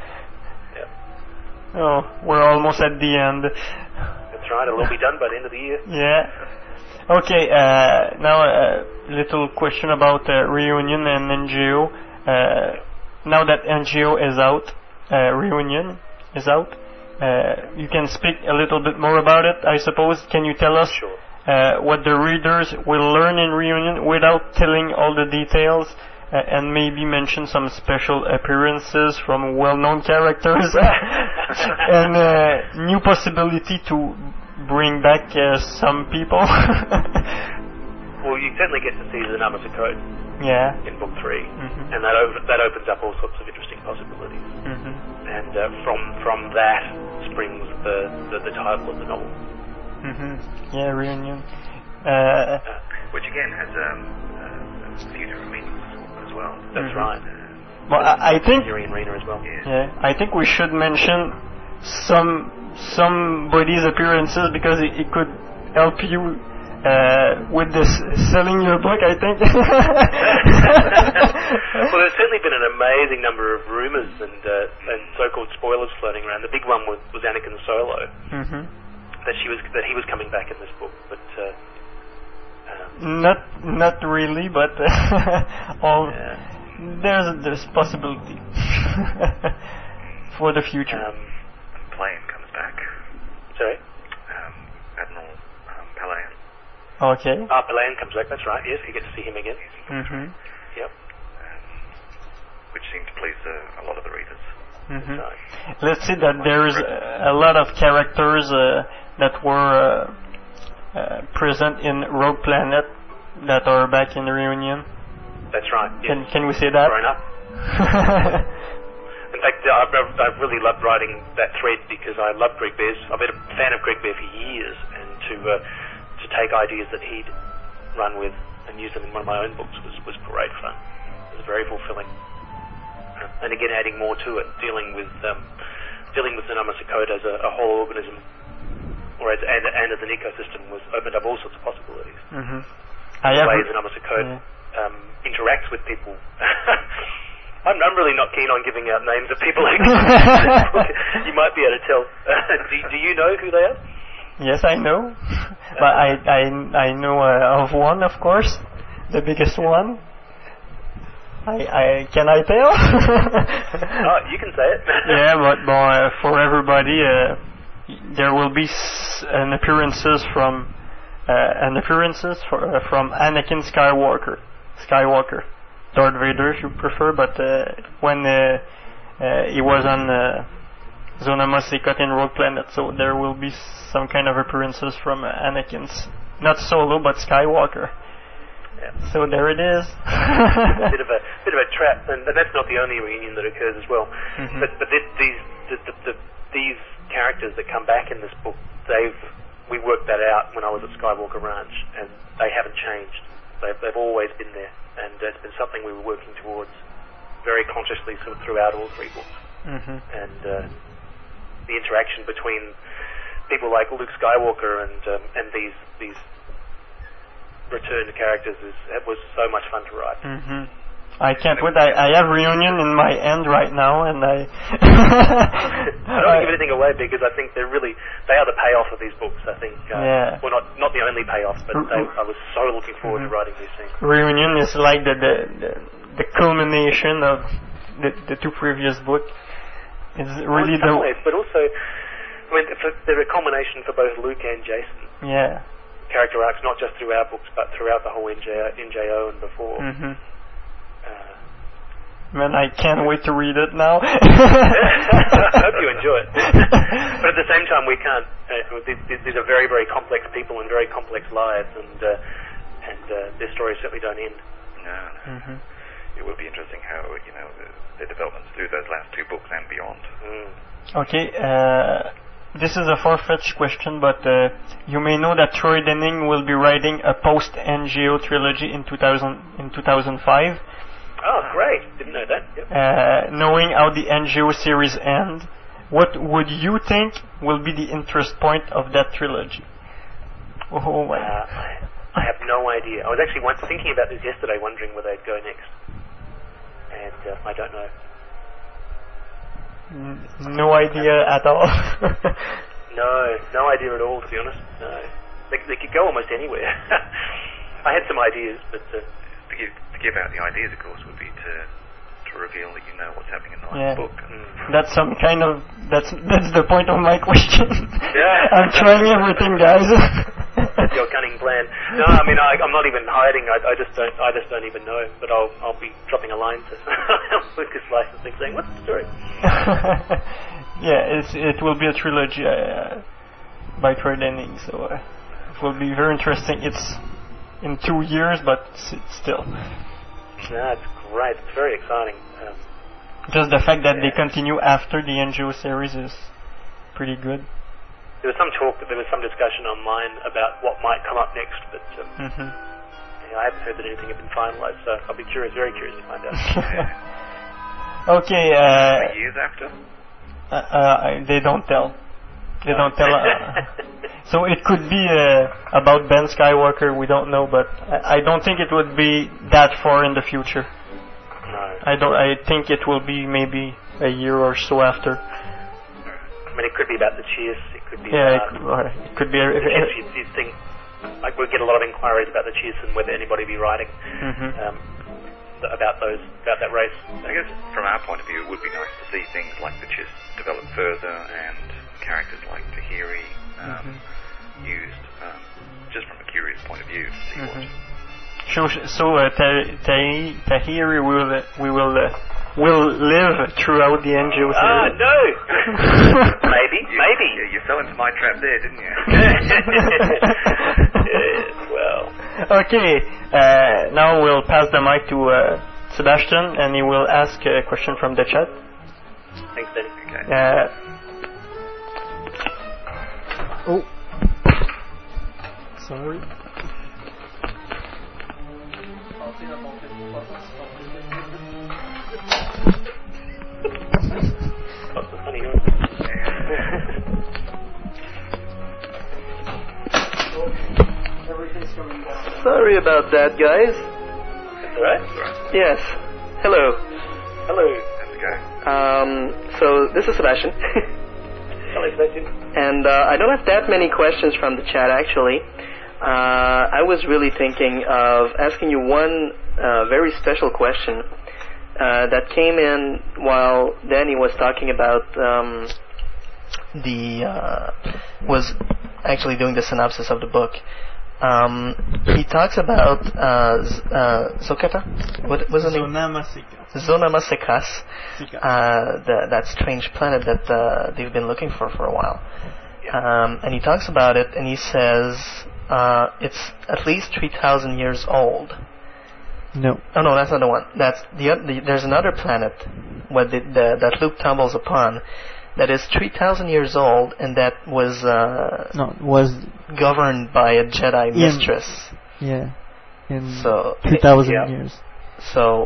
Yeah. Oh, we're almost at the end. That's right. It'll all be done by the end of the year. Yeah. Okay, uh, now a little question about uh, Reunion and N G O. Uh, now that N G O is out, uh, Reunion is out, uh, you can speak a little bit more about it, I suppose. Can you tell us sure. uh, what the readers will learn in Reunion without telling all the details, uh, and maybe mention some special appearances from well-known characters and uh, new possibility to bring back uh, some people? Well, you certainly get to see the Nama Code yeah. in book three, mm-hmm. and that op- that opens up all sorts of interesting possibilities. Mm-hmm. And uh, from from that springs the, the, the title of the novel. Mm-hmm. Yeah, Reunion. Uh, Which again has um, uh, future meanings as well. That's mm-hmm. right. Well, I, I think. Arena as well. Yeah. yeah, I think we should mention some somebody's appearances because it, it could help you uh, with this selling your book, I think. Well, there's certainly been an amazing number of rumours and uh, and so-called spoilers floating around. The big one was, was Anakin Solo, mm-hmm. that she was that he was coming back in this book, but uh, um, not not really, but uh, all yeah. there's there's possibility for the future. Um, Plane comes back. Sorry? Um, Admiral um, Palayan. Okay. Ah, Palayan comes back, that's right, yes, you get to see him again. Mm-hmm. Yep. Um, which seemed to please uh, a lot of the readers. Mm-hmm. Right. Let's see that there's a lot of characters uh, that were uh, uh, present in Rogue Planet that are back in the reunion. That's right, yes. Can, can we say that? Grown up. In fact, uh, I've, I've really loved writing that thread because I love Greg Bear's. I've been a fan of Greg Bear for years, and to uh, to take ideas that he'd run with and use them in one of my own books was, was great fun. It was very fulfilling. Uh, and again, adding more to it, dealing with um, dealing with the Namasha Code as a, a whole organism, or as and, and as an ecosystem, was opened up all sorts of possibilities. Mm-hmm. The ways the Namasha Code yeah. um, interacts with people. I'm, I'm really not keen on giving out names of people. You might be able to tell. do, do you know who they are? Yes, I know. But I I I know uh, of one, of course, the biggest one. I I can I tell? Oh, you can say it. Yeah, but, but uh, for everybody, uh, there will be s- an appearances from uh, an appearances for, uh, from Anakin Skywalker. Skywalker. Darth Vader, if you prefer, but uh, when uh, uh, he was on uh, Zona Mos Eikat in Rogue Planet, so there will be some kind of appearances from uh, Anakin's, not Solo, but Skywalker. Yeah. So there it is. a bit of a bit of a trap, and, and that's not the only reunion that occurs as well. Mm-hmm. But but this, these the, the, the, these characters that come back in this book, they've we worked that out when I was at Skywalker Ranch, and they haven't changed. They've, they've always been there, and it's been something we were working towards very consciously sort of throughout all three books. Mm-hmm. And uh, the interaction between people like Luke Skywalker and um, and these these returned characters is it was so much fun to write. Mm-hmm. I can't wait. I, I have Reunion in my end right now, and I. I don't want to give anything away because I think they're really they are the payoff of these books. I think. Uh, yeah. Well, not not the only payoff, but they, I was so looking forward mm-hmm. to writing these things. Reunion is like the the, the, the culmination of the, the two previous books. It's really well, the. Ways, but also, I mean, for, they're a culmination for both Luke and Jason. Yeah. Character arcs, not just through our books, but throughout the whole N J O and before. Mm-hmm. Uh, Man, I can't wait to read it now. I hope you enjoy it. But at the same time, we can't. Uh, these, these are very, very complex people and very complex lives, and uh, and uh, their stories certainly don't end. No, no. Mm-hmm. It will be interesting how you know the, the developments through those last two books and beyond. Mm. Okay. Uh, This is a far-fetched question, but uh, you may know that Troy Denning will be writing a post-N G O trilogy in two thousand in two thousand five. Oh, great! Didn't know that. Yep. Uh, knowing how the N G O series end, what would you think will be the interest point of that trilogy? Oh my! Uh, I have no idea. I was actually once thinking about this yesterday, wondering where they'd go next, and uh, I don't know. No idea at all. no, no idea at all, to be honest. No, they, they could go almost anywhere. I had some ideas, but uh, to, give, to give out the ideas, of course, would be to to reveal that you know what's happening in the yeah. last book. Mm. That's some kind of that's that's the point of my question. Yeah. I'm trying everything, guys. That's your cunning plan. No, I mean I, I'm not even hiding. I, I just don't. I just don't even know. But I'll I'll be dropping a line to Lucas Licensing saying, "What's the story?" Yeah, it's it will be a trilogy uh, by Troy Denning, so uh, it will be very interesting. It's in two years, but it's still. No, it's great. It's very exciting. Um, Just the fact that yeah. they continue after the N G O series is pretty good. There was some talk, there was some discussion online about what might come up next, but um, mm-hmm. yeah, I haven't heard that anything had been finalised, so I'll be curious, very curious to find out. Okay. Uh, years after? Uh, uh, they don't tell. They don't tell. Uh, so it could be uh, about Ben Skywalker. We don't know, but I, I don't think it would be that far in the future. No. I don't. I think it will be maybe a year or so after. I mean, it could be about the Chiss. It could be. Yeah, about it, it could be. The Chiss, you'd, you'd think, like we get a lot of inquiries about the Chiss and whether anybody be writing mm-hmm. um, th- about those about that race. I guess from our point of view, it would be nice to see things like the Chiss develop further and characters like Tahiri um, mm-hmm. used, um, just from a curious point of view. To see mm-hmm. what. So, so uh, Tahiri, Tahiri will uh, we will. Uh, will live throughout the N G O series. Ah, no! maybe, you, maybe. You, you fell into my trap there, didn't you? Yes, well. Okay, uh, now we'll pass the mic to uh, Sebastian, and he will ask a question from the chat. Thanks, Danny. Okay. Uh, oh. Sorry. Sorry about that, guys. That's alright. Yes. Hello. Hello. How's it going? Um, so, this is Sebastian. Hello, Sebastian. And uh, I don't have that many questions from the chat, actually. Uh, I was really thinking of asking you one uh, very special question uh, that came in while Danny was talking about um, the... Uh, was actually doing the synopsis of the book. Um, he talks about uh, Z- uh, Zokata? What was the name? Zonama Sekas. Uh, the, that strange planet that uh, they've been looking for for a while. Um, and he talks about it, and he says uh, it's at least three thousand years old. No. Oh no, that's not the one. That's the, the there's another planet where the, the, that Luke tumbles upon that is three thousand years old, and that was uh, no was governed by a Jedi in, mistress. Yeah. In so three thousand yeah. years. So,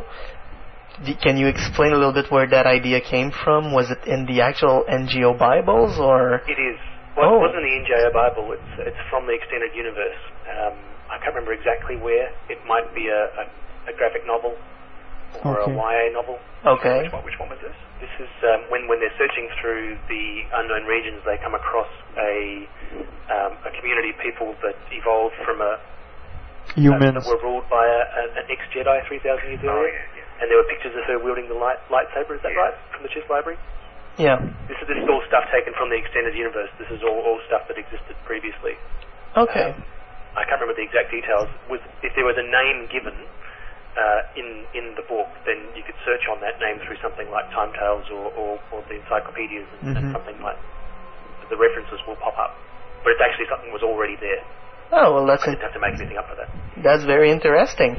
d- can you explain a little bit where that idea came from? Was it in the actual N G O Bibles, or? It is. Well, oh. It wasn't in the N G O Bible. It's it's from the Extended Universe. Um, I can't remember exactly where. It might be a, a, a graphic novel or okay. a Y A novel. Okay. Which one, which one was this? This is um, when when they're searching through the unknown regions, they come across a um, a community of people that evolved from a humans uh, that were ruled by a, a, an ex-Jedi three thousand years Oh, earlier, yeah, yeah. and there were pictures of her wielding the light lightsaber. Is that Yeah. right? From the Chiss Library. Yeah. This is this is all stuff taken from the Extended Universe. This is all, all stuff that existed previously. Okay. Um, I can't remember the exact details. Was if there was a name given uh, in in the book, then you could search on that name through something like Time Tales or, or, or the encyclopedias, and, mm-hmm. and something like the references will pop up. But it's actually something that was already there. Oh well, that's I didn't have to make anything up for that. That's very interesting.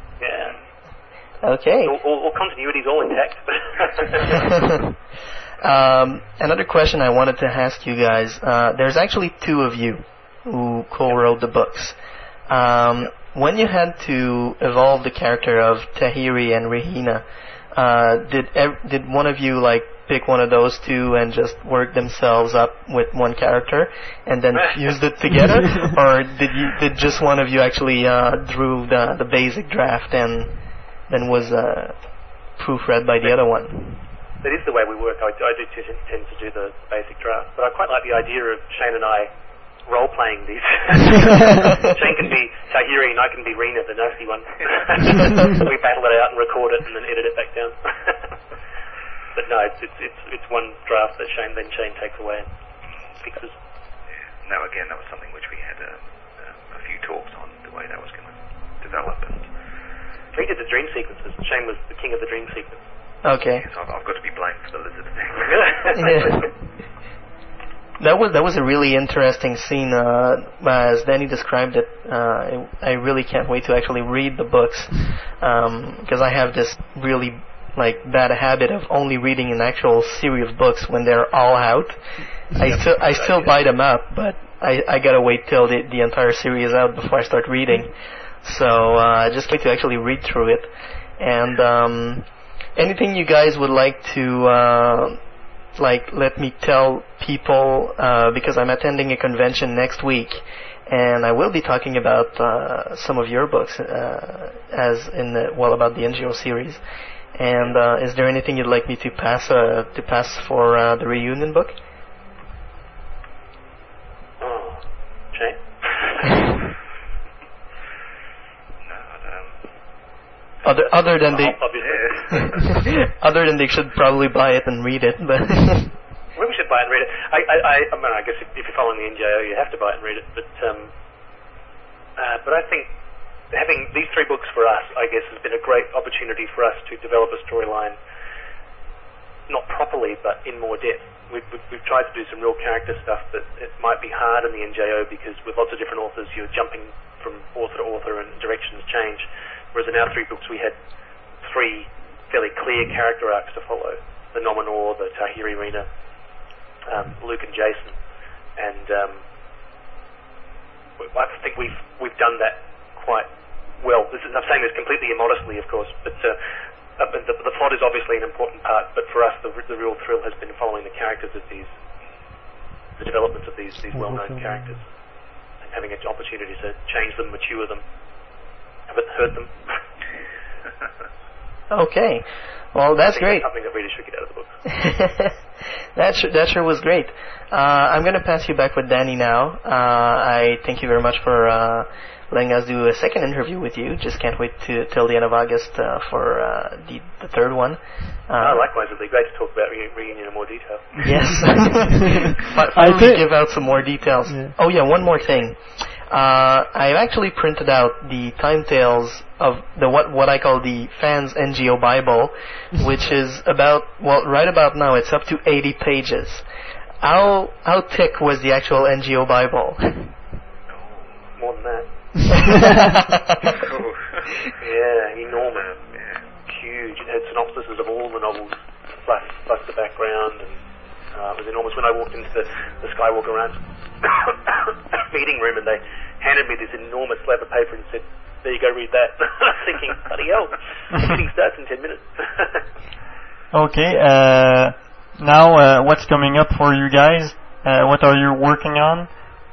Yeah. Okay. All, all, all continuity is all intact. um, another question I wanted to ask you guys. Uh, there's actually two of you who co-wrote the books. Um, when you had to evolve the character of Tahiri and Rehina, uh, did ev- did one of you like pick one of those two and just work themselves up with one character and then fused it together, or did you did just one of you actually uh, drew the the basic draft and then was uh, proofread by the other one? That is the way we work. I, I do t- tend to do the basic draft, but I quite like the idea of Shane and I role-playing these. Shane can be Tahiri and I can be Rena, the nosy one. We battle it out and record it and then edit it back down. But no, it's, it's it's it's one draft that Shane then Shane takes away and fixes. Yeah. No, again, that was something which we had a, a, a few talks on, the way that was going to develop. And we did the dream sequences. Shane was the king of the dream sequence. Okay. So I've, I've got to be blamed for the lizard thing. Yeah. That was that was a really interesting scene. Uh, as Danny described it, uh, I, I really can't wait to actually read the books because um, I have this really like bad habit of only reading an actual series of books when they're all out. I still I still buy them up, but I, I gotta wait till the, the entire series is out before I start reading. So uh, I just wait to actually read through it. And um, anything you guys would like to uh, like let me tell people uh, because I'm attending a convention next week, and I will be talking about uh, some of your books, uh, as in the, well about the N G O series. And uh, is there anything you'd like me to pass uh, to pass for uh, the reunion book? Oh, Jay? Other other than they Obviously. other than they should probably buy it and read it, but Well, we should buy it and read it. I, I, I, I mean, I guess if, if you're following the N J O, you have to buy it and read it. But, um, uh, but I think having these three books for us, I guess, has been a great opportunity for us to develop a storyline, not properly, but in more depth. We've, we've, we've tried to do some real character stuff that it might be hard in the N J O because with lots of different authors, you're jumping from author to author and directions change. Whereas in our three books, we had three fairly clear character arcs to follow: the Nominor, the Tahiri Rena, um, Luke and Jason, and um, I think we've we've done that quite well. This is, I'm saying this completely immodestly, of course, but uh, uh, the, the plot is obviously an important part. But for us, the, the real thrill has been following the characters of these, the developments of these these well-known characters, and having an opportunity to change them, mature them, haven't hurt them. okay. Well, that's great. That's something that really should get out of the book. that, sure, that sure was great. Uh, I'm going to pass you back with Danny now. Uh, I thank you very much for uh, letting us do a second interview with you. Just can't wait to till the end of August uh, for uh, the, the third one. Uh, oh, likewise, it'll be great to talk about re- reunion in more detail. Yes. But I finally think- give out some more details. Yeah. Oh yeah, one more thing. Uh, I've actually printed out the time tales of the what what I call the fans N G O Bible, which is about well right about now it's up to eighty pages. How how thick was the actual N G O Bible? More than that. Yeah, enormous. Huge. It had synopsises of all the novels, plus plus the background, and uh, it was enormous. When I walked into the, the Skywalker Ranch meeting room, and they handed me this enormous slab of paper and said, "There you go, read that." I was thinking, bloody hell, the meeting starts in ten minutes. Okay, uh, now uh, what's coming up for you guys? Uh, what are you working on?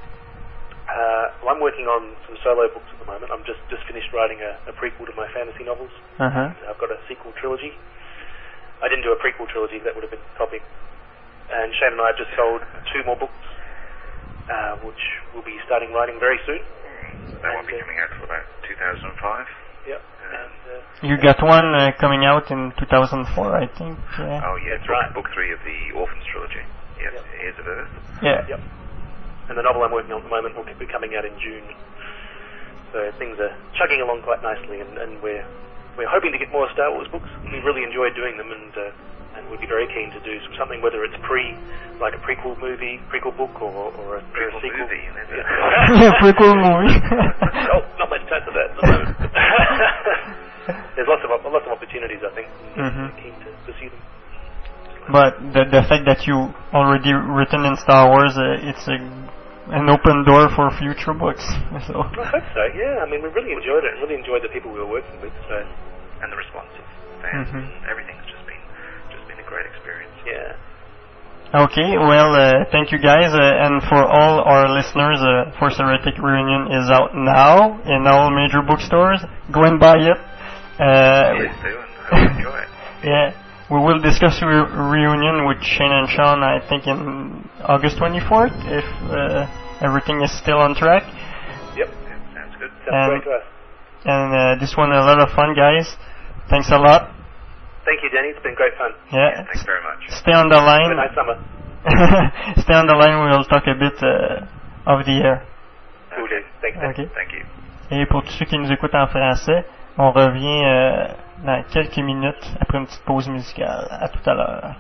Uh, well, I'm working on some solo books at the moment. I'm just, just finished writing a, a prequel to my fantasy novels. Uh-huh. I've got a sequel trilogy. I didn't do a prequel trilogy, that would have been topic. And Shane and I have just sold two more books, uh, which we'll be starting writing very soon. That won't be coming out till about two thousand five. Yep. And, uh, You got one uh, coming out in two thousand four, I think. Yeah. Oh yeah, That's book, right. book three of the Orphans trilogy. Yes, Yep. Ears of Earth. Yeah. Yep. And the novel I'm working on at the moment will be coming out in June. So things are chugging along quite nicely, and, and we're we're hoping to get more Star Wars books. We really enjoyed doing them, and uh, and we'd be very keen to do some, something, whether it's pre, like a prequel movie, prequel book, or, or a, Prequel or a sequel. movie, and then Yeah. Prequel movie. Oh, not much time for that at the moment. There's lots of op- lots of opportunities, I think. And Mhm. we're keen to pursue them. But the the fact that you already written in Star Wars, uh, it's a, an open door for future books. So. I hope so. Yeah, I mean, we really enjoyed it. Really enjoyed the people we were working with. So, and the response of fans, Mhm. and everything's just been just been a great experience. yeah. Okay, well, uh, thank you guys, uh, and for all our listeners, uh, Force Heretic Reunion is out now in all major bookstores. Go and buy it. Uh, Please do, and I hope you enjoy it. Yeah, we will discuss re- reunion with Shane and Sean, I think, in August twenty-fourth, if uh, everything is still on track. Yep. Yeah, sounds good. Sounds And- great to us. And uh, this one a lot of fun, guys. Thanks a lot. Thank you, Danny. It's been great fun. Yeah, Thanks very much. stay on the Have a line. nice summer. Stay on the line, we'll talk a bit uh, off the air. Cool, dude. Thanks, Dan. Okay. Thank you. Et pour tous ceux qui nous écoutent en français, on revient euh, dans quelques minutes après une petite pause musicale. À tout à l'heure.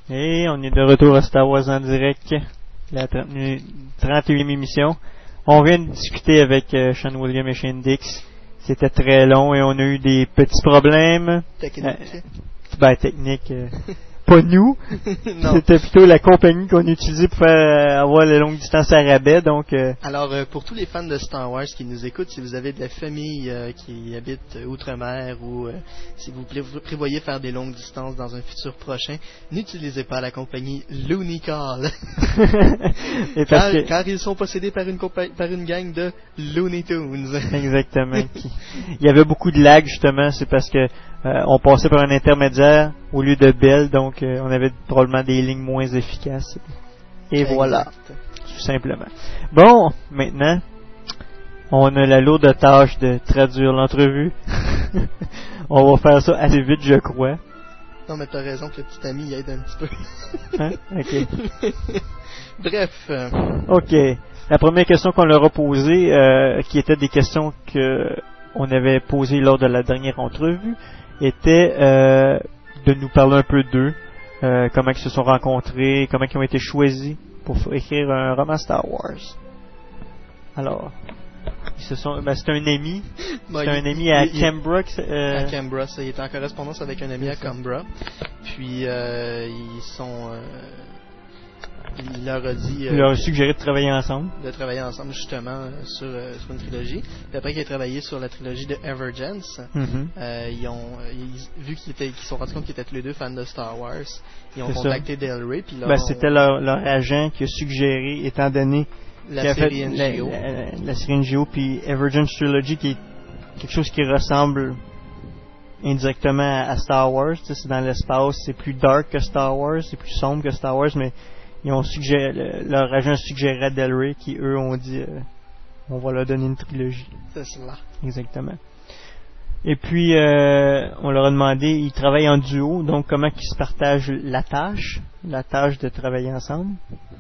Et on est de retour à Star Wars en direct, la trente et unième émission. On vient de discuter avec euh, Sean William et Shane Dix. C'était très long et on a eu des petits problèmes. Technique. Euh, ben, technique. Euh, pas nous. C'était plutôt la compagnie qu'on utilisait pour faire euh, avoir les longues distances à rabais. Donc, euh... Alors, euh, pour tous les fans de Star Wars qui nous écoutent, si vous avez de la famille euh, qui habite euh, outre-mer ou euh, si vous, pla- vous prévoyez faire des longues distances dans un futur prochain, n'utilisez pas la compagnie Looney Call. Et car, parce que... car ils sont possédés par une, compa- par une gang de Looney Tunes. Exactement. Il y avait beaucoup de lag justement, c'est parce que euh, on passait par un intermédiaire au lieu de Bell, donc euh, on avait probablement des lignes moins efficaces. Et exact. Voilà, tout simplement. Bon, maintenant, on a la lourde tâche de traduire l'entrevue. On va faire ça assez vite, je crois. Non, mais t'as raison que le petit ami y aide un petit peu. Hein? Ok. Bref. Euh... Ok. La première question qu'on leur a posée, euh, qui était des questions que on avait posées lors de la dernière entrevue, était euh, de nous parler un peu d'eux, euh, comment ils se sont rencontrés, comment ils ont été choisis pour écrire un roman Star Wars. Alors, ils se sont, ben, c'est un ami, bon, c'est il, un ami il, à il, Canberra. Euh... À Canberra, ça, il était en correspondance avec un ami à Canberra. Puis euh, ils sont, euh, il leur a dit, euh, il leur a suggéré de travailler ensemble, de travailler ensemble justement euh, sur, euh, sur une trilogie. Puis après qu'il ait travaillé sur la trilogie de Evergence, mm-hmm. euh, ils ont, ils, vu qu'ils étaient, qu'ils se sont rendus compte qu'ils étaient tous les deux fans de Star Wars, ils ont c'est contacté Del Rey. Puis là, ben, on... c'était leur, leur agent qui a suggéré, étant donné la série N G O, la, la, la série N G O, puis Evergence Trilogy, qui est quelque chose qui ressemble indirectement à Star Wars. Tu sais, c'est dans l'espace, c'est plus dark que Star Wars, c'est plus sombre que Star Wars, mais ils ont suggéré, le, leur agent suggérait à Del Rey, qui eux ont dit euh, on va leur donner une trilogie. C'est cela. Exactement. Et puis euh, on leur a demandé, ils travaillent en duo, donc comment ils se partagent la tâche, la tâche de travailler ensemble.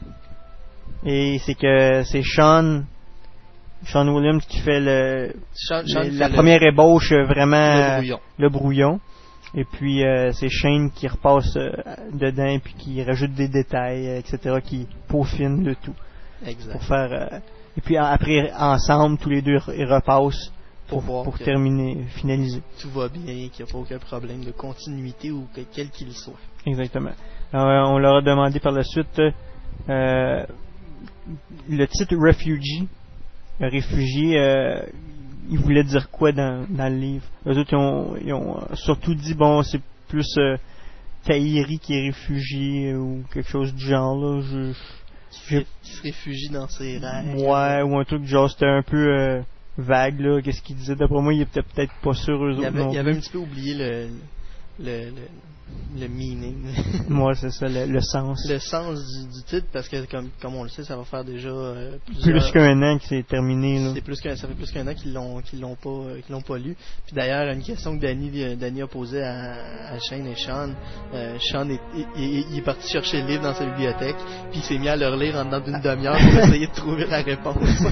Et c'est que c'est Sean Sean Williams qui fait le, Sean, Sean le fait la le, première ébauche vraiment le brouillon. Le brouillon. Et puis euh, c'est Shane qui repasse euh, dedans et puis qui rajoute des détails, euh, et cetera, qui peaufine le tout. Exact. Pour faire euh, et puis après ensemble tous les deux ils repassent pour, pour, pour terminer, finaliser. Tout va bien, qu'il n'y a pas aucun problème de continuité ou que, quel qu'il soit. Exactement. Alors, on leur a demandé par la suite euh, le titre Refugee, réfugié, euh, il voulait dire quoi dans, dans le livre? Eux autres, ils ont, ils ont surtout dit, bon, c'est plus euh, Tahiri qui est réfugié ou quelque chose du genre, là. Je, je, qui se réfugie dans ses rêves. Ouais, ou un truc du genre, c'était un peu euh, vague, là. Qu'est-ce qu'il disait? D'après moi, il était peut-être pas sûr, eux il autres. Avait, non il avait plus. un petit peu oublié le... le, le le meaning. Moi, c'est ça, le, le sens. Le sens du, du titre, parce que comme, comme on le sait, ça va faire déjà euh, plus qu'un an que c'est terminé. Là. C'est plus qu'un, ça fait plus qu'un an qu'ils l'ont, qu'ils l'ont pas, euh, qu'ils l'ont pas lu. Puis d'ailleurs, une question que Danny, Danny a posée à, à Shane et Sean. Euh, Sean est, il, il est parti chercher le livre dans sa bibliothèque, puis il s'est mis à le relire en dedans d'une demi-heure pour essayer de trouver la réponse.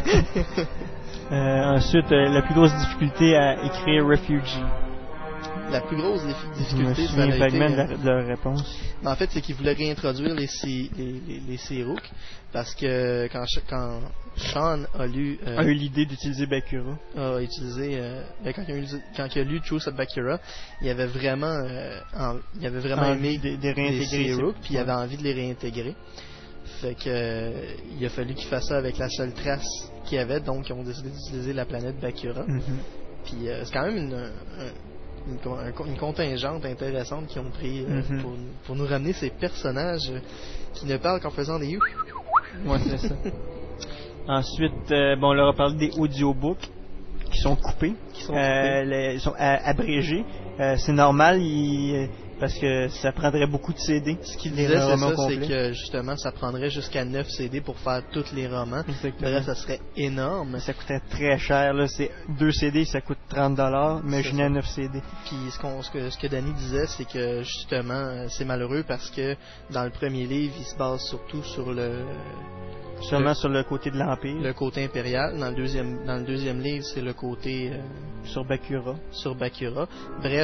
euh, ensuite, euh, la plus grosse difficulté à écrire Refugee. La plus grosse difficulté, ça a été... de la, de la réponse. En fait, c'est qu'ils voulaient réintroduire les les les, les Seerook parce que quand quand Sean a lu euh, a eu l'idée d'utiliser Bakura, a utilisé euh, quand il a, eu, quand il a lu Truth of Bakura, il avait vraiment euh, en, il avait vraiment envie aimé de, de réintégrer les Seerook, puis il ouais. avait envie de les réintégrer. Fait que euh, il a fallu qu'il fasse ça avec la seule trace qu'il y avait, donc ils ont décidé d'utiliser la planète Bakura. Mm-hmm. Puis euh, c'est quand même une, un, Une, une contingente intéressante qui ont pris euh, mm-hmm. pour, pour nous ramener ces personnages qui ne parlent qu'en faisant des ouais, c'est ça. Ensuite, euh, bon, on leur a parlé des audiobooks qui sont coupés, qui sont, euh, les, sont a, abrégés. Euh, c'est normal, ils, parce que ça prendrait beaucoup de C D. Ce qu'il disait, c'est ça, c'est que justement, ça prendrait jusqu'à neuf C D pour faire tous les romans. Bref, ça serait énorme. Ça coûterait très cher, là. C'est deux C D, ça coûte trente dollars. Imaginez neuf C D. Puis ce, qu'on, ce, que, ce que Danny disait, c'est que justement, c'est malheureux parce que dans le premier livre, il se base surtout sur le... Seulement le, sur le côté de l'Empire. Le côté impérial. Dans le deuxième, dans le deuxième livre, c'est le côté... Euh, sur Bakura. Sur Bakura. Bref,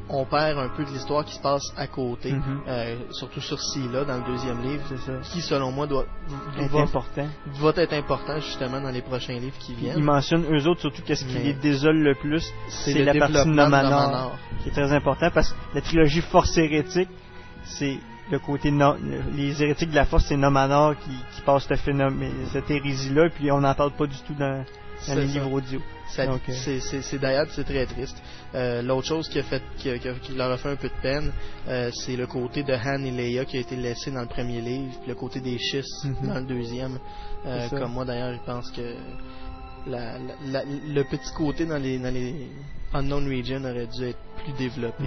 on perd un peu de l'histoire qui se passe à côté, Mm-hmm. euh, surtout sur Scylla dans le deuxième livre, c'est ça. qui selon moi doit, Est va, important. va être important justement dans les prochains livres qui viennent. Ils mentionnent eux autres surtout qu'est-ce qui Mais les désole le plus, c'est c'est le la partie développement de Nomanor, Nomanor. qui est très important parce que la trilogie Force hérétique, c'est le côté no- les hérétiques de la Force, c'est Nomanor qui, qui passe ce phénomène, cette hérésie-là, et puis on n'en parle pas du tout dans, dans C'est les ça. livres audio. Ça- Donc, euh, c'est, c'est, c'est d'ailleurs c'est très triste. Euh, l'autre chose qui a fait qui, a- qui a- qui leur a fait un peu de peine, euh, c'est le côté de Han et Leia qui a été laissé dans le premier livre, puis le côté des schistes Mhm. dans le deuxième. Euh, C'est ça. comme moi d'ailleurs, je pense que la, la- la- le petit côté dans les dans les Unknown Region aurait dû être plus développé.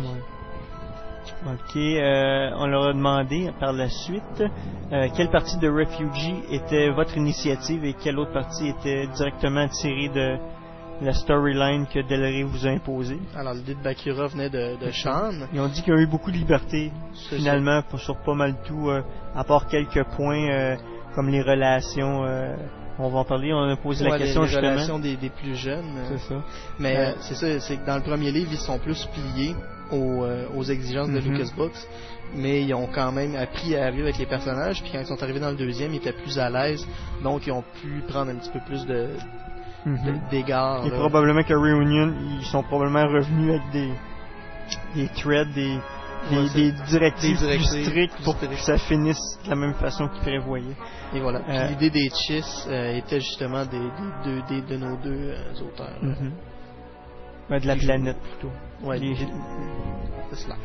Ok, euh, on leur a demandé par la suite euh, quelle partie de Refugee était votre initiative et quelle autre partie était directement tirée de la storyline que Del Rey vous a imposée. Alors l'idée de Bakura venait de, de Sean. Ils ont dit qu'il y a eu beaucoup de liberté C'est finalement pour, sur pas mal tout, euh, à part quelques points euh, comme les relations. Euh, on va en parler, on a posé Ouais, la question les, les justement. relations des, des plus jeunes. euh, C'est ça. Mais Euh, euh, c'est ça, c'est que dans le premier livre, ils sont plus pliés aux, euh, aux exigences de Mhm. Lucas Books, mais ils ont quand même appris à vivre avec les personnages, puis quand ils sont arrivés dans le deuxième, ils étaient plus à l'aise, donc ils ont pu prendre un petit peu plus de, Mhm. de- d'égards. Et là. probablement que Reunion, ils sont probablement revenus avec des, des threads, des, des, Ouais, c'est- des directives des directives plus strictes plus pour strictes. que ça finisse de la même façon qu'ils prévoyaient. Et voilà. Puis Euh, l'idée des Chiss euh, était justement des, des deux, des- de nos deux euh, auteurs. euh, Mhm. Ouais, de la qui planète jouent. plutôt. Ouais, Les- des- c'est cela.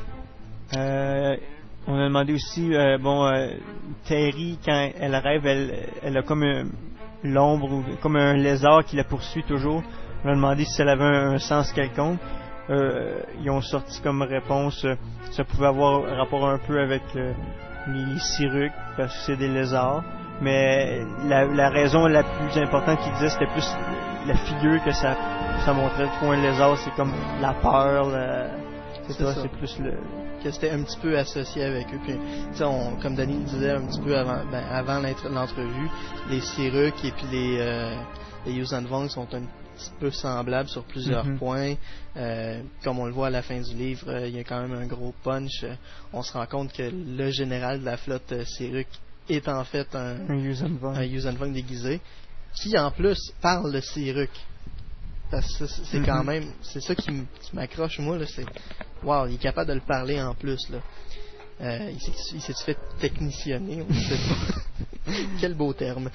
Euh, on a demandé aussi, euh, bon, euh, Terry, quand elle rêve, elle, elle a comme un- l'ombre ou comme un lézard qui la poursuit toujours. On a demandé si elle avait un, un sens quelconque. Euh, ils ont sorti comme réponse, euh, ça pouvait avoir rapport un peu avec euh, les Siruks, parce que c'est des lézards. Mais la, la raison la plus importante qu'ils disaient, c'était plus la figure que ça, ça montrait. Pour un lézard, c'est comme la peur, la- c'est C'est ça, ça. c'est plus le... Que c'était un petit peu associé avec eux. Puis, tu sais, on- comme Danny le disait un petit peu avant, ben, avant l'entre- l'entrevue, les Siruks et puis les, euh, les Yuuzhan Vong sont un petit peu semblables sur plusieurs Mhm. points. Euh, comme on le voit à la fin du livre, euh, il y a quand même un gros punch. Euh, on se rend compte que le général de la flotte euh, Siruk est en fait un, Un Yuuzhan Vong. un Yuuzhan Vong déguisé, qui en plus parle le Siruk. Parce que c'est c'est quand Mhm. même, c'est ça qui m- qui m'accroche moi là, c'est, wow, il est capable de le parler en plus là. Euh, il s'est il s'est fait technitionner, on sait pas. Quel beau terme.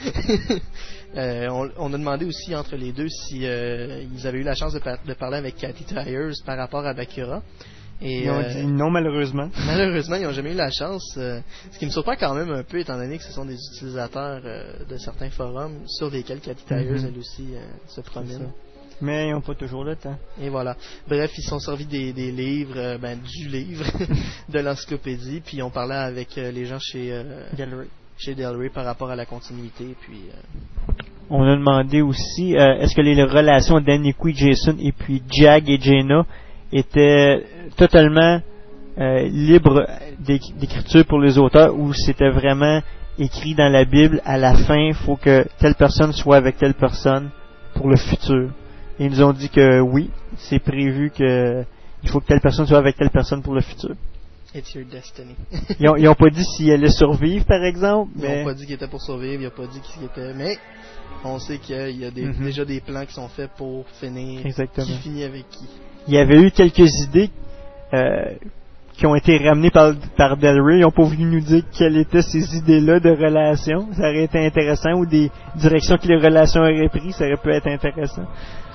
Euh, on, on a demandé aussi entre les deux si euh, ils avaient eu la chance de, par- de parler avec Cathy Tyers par rapport à Bakura. Et, Ils ont euh, dit non, malheureusement. Malheureusement, ils n'ont jamais eu la chance. euh, ce qui me surprend quand même un peu, étant donné que ce sont des utilisateurs euh, de certains forums sur lesquels Cathy Tyers, Mhm. elle aussi, euh, se promène. ça. Mais ils n'ont pas toujours le temps. Et voilà. Bref, ils se sont servis des, des livres, euh, ben, du livre, de l'encyclopédie, puis on parlait avec euh, les gens chez, euh, Del Rey. chez Del Rey par rapport à la continuité, puis... euh, On a demandé aussi, euh, est-ce que les relations d'Aniqui, Jason et puis Jag et Jaina étaient totalement euh, libres d'éc- d'écriture pour les auteurs ou c'était vraiment écrit dans la Bible, à la fin, il faut que telle personne soit avec telle personne pour le futur. Et ils nous ont dit que oui, c'est prévu que il faut que telle personne soit avec telle personne pour le futur. It's your destiny. Ils ont, ils ont pas dit s'il allait survivre, par exemple, Ils mais... n'ont pas dit qu'il était pour survivre, il n'a pas dit qu'il était... Mais on sait qu'il y a des, Mhm. déjà des plans qui sont faits pour finir. Exactement. Qui finit avec qui. Il y avait eu quelques idées euh, qui ont été ramenées par, par Del Rey. Ils n'ont pas voulu nous dire quelles étaient ces idées-là de relations. Ça aurait été intéressant. Ou des directions que les relations auraient pris. Ça aurait pu être intéressant.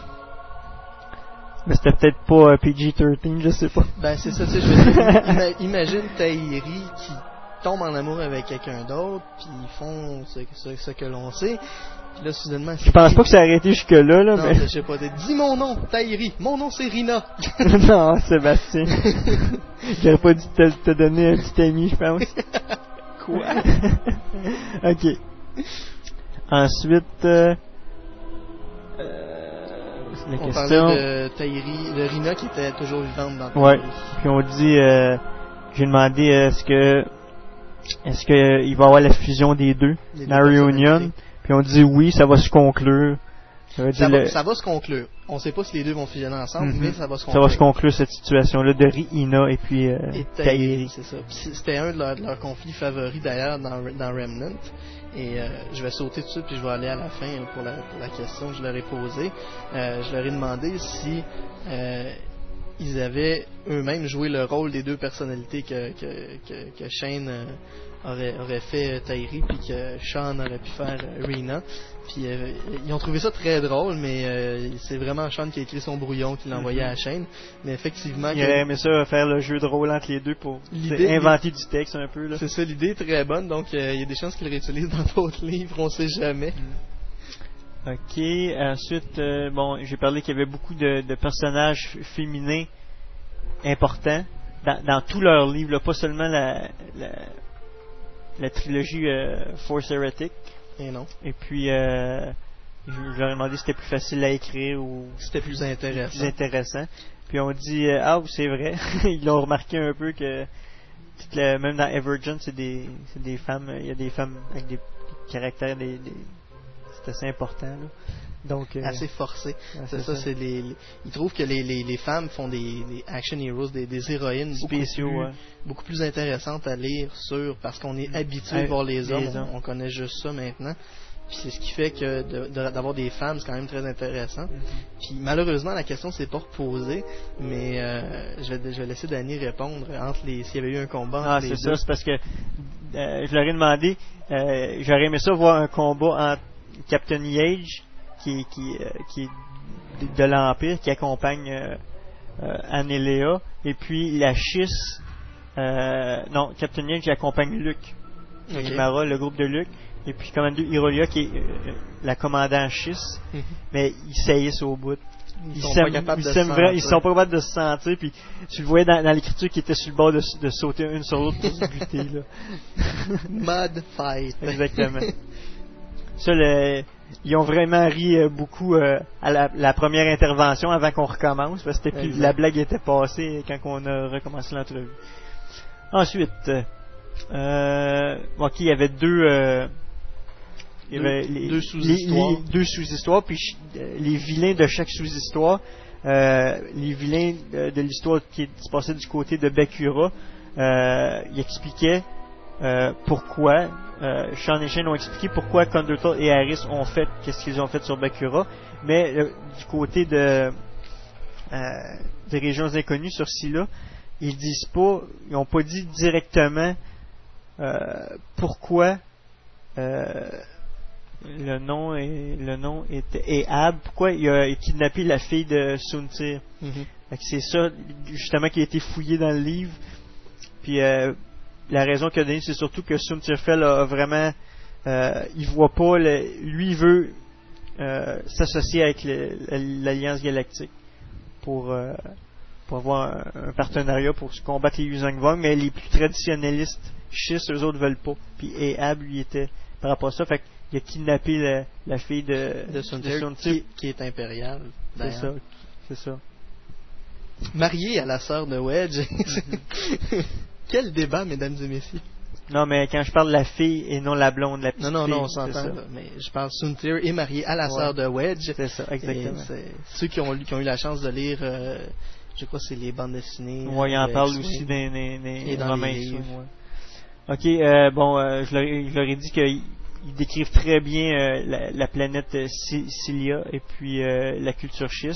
Mais c'était peut-être pas euh, P G treize, je sais pas. Ben c'est ça, tu sais, je veux dire, ima- imagine Tahiri qui tombe en amour avec quelqu'un d'autre, puis ils font ce, ce, ce que l'on sait. Puis là, soudainement, Je pense pas que ça aurait été jusque-là, là, non, mais... je sais pas, dis mon nom, Tahiri, mon nom c'est Rina. Non, Sébastien. J'aurais pas dû te, te donner un petit ami, je pense. Quoi? Ok. Ensuite, euh, euh, c'est la On question. parlait de Tahiri, de Rina qui était toujours vivante dans Ouais. Tahiri. Puis on dit, euh, j'ai demandé euh, est-ce que, est-ce que euh, il va y avoir la fusion des deux, Les la deux réunion. personnalités. Puis on dit oui, ça va se conclure Ça va, le... ça va se conclure. On ne sait pas si les deux vont fusionner ensemble, mm-hmm. mais ça va se conclure. Ça va se conclure cette situation-là de Riina et puis euh, et Tahiri. C'est ça. Puis c'était un de leurs leur conflits favoris d'ailleurs dans, dans Remnant. Et euh, je vais sauter tout de suite puis je vais aller à la fin pour la, pour la question que je leur ai posée. Euh, je leur ai demandé si euh, ils avaient eux-mêmes joué le rôle des deux personnalités que, que, que, que Shane euh, aurait, aurait fait Tahiri puis que Sean aurait pu faire euh, Riina. Puis euh, ils ont trouvé ça très drôle, mais euh, c'est vraiment Sean qui a écrit son brouillon, qui l'a envoyé mm-hmm. à Shane. Mais effectivement, il aurait aimé ça faire le jeu de rôle entre les deux pour inventer du texte un peu là. C'est ça, l'idée est très bonne, donc euh, il y a des chances qu'il le réutilise dans d'autres livres, on sait jamais. Mm. Ok, ensuite, euh, bon, j'ai parlé qu'il y avait beaucoup de, de personnages féminins importants dans, dans tous leurs livres, là, pas seulement la, la, la trilogie euh, Force Heretic. Et non. Et puis, euh, je, je leur ai demandé si c'était plus facile à écrire ou c'était plus intéressant. Plus intéressant. Puis on dit, euh, ah, c'est vrai. Ils l'ont remarqué un peu que le, même dans Evergent, c'est des, c'est des femmes. Il y a des femmes avec des, des caractères, des, des, c'est assez important. Là. Donc euh, assez forcé. Ouais, c'est, c'est ça. ça. C'est les, les, ils trouvent que les, les, les femmes font des, des action heroes, des, des héroïnes spéciaux, beaucoup plus, ouais. beaucoup plus intéressantes à lire sur parce qu'on est habitué ouais, de voir les hommes. Les hommes. On, on connaît juste ça maintenant. Puis c'est ce qui fait que de, de, d'avoir des femmes, c'est quand même très intéressant. Mm-hmm. Puis malheureusement, la question s'est pas reposée, mais euh, je, vais, je vais laisser Danny répondre entre les s'il y avait eu un combat entre ah, les deux. Ah, c'est deux. ça, c'est parce que euh, je leur ai demandé, euh, j'aurais aimé ça voir un combat entre Captain Yage, qui, qui, euh, qui est de, de l'Empire, qui accompagne euh, euh, Anne et Léa, et puis la Chiss, euh, non, Captain Yage qui accompagne Luke, okay. Mara, le groupe de Luke, et puis Commander Irolia qui est euh, la commandant Chiss, mm-hmm. mais ils saillissent au bout. Ils, ils sont pas capables ils de se sentir. Ils sont pas capables de se sentir, puis tu le voyais dans, dans l'écriture qui était sur le bord de, de sauter une sur l'autre pour se buter, là. Mud fight. Exactement. Ça, le, ils ont vraiment ri euh, beaucoup euh, à la, la première intervention avant qu'on recommence, parce que plus, la blague était passée quand on a recommencé l'entrevue. Ensuite, euh, ok, il y avait deux, euh, il y avait deux, les, deux sous-histoires, les, les, deux sous-histoires, puis euh, les vilains de chaque sous-histoire, euh, les vilains de, de l'histoire qui se passait du côté de Bakura, euh, ils expliquaient euh, pourquoi. Euh, Sean et Shane ont expliqué pourquoi Condortal et Harris ont fait qu'est-ce qu'ils ont fait sur Bakura, mais euh, du côté de euh, des régions inconnues sur Scylla, ils disent pas, ils ont pas dit directement euh, pourquoi euh, le nom est, le nom était Ehab, pourquoi il a kidnappé la fille de Suntir. Mm-hmm. C'est ça justement qui a été fouillé dans le livre. Puis euh, la raison qu'il a donnée, c'est surtout que Suntirfell a vraiment, euh, il voit pas, le, lui il veut euh, s'associer avec le, l'Alliance Galactique pour euh, pour avoir un, un partenariat pour combattre les Yuzong-Vong, mais les plus traditionnalistes Chiss, eux autres veulent pas. Puis Ehab lui était par rapport à ça, fait qu'il a kidnappé la, la fille de, de Suntir qui, qui est impériale. C'est ça, c'est ça. Mariée à la sœur de Wedge. Mm-hmm. Quel débat, mesdames et messieurs. Non, mais quand je parle de la fille et non la blonde, la petite Non, non, fille, non, on s'entend. Là, mais je parle Suntir est mariée à la ouais. sœur de Wedge. C'est ça, exactement. C'est, ceux qui ont, qui ont eu la chance de lire, euh, je crois que c'est les bandes dessinées. Oui, ils en parlent aussi dans les romans. Ok, euh, bon, euh, je, leur, je leur ai dit qu'ils décrivent très bien euh, la, la planète Cilia et puis euh, la culture Chiss.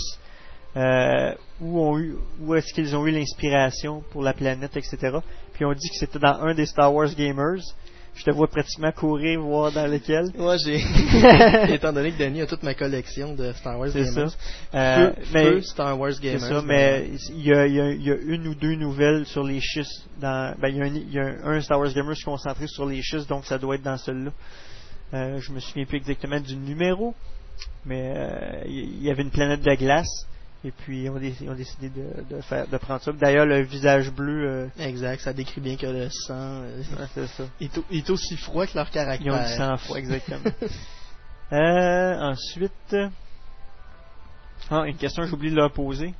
Euh, où, ont eu, où est-ce qu'ils ont eu l'inspiration pour la planète, et cetera. Puis on dit que c'était dans un des Star Wars Gamers. Je te vois pratiquement courir, voir dans lequel. Moi, j'ai... Étant donné que Danny a toute ma collection de Star Wars c'est Gamers. Ça. Euh, feu, mais, feu Star Wars Gamers. C'est ça, mais il y a, il y a, il y a une ou deux nouvelles sur les Chiss. Dans, ben, il y a, un, il y a un, un Star Wars Gamers concentré sur les Chiss, donc ça doit être dans celui-là. Euh, je me souviens plus exactement du numéro, mais euh, il y avait une planète de glace. Et puis, on, dé- on décidé de, de, faire, de prendre ça. D'ailleurs, le visage bleu... Euh, exact, ça décrit bien que le sang euh, ouais, c'est ça. Est, au, est aussi froid que leur caractère. Ils ont du sang froid, exactement. euh, ensuite... Ah, une question que j'ai oublié de leur poser.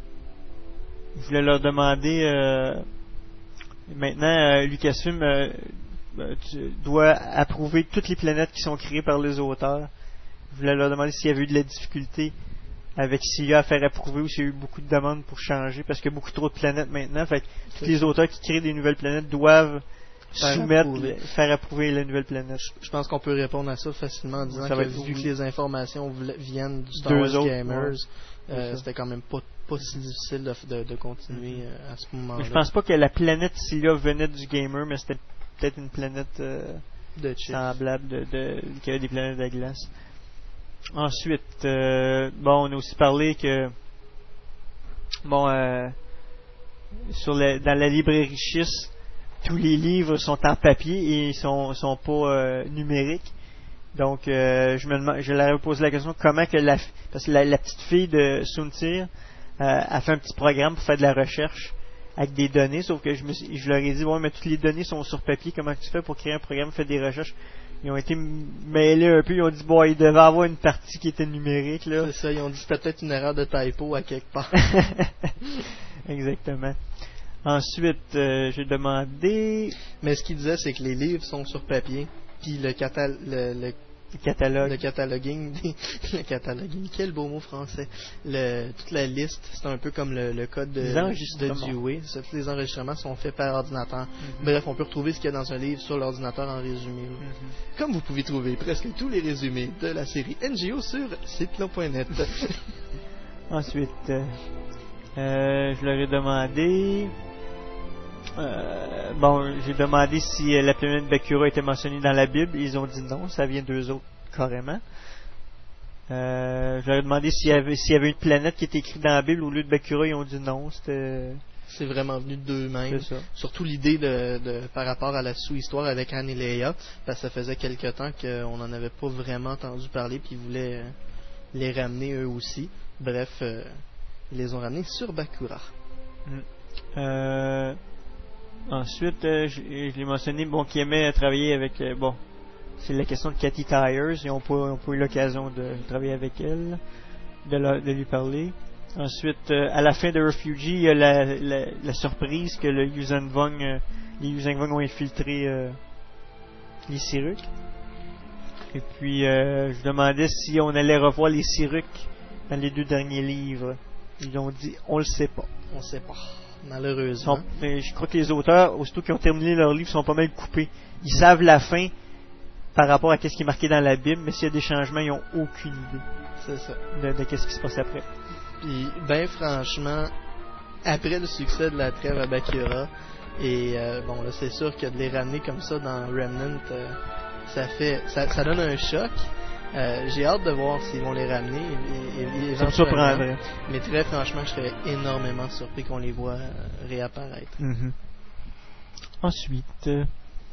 Je voulais leur demander... Euh, maintenant, euh, Lucasfilm euh, tu dois approuver toutes les planètes qui sont créées par les auteurs. je voulais leur demander s'il y avait eu de la difficulté avec s'il y a à faire approuver ou s'il y a eu beaucoup de demandes pour changer, parce qu'il y a beaucoup trop de planètes maintenant. Fait que tous les auteurs qui créent des nouvelles planètes doivent faire soumettre, approuver. faire approuver la nouvelle planète. Je pense qu'on peut répondre à ça facilement en disant ça que vu que les informations viennent du Star Wars Gamers, ouais. euh, c'était quand même pas, pas si difficile de, de, de continuer euh, à ce moment-là. Mais je pense pas que la planète Cilia venait du Gamer, mais c'était peut-être une planète euh, de semblable de, de, qui avait des planètes de glace. Ensuite, euh, bon, on a aussi parlé que bon euh, sur la, dans la librairie Schiss, tous les livres sont en papier et sont sont pas euh, numériques. Donc, euh, je me demande, je leur ai posé la question comment que la parce que la, la petite fille de Soontir euh, a fait un petit programme pour faire de la recherche avec des données, sauf que je me suis, je leur ai dit bon, mais toutes les données sont sur papier, comment tu fais pour créer un programme, faire des recherches? Ils ont été mêlés un peu, ils ont dit bon, il devait avoir une partie qui était numérique là. C'est ça, ils ont dit c'était peut-être une erreur de typo à quelque part. Exactement. Ensuite, euh, j'ai demandé. Mais ce qu'il disait, c'est que les livres sont sur papier, puis le, catal le, le, le catalogue, le cataloguing, le cataloguing, quel beau mot français. Le, toute la liste, c'est un peu comme le, le code de, de Dewey. Ça, tous les enregistrements sont faits par ordinateur. Mm-hmm. Bref, on peut retrouver ce qu'il y a dans un livre sur l'ordinateur en résumé. Mm-hmm. Comme vous pouvez trouver presque tous les résumés de la série N G O sur siteclon point net. Ensuite, euh, euh, je leur ai demandé. Euh, bon, j'ai demandé si euh, la planète Bakura était mentionnée dans la Bible. Ils ont dit non, ça vient d'eux autres, carrément. Euh, je leur ai demandé s'il y avait, s'il y avait une planète qui était écrite dans la Bible au lieu de Bakura. Ils ont dit non, c'était... C'est vraiment venu d'eux-mêmes. Surtout l'idée de, de, par rapport à la sous-histoire avec Anne et Leia, parce que ça faisait quelque temps qu'on n'en avait pas vraiment entendu parler, puis ils voulaient euh, les ramener eux aussi. Bref, euh, ils les ont ramenés sur Bakura. Mm. Euh... Ensuite, euh, je, je l'ai mentionné, bon, qui aimait travailler avec, euh, bon, c'est la question de Cathy Tyers, ils n'ont pas, ont pas eu l'occasion de travailler avec elle, de, la, de lui parler. Ensuite, euh, à la fin de Refugee, il y a la, la, la surprise que le Yuuzhan Vong, euh, les Yuuzhan Vong ont infiltré euh, les Siruks. Et puis, euh, je demandais si on allait revoir les Siruks dans les deux derniers livres. Ils ont dit, on le sait pas. On sait pas. Malheureusement. Sont, mais je crois que les auteurs, aussitôt qu'ils ont terminé leur livre, sont pas mal coupés. Ils savent la fin par rapport à ce qui est marqué dans la Bible, mais s'il y a des changements, ils n'ont aucune idée. C'est ça. De, de qu'est-ce qui se passe après. Puis, ben franchement, après le succès de la trêve à Bakura, et euh, bon là, c'est sûr que de les ramener comme ça dans Remnant, euh, ça fait, ça, ça donne un choc. Euh, j'ai hâte de voir s'ils vont les ramener et, et, et ça me surprendrait. Mais très franchement, je serais énormément surpris qu'on les voit euh, réapparaître. Mm-hmm. Ensuite, euh,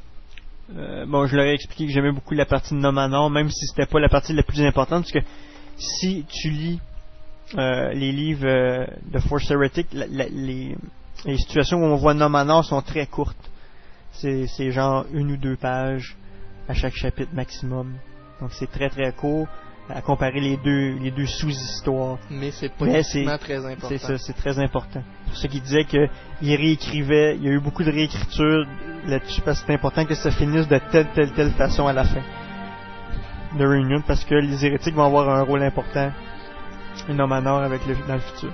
bon, je leur ai expliqué que j'aimais beaucoup la partie de Nomanor, même si c'était pas la partie la plus importante, parce que si tu lis euh, les livres euh, de Force Heretic, la, la, les, les situations où on voit Nomanor sont très courtes. C'est, c'est genre une ou deux pages à chaque chapitre maximum. Donc c'est très très court à comparer les deux les deux sous-histoires. Mais c'est politiquement très important. C'est ça, c'est très important. Pour ceux qui disaient qu'il réécrivait, il y a eu beaucoup de réécriture là-dessus parce que c'est important que ça finisse de telle telle telle façon à la fin de Reunion parce que les hérétiques vont avoir un rôle important et Nomanor avec le, dans le futur.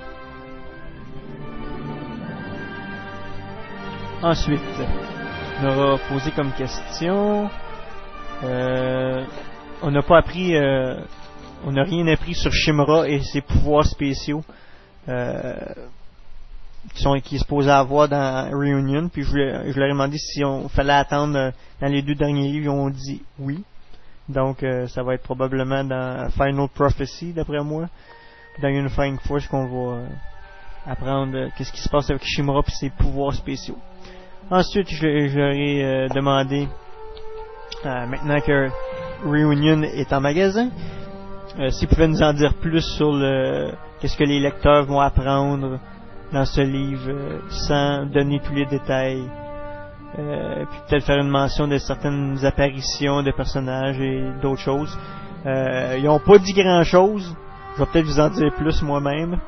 Ensuite, on aura posé comme question. Euh, on n'a pas appris, euh, on n'a rien appris sur Shimra et ses pouvoirs spéciaux euh, qui sont qui est supposé avoir dans Reunion. Puis je, je leur ai demandé si on fallait attendre euh, dans les deux derniers livres. Ils ont dit oui. Donc euh, ça va être probablement dans Final Prophecy d'après moi, dans Unifying Force qu'on va euh, apprendre euh, qu'est-ce qui se passe avec Shimra et ses pouvoirs spéciaux. Ensuite, je, je leur ai euh, demandé euh, maintenant que Reunion est en magasin, euh, s'ils pouvaient nous en dire plus sur le qu'est-ce que les lecteurs vont apprendre dans ce livre euh, sans donner tous les détails, euh, puis peut-être faire une mention de certaines apparitions de personnages et d'autres choses. Euh, ils n'ont pas dit grand-chose, je vais peut-être vous en dire plus moi-même.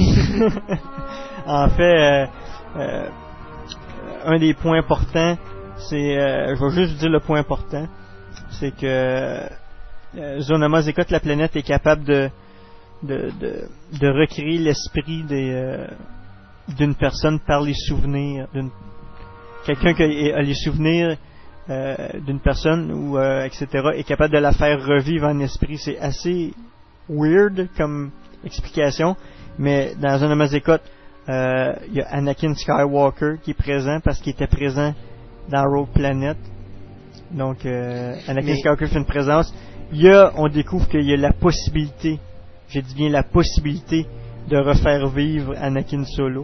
En fait, euh, euh, un des points importants, c'est, euh, je vais juste vous dire le point important, c'est que euh, Zonama Zekot, la planète est capable de de de, de recréer l'esprit des euh, d'une personne par les souvenirs d'une quelqu'un qui a les souvenirs euh, d'une personne ou euh, et cetera est capable de la faire revivre en esprit. C'est assez weird comme explication, mais dans Zonama Zekot, euh, il y a Anakin Skywalker qui est présent parce qu'il était présent dans Rogue Planet. Donc euh, Anakin mais... Skywalker fait une présence. Il y a, on découvre qu'il y a la possibilité, j'ai dit bien la possibilité de refaire vivre Anakin Solo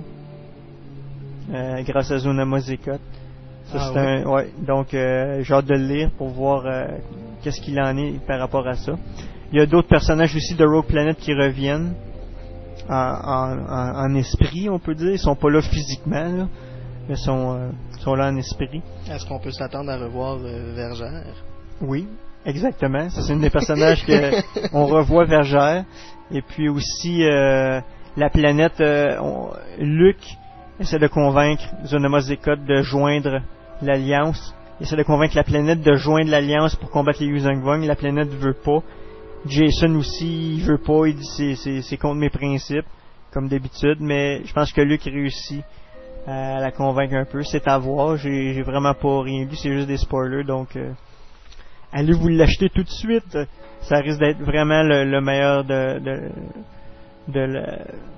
euh, grâce à Zonama Zekot. Ça, ah, c'est ouais. Un, ouais, donc euh, j'ai hâte de le lire pour voir euh, qu'est-ce qu'il en est par rapport à ça. Il y a d'autres personnages aussi de Rogue Planet qui reviennent en, en, en, en esprit, on peut dire. Ils sont pas là physiquement, là, mais sont, euh, sont là en esprit. Est-ce qu'on peut s'attendre à revoir euh, Vergère? Oui, exactement. Ça, c'est une des personnages que on revoit Vergère. Et puis aussi euh, la planète. Euh, on, Luke essaie de convaincre Zonama Zekot de joindre l'Alliance. Il essaie de convaincre la planète de joindre l'Alliance pour combattre les Yuuzhan Vong. La planète veut pas. Jason aussi, il veut pas. Il dit c'est, c'est, c'est contre mes principes, comme d'habitude. Mais je pense que Luke réussit à la convaincre un peu. C'est à voir. J'ai, j'ai vraiment pas rien lu. C'est juste des spoilers. Donc, euh, allez vous l'acheter tout de suite. Ça risque d'être vraiment le, le meilleur de de, de, la,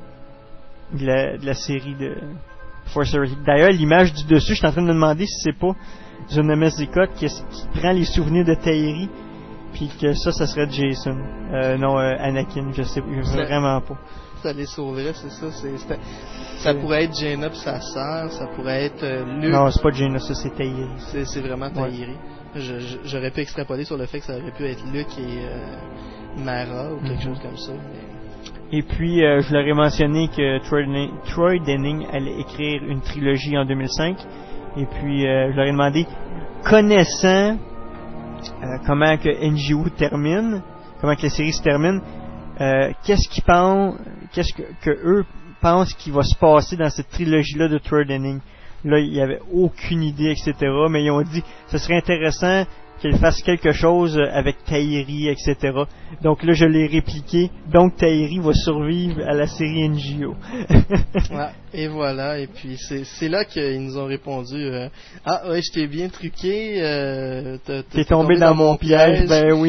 de, la, de la série de Force Awakens. D'ailleurs, l'image du dessus, je suis en train de me demander si c'est pas Zonama Zekot qui, qui prend les souvenirs de Tahiri, puis que ça, ça serait Jason. Euh, non, euh, Anakin, je sais je sais vraiment pas. Ça les sauverait, c'est ça. C'est, c'est, ça c'est... pourrait être Jaina pis sa sœur, ça pourrait être euh, Luke. Non, c'est pas Jaina, ça c'est Tahiri. C'est, c'est vraiment Tahiri. Ouais. Je, je, j'aurais pu extrapoler sur le fait que ça aurait pu être Luke et euh, Mara ou quelque mm-hmm. chose comme ça. Mais... Et puis, euh, je leur ai mentionné que Troy, Troy Denning allait écrire une trilogie en deux mille cinq. Et puis, euh, je leur ai demandé, connaissant euh, comment que N G O termine, comment que la série se termine, euh, qu'est-ce qu'ils pensent, qu'est-ce que, que eux pensent qu'il va se passer dans cette trilogie-là de Troy Denning. Là, il n'y avait aucune idée, et cetera. Mais ils ont dit, ce serait intéressant qu'il fasse quelque chose avec Tahiri, et cetera. Donc là, je l'ai répliqué. Donc Tahiri va survivre à la série N G O. Ouais, et voilà. Et puis c'est, c'est là qu'ils nous ont répondu euh, ah ouais, je t'ai bien truqué. Euh, t'es, t'es tombé, tombé dans, dans mon piège. piège. Ben oui.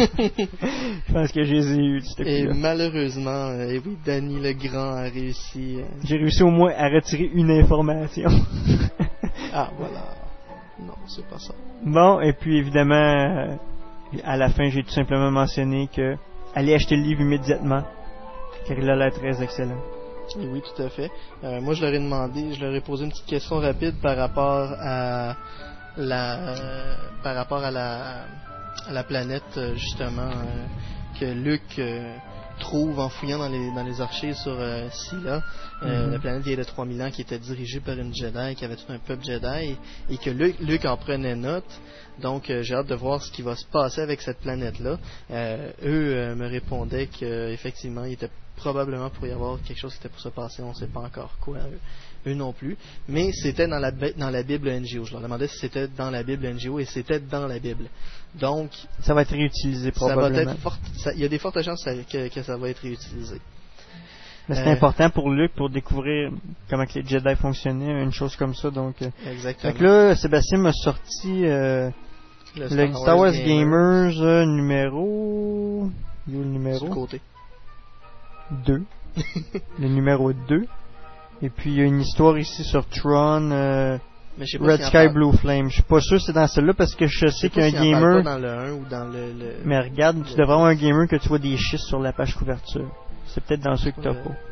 Je pense que je les ai eus. Et malheureusement, euh, et oui, Danny le Grand a réussi. Euh... J'ai réussi au moins à retirer une information. Ah voilà. Non, c'est pas ça. Bon, et puis évidemment, euh, à la fin, j'ai tout simplement mentionné que allez acheter le livre immédiatement, car il a l'air très excellent. Et oui, tout à fait. Euh, moi, je leur ai demandé, je leur ai posé une petite question rapide par rapport à la, euh, par rapport à la, à la planète justement euh, que Luke euh, trouve en fouillant dans les dans les archives sur euh, Silla, euh, mm-hmm. la planète vieille de trois mille ans qui était dirigée par une Jedi, qui avait tout un peuple Jedi, et que Luke, Luke en prenait note. Donc euh, j'ai hâte de voir ce qui va se passer avec cette planète-là. Euh, eux euh, me répondaient qu'effectivement il était probablement pour y avoir quelque chose qui était pour se passer, on ne sait pas encore quoi, eux, eux non plus, mais c'était dans la, dans la Bible N G O. Je leur demandais si c'était dans la Bible N G O, et c'était dans la Bible. Donc ça va être réutilisé probablement. Ça va être fort, ça, il y a des fortes chances que, que ça va être réutilisé. Mais c'est euh, important pour Luke pour découvrir comment que les Jedi fonctionnaient, une chose comme ça. Donc, exactement. Donc là, Sébastien m'a sorti euh, le Star, le Star Wars, Wars Gamers, Gamers euh, numéro... Il y a le numéro sur le côté. deux. Le numéro deux. Et puis il y a une histoire ici sur Tron, euh, Red si Sky Blue Flame. Je suis pas sûr que c'est dans celle-là parce que je, je sais qu'il y a un si gamer. Pas dans le un ou dans le, le... Mais regarde, le... tu devrais avoir un gamer que tu vois des schistes sur la page couverture. C'est peut-être dans ceux que t'as pas.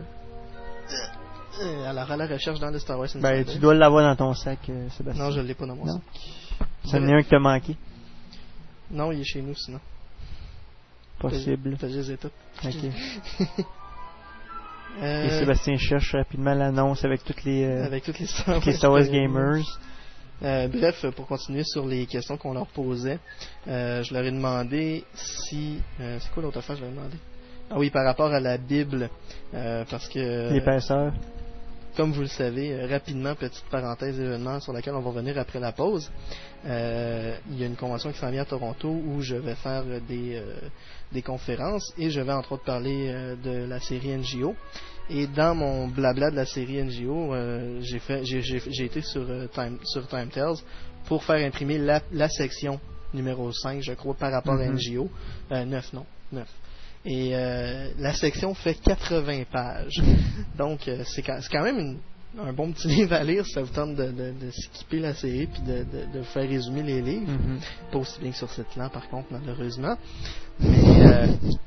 Euh, alors à la recherche dans le Star Wars Insider. Ben tu dois l'avoir dans ton sac, euh, Sébastien. Non, je l'ai pas dans mon non. sac. C'en est un qui t'a manqué. Non, il est chez nous sinon. Possible. T'as juste tout. Ok. euh... Et Sébastien cherche rapidement l'annonce avec toutes les, euh, avec toutes les Star Wars, les Star Wars Gamers. Euh, bref, pour continuer sur les questions qu'on leur posait, euh, je leur ai demandé si... Euh, c'est quoi l'autre affaire que je leur ai demandé? Ah oui, par rapport à la Bible, euh, parce que... L'épaisseur. comme vous le savez, euh, rapidement, petite parenthèse événement sur laquelle on va revenir après la pause. Euh, il y a une convention qui s'en vient à Toronto où je vais faire euh, des, euh, des conférences et je vais entre autres parler euh, de la série N G O. Et dans mon blabla de la série N G O, euh, j'ai, fait, j'ai, j'ai, j'ai été sur, euh, Time, sur Time Tells pour faire imprimer la, la section numéro cinq, je crois, par rapport mm-hmm. à N G O. Euh, neuf, non, neuf. Et euh, la section fait quatre-vingts pages. Donc, euh, c'est, quand, c'est quand même une, un bon petit livre à lire si ça vous tente de, de, de skipper la série puis de, de, de faire résumer les livres. Mm-hmm. Pas aussi bien que sur cette là, par contre, malheureusement. Mais euh,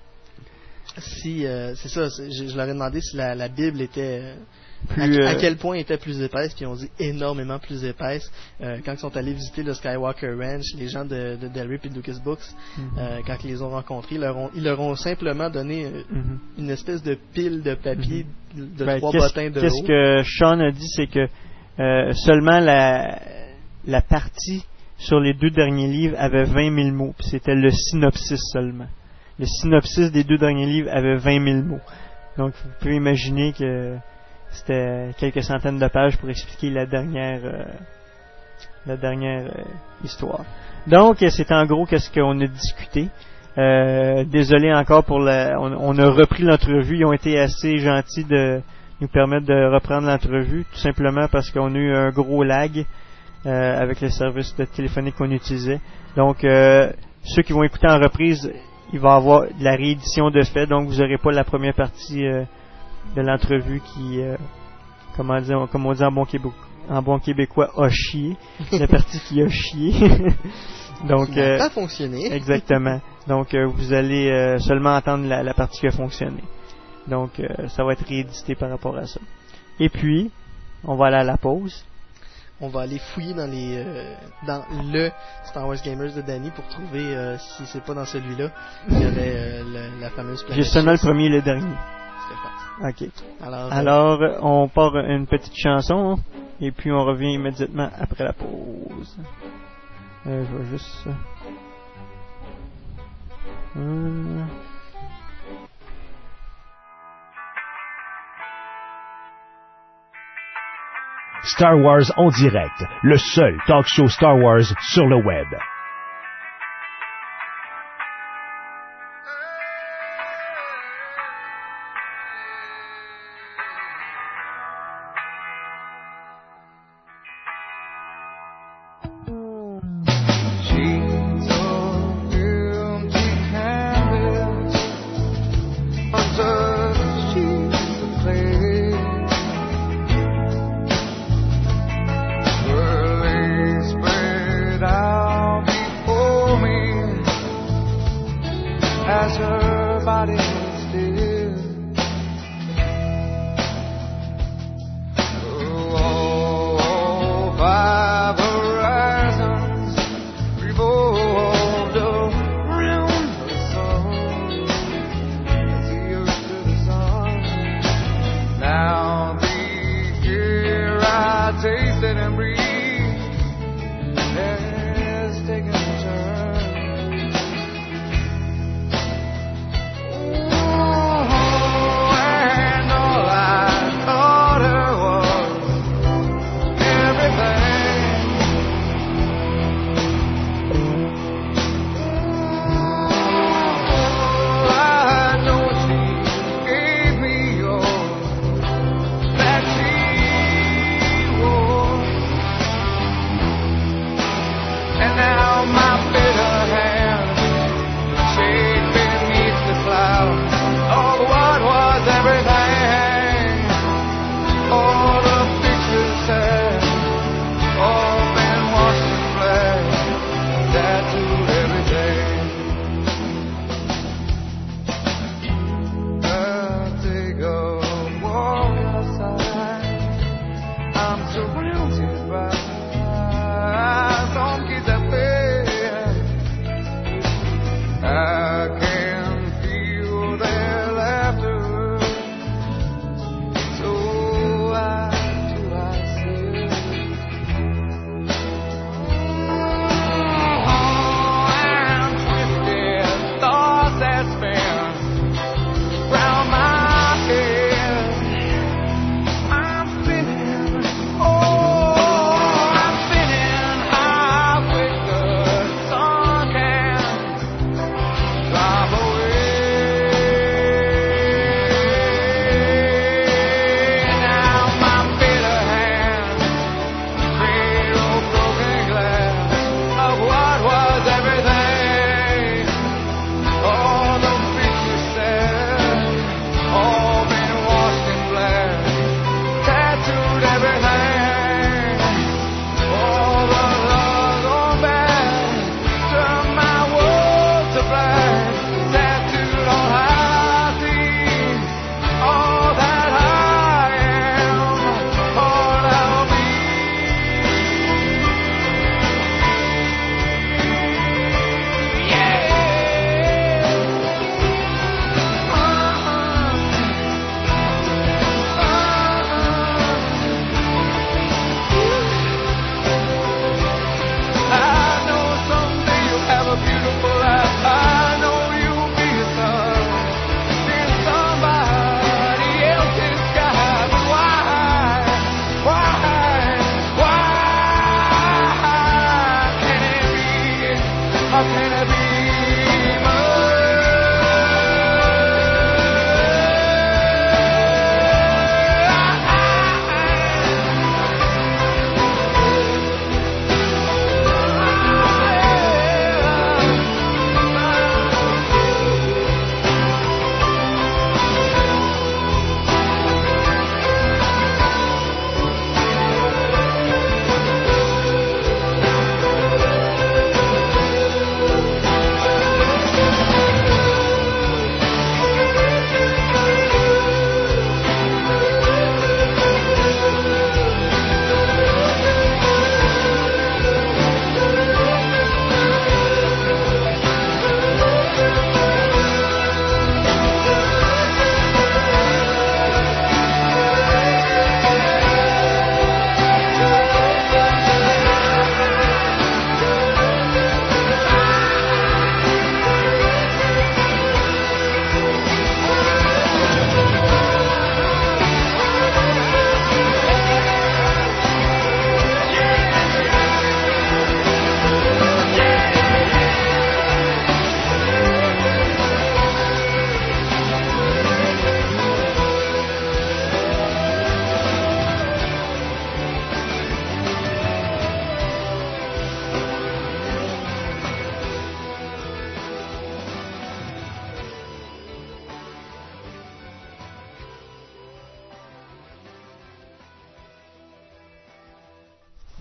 si euh, c'est ça, c'est, je, je leur ai demandé si la, la Bible était euh, plus, à, à quel point était plus épaisse, puis ils ont dit énormément plus épaisse. Euh, quand ils sont allés visiter le Skywalker Ranch, les gens de, de Del Rey et de Lucas Books, mm-hmm. euh, quand ils les ont rencontrés, ils leur ont, ils leur ont simplement donné euh, mm-hmm. une espèce de pile de papier mm-hmm. de ben, trois bottins de qu'est-ce haut. Qu'est-ce que Sean a dit, c'est que euh, seulement la, la partie sur les deux derniers livres avait vingt mille mots, puis c'était le synopsis seulement. Le synopsis des deux derniers livres avait vingt mille mots. Donc, vous pouvez imaginer que c'était quelques centaines de pages pour expliquer la dernière euh, la dernière euh, histoire. Donc, c'est en gros qu'est-ce qu'on a discuté. Euh, désolé encore pour la... On, on a repris l'entrevue. Ils ont été assez gentils de nous permettre de reprendre l'entrevue, tout simplement parce qu'on a eu un gros lag euh, avec le service de téléphonique qu'on utilisait. Donc, euh, ceux qui vont écouter en reprise, il va y avoir de la réédition de fait, donc vous n'aurez pas la première partie euh, de l'entrevue qui, euh, comment dire, comme on dit en bon québécois, en bon québécois, a chié. La partie qui a chié. Donc, ça n'a pas fonctionné. Exactement. Donc, euh, vous allez euh, seulement entendre la, la partie qui a fonctionné. Donc, euh, ça va être réédité par rapport à ça. Et puis, on va aller à la pause. On va aller fouiller dans les euh, dans le Star Wars Gamers de Danny pour trouver euh, si c'est pas dans celui-là il y avait euh, le, la fameuse planète. J'ai seulement le premier et le dernier. Ok. Alors, Alors euh, on part une petite chanson et puis on revient immédiatement après la pause. Euh, je vais juste. Euh... Star Wars en direct, le seul talk show Star Wars sur le web. Out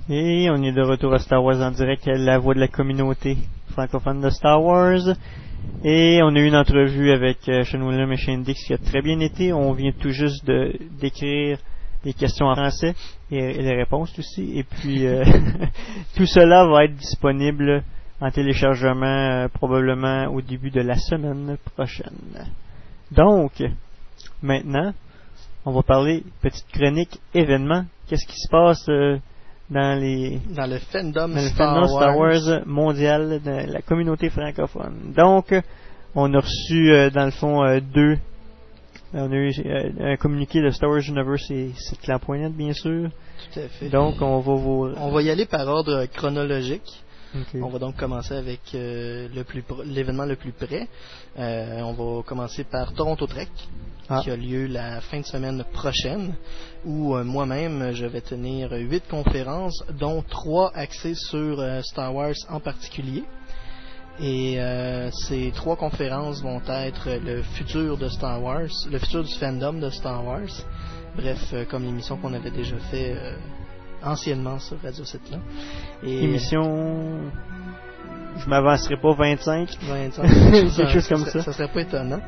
Et on est de retour à Star Wars en direct à la voix de la communauté francophone de Star Wars. Et on a eu une entrevue avec euh, Sean William et Shane Dix qui a très bien été. On vient tout juste de d'écrire les questions en français et, et les réponses aussi. Et puis euh, tout cela va être disponible en téléchargement euh, probablement au début de la semaine prochaine. Donc, maintenant, on va parler petite chronique événement. Qu'est-ce qui se passe euh, dans les dans le fandom, dans le Star, fandom Star Wars. Wars mondial de la communauté francophone. Donc, on a reçu euh, dans le fond euh, deux. On a eu euh, un communiqué de Star Wars Universe et siteclan point net, bien sûr. Tout à fait. Donc, on va vous. On va y aller par ordre chronologique. Okay. On va donc commencer avec euh, le plus pr- l'événement le plus près. Euh, on va commencer par Toronto Trek, ah. qui a lieu la fin de semaine prochaine, où euh, moi-même je vais tenir huit conférences, dont trois axées sur euh, Star Wars en particulier. Et euh, ces trois conférences vont être le futur de Star Wars, le futur du fandom de Star Wars. Bref, euh, comme l'émission qu'on avait déjà fait. Euh, anciennement sur Radio Siteclan. Et émission, je m'avancerai pas, vingt-cinq vingt-cinq quelque chose comme ça. Ça, ça serait pas étonnant.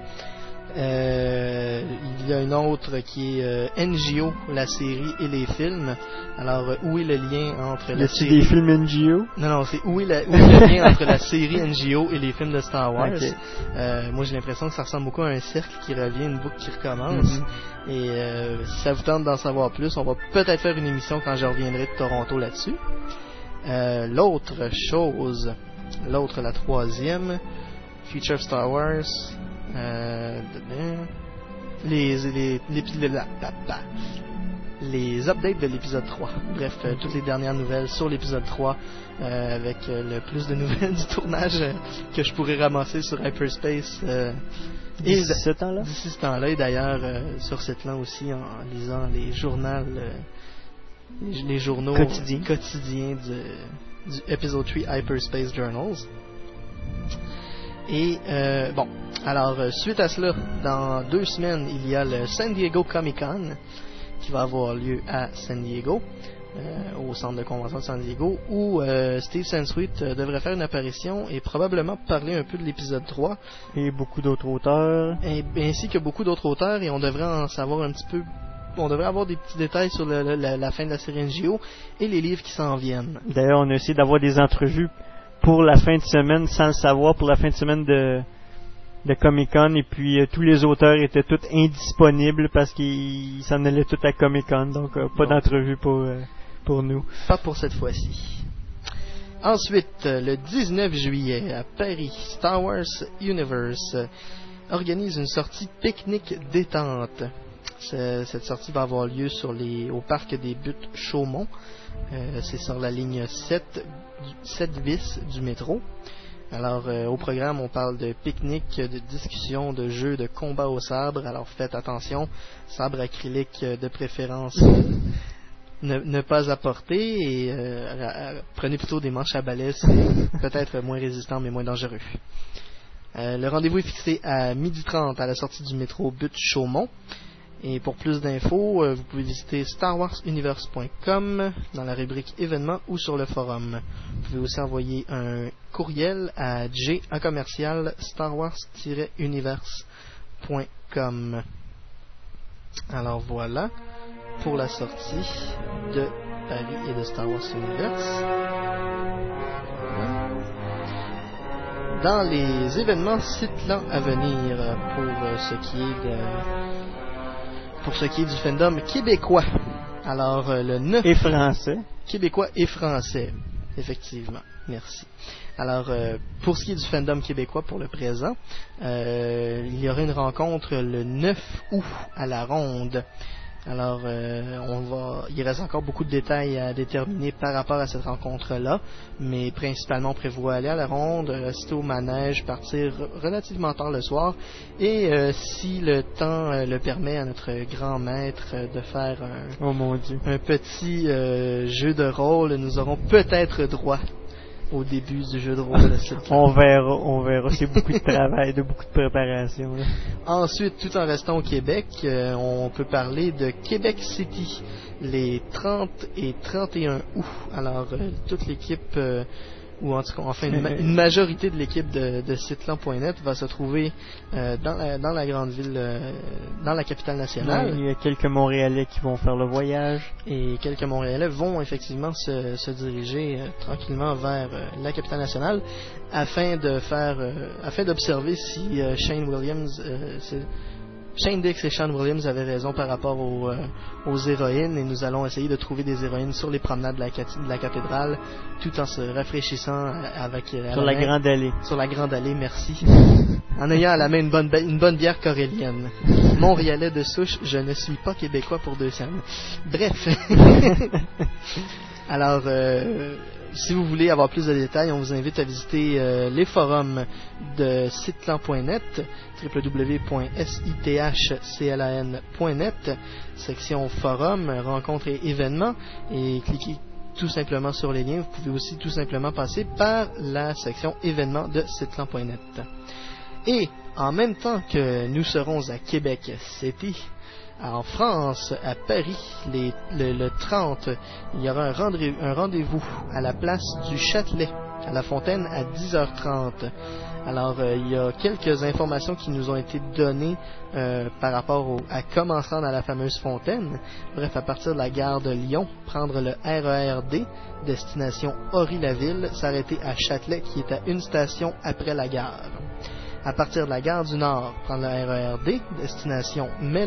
Euh, il y a une autre qui est euh, N G O, la série et les films. Alors, euh, où est le lien entre la série... des films N G O? Non, non, c'est où est, la... où est le lien entre la série N G O et les films de Star Wars. Okay. Euh, moi, j'ai l'impression que ça ressemble beaucoup à un cercle qui revient, une boucle qui recommence. Mm-hmm. Et euh, si ça vous tente d'en savoir plus, on va peut-être faire une émission quand je reviendrai de Toronto là-dessus. Euh, l'autre chose, l'autre, la troisième, Future of Star Wars... Euh, les, les, les, les, la, la, la, les updates de l'épisode trois. Bref, euh, toutes les dernières nouvelles sur l'épisode trois, euh, avec euh, le plus de nouvelles du tournage euh, que je pourrais ramasser sur Hyperspace euh, d'ici ce temps-là. D'ici ce temps-là, et d'ailleurs euh, sur Siteclan aussi, en, en lisant les journaux, euh, les, les journaux quotidiens, quotidiens du, du Episode trois Hyperspace Journals. Et euh, bon, alors euh, suite à cela, dans deux semaines, il y a le San Diego Comic Con qui va avoir lieu à San Diego, euh, au centre de convention de San Diego, où euh, Steve Sansweet euh, devrait faire une apparition et probablement parler un peu de l'épisode trois. Et beaucoup d'autres auteurs. Et, ainsi que beaucoup d'autres auteurs, et on devrait en savoir un petit peu. On devrait avoir des petits détails sur le, le, la, la fin de la série N G O et les livres qui s'en viennent. D'ailleurs, on a essayé d'avoir des entrevues pour la fin de semaine, sans le savoir, pour la fin de semaine de, de Comic-Con, et puis euh, tous les auteurs étaient tous indisponibles parce qu'ils s'en allaient tous à Comic-Con, donc euh, pas bon. d'entrevue pour, euh, pour nous. Pas pour cette fois-ci. Ensuite, le dix-neuf juillet, à Paris, Star Wars Universe organise une sortie pique-nique détente. Cette sortie va avoir lieu sur les, au parc des Buttes Chaumont. Euh, c'est sur la ligne sept, sept bis du métro. Alors, euh, au programme, on parle de pique-nique, de discussion, de jeux, de combat au sabre. Alors, faites attention, sabre acrylique de préférence ne, ne pas apporter. Et euh, prenez plutôt des manches à balai, c'est peut-être moins résistant mais moins dangereux. Euh, le rendez-vous est fixé à midi trente à la sortie du métro Buttes Chaumont. Et pour plus d'infos, euh, vous pouvez visiter star wars universe point com dans la rubrique événements ou sur le forum. Vous pouvez aussi envoyer un courriel à j en commercial star wars universe point com. Alors voilà pour la sortie de Paris et de Star Wars Universe. Dans les événements Siteclan à venir pour euh, ce qui est de pour ce qui est du fandom québécois. Alors, euh, le neuf... Et français. Québécois et français, effectivement. Merci. Alors, euh, pour ce qui est du fandom québécois pour le présent, euh, il y aura une rencontre le neuf août à la Ronde. Alors, euh, on va, il reste encore beaucoup de détails à déterminer par rapport à cette rencontre-là, mais principalement on prévoit aller à la Ronde, rester au manège, partir relativement tard le soir, et euh, si le temps euh, le permet à notre grand maître euh, de faire un, oh mon Dieu. un petit euh, jeu de rôle, nous aurons peut-être droit au début du jeu de rôle de Sith Clan. On verra, on verra. C'est beaucoup de travail, de beaucoup de préparation. Là. Ensuite, tout en restant au Québec, euh, on peut parler de Québec City, les trente et trente et un août. Alors, euh, toute l'équipe, euh, ou en tout cas, enfin, une, ma- une majorité de l'équipe de, de Sitlan point net va se trouver euh, dans, la, dans la grande ville, euh, dans la capitale nationale. Ouais, il y a quelques Montréalais qui vont faire le voyage. Et quelques Montréalais vont effectivement se, se diriger euh, tranquillement vers euh, la capitale nationale afin de faire, euh, afin d'observer si euh, Shane Williams, euh, c'est- Shane Dix et Sean Williams avaient raison par rapport aux, euh, aux héroïnes, et nous allons essayer de trouver des héroïnes sur les promenades de la, cat- de la cathédrale, tout en se rafraîchissant avec euh, à Sur la la main- grande allée. sur la grande allée, merci. En ayant à la main une bonne, ba- une bonne bière corélienne. Montréalais de souche, je ne suis pas québécois pour deux cents. Bref. Alors, euh, si vous voulez avoir plus de détails, on vous invite à visiter euh, les forums de sitclan point net, w w w point sithclan point net, section forum, rencontres et événements, et cliquez tout simplement sur les liens. Vous pouvez aussi tout simplement passer par la section événements de sitclan point net. Et en même temps que nous serons à Québec City, en France, à Paris, les- le, le trente, il y aura un, rendez- un rendez-vous à la place du Châtelet, à la Fontaine, à dix heures trente. Alors, euh, il y a quelques informations qui nous ont été données euh, par rapport au- à comment se rendre à la fameuse fontaine. Bref, à partir de la gare de Lyon, prendre le R E R D, destination Ory-la-Ville, s'arrêter à Châtelet, qui est à une station après la gare. À partir de la gare du Nord, prendre le R E R D, destination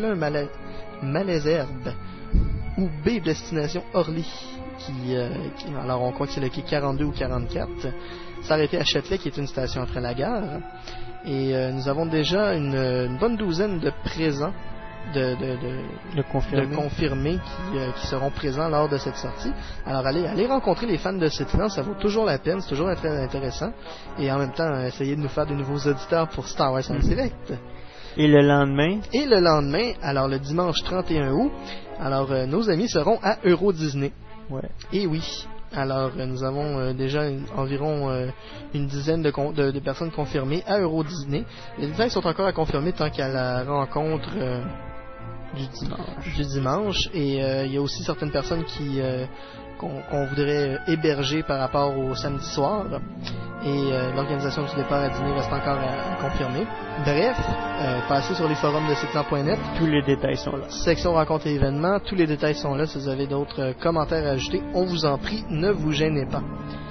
Melun-Malesherbes, ou B, destination Orly, qui, euh, qui- alors on croit que c'est le quai quarante-deux ou quarante-quatre, s'arrêter à Châtelet, qui est une station après la gare. Et euh, nous avons déjà une, une bonne douzaine de présents, de, de, de, De confirmer. de confirmés qui, euh, qui seront présents lors de cette sortie. Alors allez, allez rencontrer les fans de Sitclan, ça vaut toujours la peine, c'est toujours très intéressant. Et en même temps, euh, essayez de nous faire de nouveaux auditeurs pour Star Wars en direct. Et le lendemain, Et le lendemain, alors le dimanche trente et un août, alors euh, nos amis seront à Euro Disney. ouais. Et oui, alors euh, nous avons euh, déjà une- environ euh, une dizaine de, con- de- de personnes confirmées à Euro Disney. Les détails sont encore à confirmer tant qu'à la rencontre euh, du dimanche. du dimanche. Et euh, il y a aussi certaines personnes qui euh, qu'on qu'on voudrait euh, héberger par rapport au samedi soir. Et euh, l'organisation du départ à dîner reste encore à, à confirmer. Bref, euh, passez sur les forums de sitclan point net. Tous les détails sont là. Section rencontres et événements, tous les détails sont là. Si vous avez d'autres euh, commentaires à ajouter, on vous en prie, ne vous gênez pas.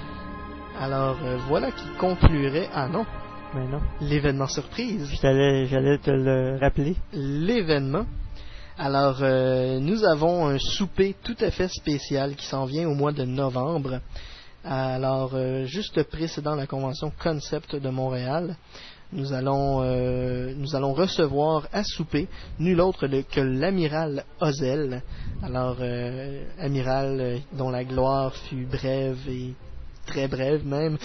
Alors euh, voilà qui conclurait, ah non, Mais non. l'événement surprise. J'allais, j'allais te le rappeler. L'événement. Alors euh, nous avons un souper tout à fait spécial qui s'en vient au mois de novembre. Alors euh, juste précédant la convention Concept de Montréal, nous allons euh, nous allons recevoir à souper nul autre le- que l'amiral Ozel. Alors euh, amiral euh, dont la gloire fut brève et très brève même.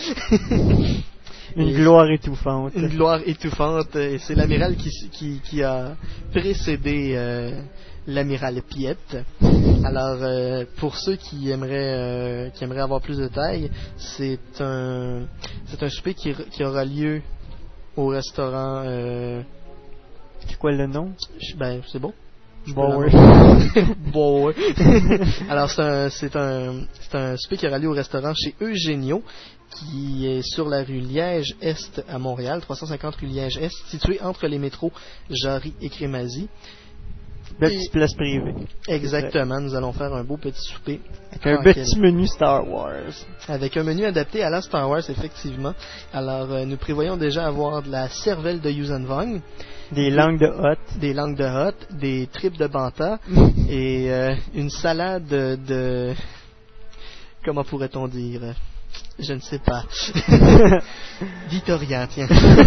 Une Et- gloire étouffante. Une gloire étouffante. Et c'est l'amiral qui, qui, qui a précédé euh, l'amiral Piette. Alors, euh, pour ceux qui aimeraient, euh, qui aimeraient avoir plus de détails, c'est un, c'est un souper qui, qui aura lieu au restaurant. Euh, C'est quoi le nom? je- ben, c'est bon. Je Bon, peux ouais. l'envoyer. Bon, ouais. Alors, c'est un, c'est un, c'est un souper qui aura lieu au restaurant chez Eugenio, qui est sur la rue Liège-Est à Montréal, trois cent cinquante rue Liège-Est, situé entre les métros Jarry et Crémazie. Belle Et- petite place privée. Exactement, nous allons faire un beau petit souper. Avec un tranquille. petit menu Star Wars. Avec un menu adapté à la Star Wars, effectivement. Alors, euh, nous prévoyons déjà avoir de la cervelle de Yuuzhan Vong, Des langues de hot. des langues de hot, des tripes de banta et euh, une salade de... Comment pourrait-on dire? Je ne sais pas. Vitorien, tiens.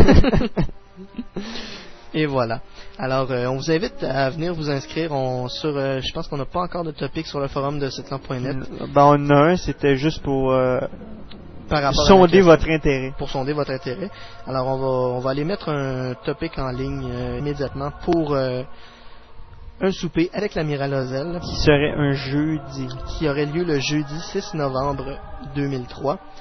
Et voilà. Alors, euh, on vous invite à venir vous inscrire. On, sur, euh, je pense qu'on n'a pas encore de topic sur le forum de sitclan point net. Ben, on en a un, c'était juste pour euh, Par rapport à la sonder question. votre intérêt. Pour sonder votre intérêt. Alors, on va, on va aller mettre un topic en ligne euh, immédiatement pour euh, un souper avec l'amiral Ozel Qui serait un jeudi. qui aurait lieu le jeudi six novembre deux mille trois.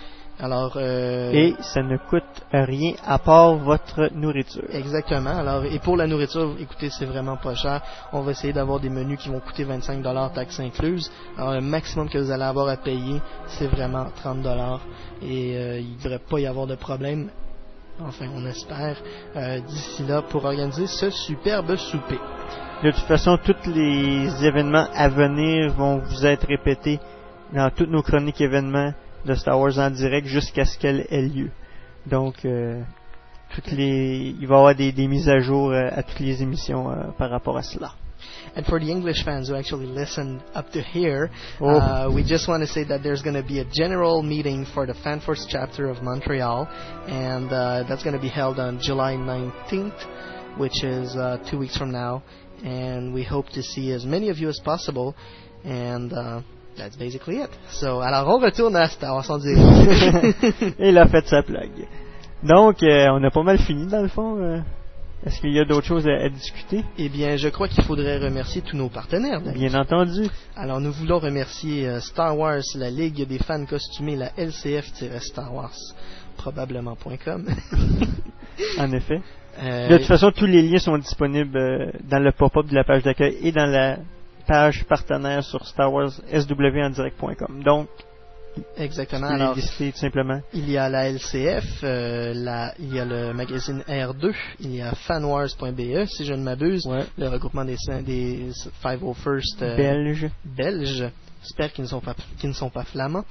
Alors, euh, et ça ne coûte rien à part votre nourriture. Exactement. Alors, et pour la nourriture, écoutez, c'est vraiment pas cher. On va essayer d'avoir des menus qui vont coûter vingt-cinq dollars taxes incluses. Alors, le maximum que vous allez avoir à payer, c'est vraiment trente dollars. Et euh, il ne devrait pas y avoir de problème. Enfin, on espère euh, d'ici là pour organiser ce superbe souper. De toute façon, tous les événements à venir vont vous être répétés dans toutes nos chroniques événements de Star Wars en direct jusqu'à ce qu'elle ait lieu. Donc, euh, toutes les, il va y avoir des, des mises à jour euh, à toutes les émissions euh, par rapport à cela. And for the English fans who actually listened up to here, oh. uh, we just want to say that there's going to be a general meeting for the FanForce chapter of Montreal, and uh, that's going to be held on July nineteenth, which is uh, two weeks from now, and we hope to see as many of you as possible, and uh, that's basically it. So, alors on retourne à Star Wars en direct. Et il a fait sa blague. Donc, euh, on a pas mal fini dans le fond. Euh. Est-ce qu'il y a d'autres choses à, à discuter? Eh bien, je crois qu'il faudrait remercier tous nos partenaires. David. Bien entendu. Alors, nous voulons remercier euh, Star Wars, la Ligue des fans costumés, la L C F-Star Wars, probablement point com. En effet. Euh, de toute façon, tous les liens sont disponibles euh, dans le pop-up de la page d'accueil et dans la page partenaire sur Star Wars S W en direct point com. Donc, exactement. Tu peux Alors, les lister tout simplement. Il y a la L C F, euh, la, il y a le magazine R deux, il y a fanwars point B E, si je ne m'abuse, ouais. le regroupement des, des cinq cent first euh, belges. belges. J'espère qu'ils ne sont pas, qu'ils ne sont pas flamands.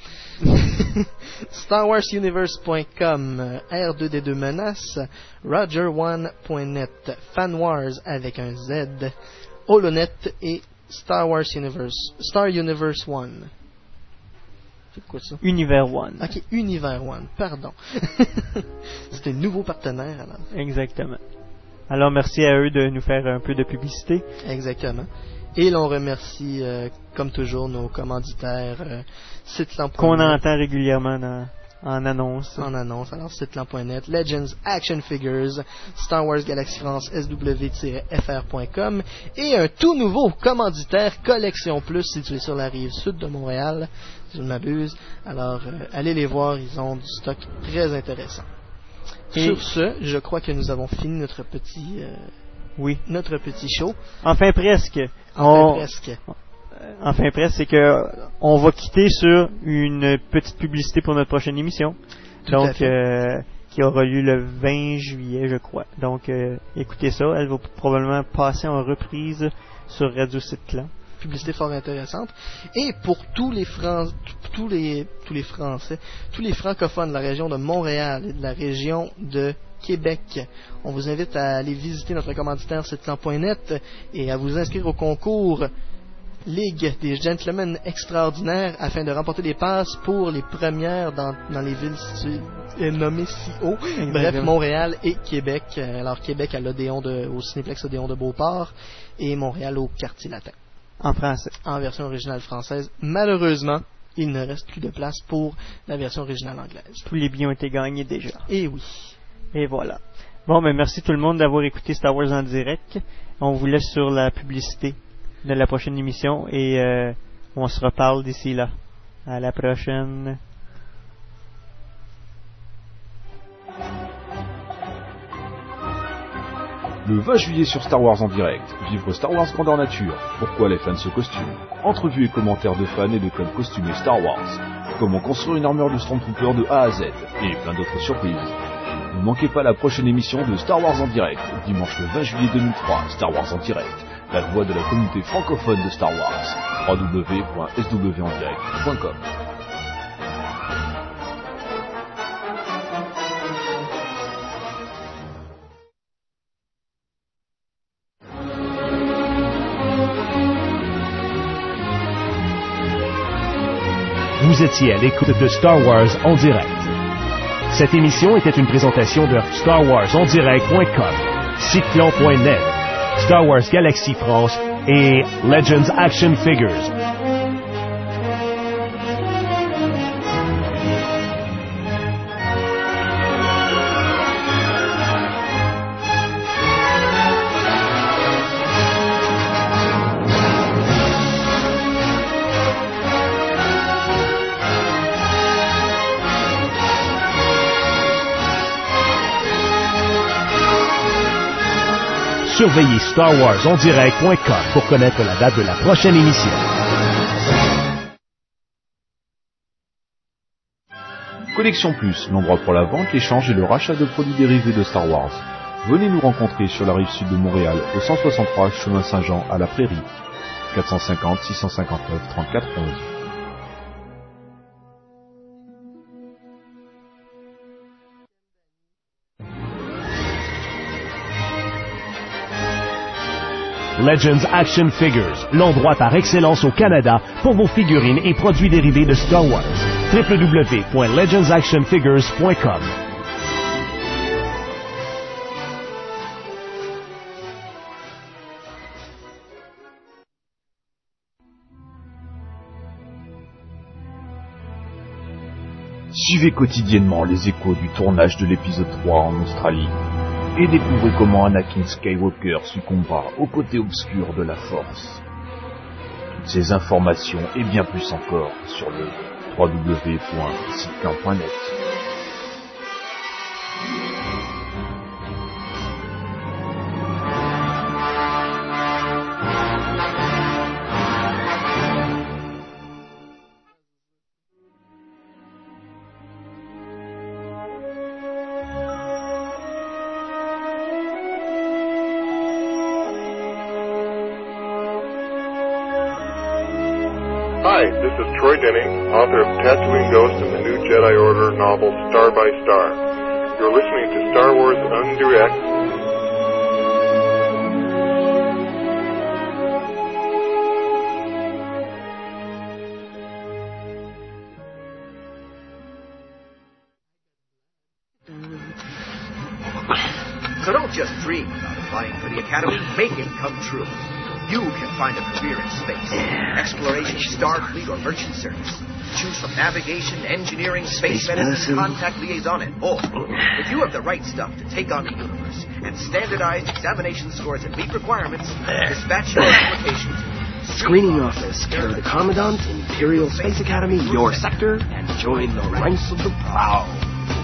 Star Wars Universe point com, R deux D deux Menaces, Roger one point net, Fanwars avec un Z, Holonet et Star Wars Universe, Star Universe One. C'est quoi ça? Univers One. Ok, Univers One, pardon. C'est un nouveau partenaire alors. Exactement. Alors merci à eux de nous faire un peu de publicité. Exactement. Et l'on remercie, euh, comme toujours, nos commanditaires, euh, Sitlan point net. Qu'on entend régulièrement dans, en annonce. En annonce, alors Sitlan point net, Legends Action Figures, Star Wars Galaxy France, S W F R point com et un tout nouveau commanditaire, Collection Plus, situé sur la rive sud de Montréal, si je ne m'abuse. Alors, euh, allez les voir, ils ont du stock très intéressant. Et sur ce, je crois que nous avons fini notre petit... Euh, oui. Notre petit show. Enfin presque. Enfin on, presque. Enfin presque, c'est que on va quitter sur une petite publicité pour notre prochaine émission. Tout Donc, euh, qui aura lieu le vingt juillet, je crois. Donc, euh, écoutez ça. Elle va probablement passer en reprise sur Radio Sitlan. Publicité fort intéressante. Et pour tous les Fran- tous les tous les Français, tous les francophones de la région de Montréal et de la région de Québec, on vous invite à aller visiter notre commanditaire Sitlan point net et à vous inscrire au concours Ligue des Gentlemen Extraordinaires afin de remporter des passes pour les premières dans, dans les villes situées, euh, nommées si haut. Bref, Montréal et Québec. Alors Québec à l'Odéon de, au Cinéplex Odéon de Beauport et Montréal au Quartier Latin. En français. En version originale française. Malheureusement, il ne reste plus de place pour la version originale anglaise. Tous les billets ont été gagnés déjà. Et oui. Et voilà. Bon, ben merci tout le monde d'avoir écouté Star Wars en direct. On vous laisse sur la publicité de la prochaine émission et euh, on se reparle d'ici là. À la prochaine. Le vingt juillet sur Star Wars en direct, vivre Star Wars grandeur nature, pourquoi les fans se costument, entrevues et commentaires de fans et de clubs costumés Star Wars, comment construire une armure de Stormtrooper de A à Z, et plein d'autres surprises. Ne manquez pas la prochaine émission de Star Wars en direct, dimanche le vingt juillet deux mille trois, Star Wars en direct, la voix de la communauté francophone de Star Wars, w w w point s w en direct point com. Vous étiez à l'écoute de Star Wars en direct. Cette émission était une présentation de Star Wars en direct point com, Citlan point net, Star Wars Galaxy France et Legends Action Figures. Surveillez Star Wars en direct point com pour connaître la date de la prochaine émission. Collection Plus, l'endroit pour la vente, l'échange et le rachat de produits dérivés de Star Wars. Venez nous rencontrer sur la rive sud de Montréal, au cent soixante-trois chemin Saint-Jean à la Prairie. quatre cent cinquante six cent cinquante-neuf trente-quatre onze. Legends Action Figures, l'endroit par excellence au Canada pour vos figurines et produits dérivés de Star Wars. w w w point legends action figures point com. Suivez quotidiennement les échos du tournage de l'épisode trois en Australie et découvrez comment Anakin Skywalker succombera au côté obscur de la Force. Toutes ces informations et bien plus encore sur le w w w point sitcam point net. Hi, this is Troy Denning, author of Tatooine Ghost and the new Jedi Order novel Star by Star. You're listening to Star Wars Undirect. So don't just dream about applying for the Academy, make it come true. You can find a career in space, exploration, Starfleet, or merchant service. Choose from navigation, engineering, space, space medicine, contact liaison, and more. If you have the right stuff to take on the universe and standardized examination scores that meet requirements, dispatch your application to Screening Office, carry the Commandant, Imperial Space Academy, your sector, and join the ranks of the proud.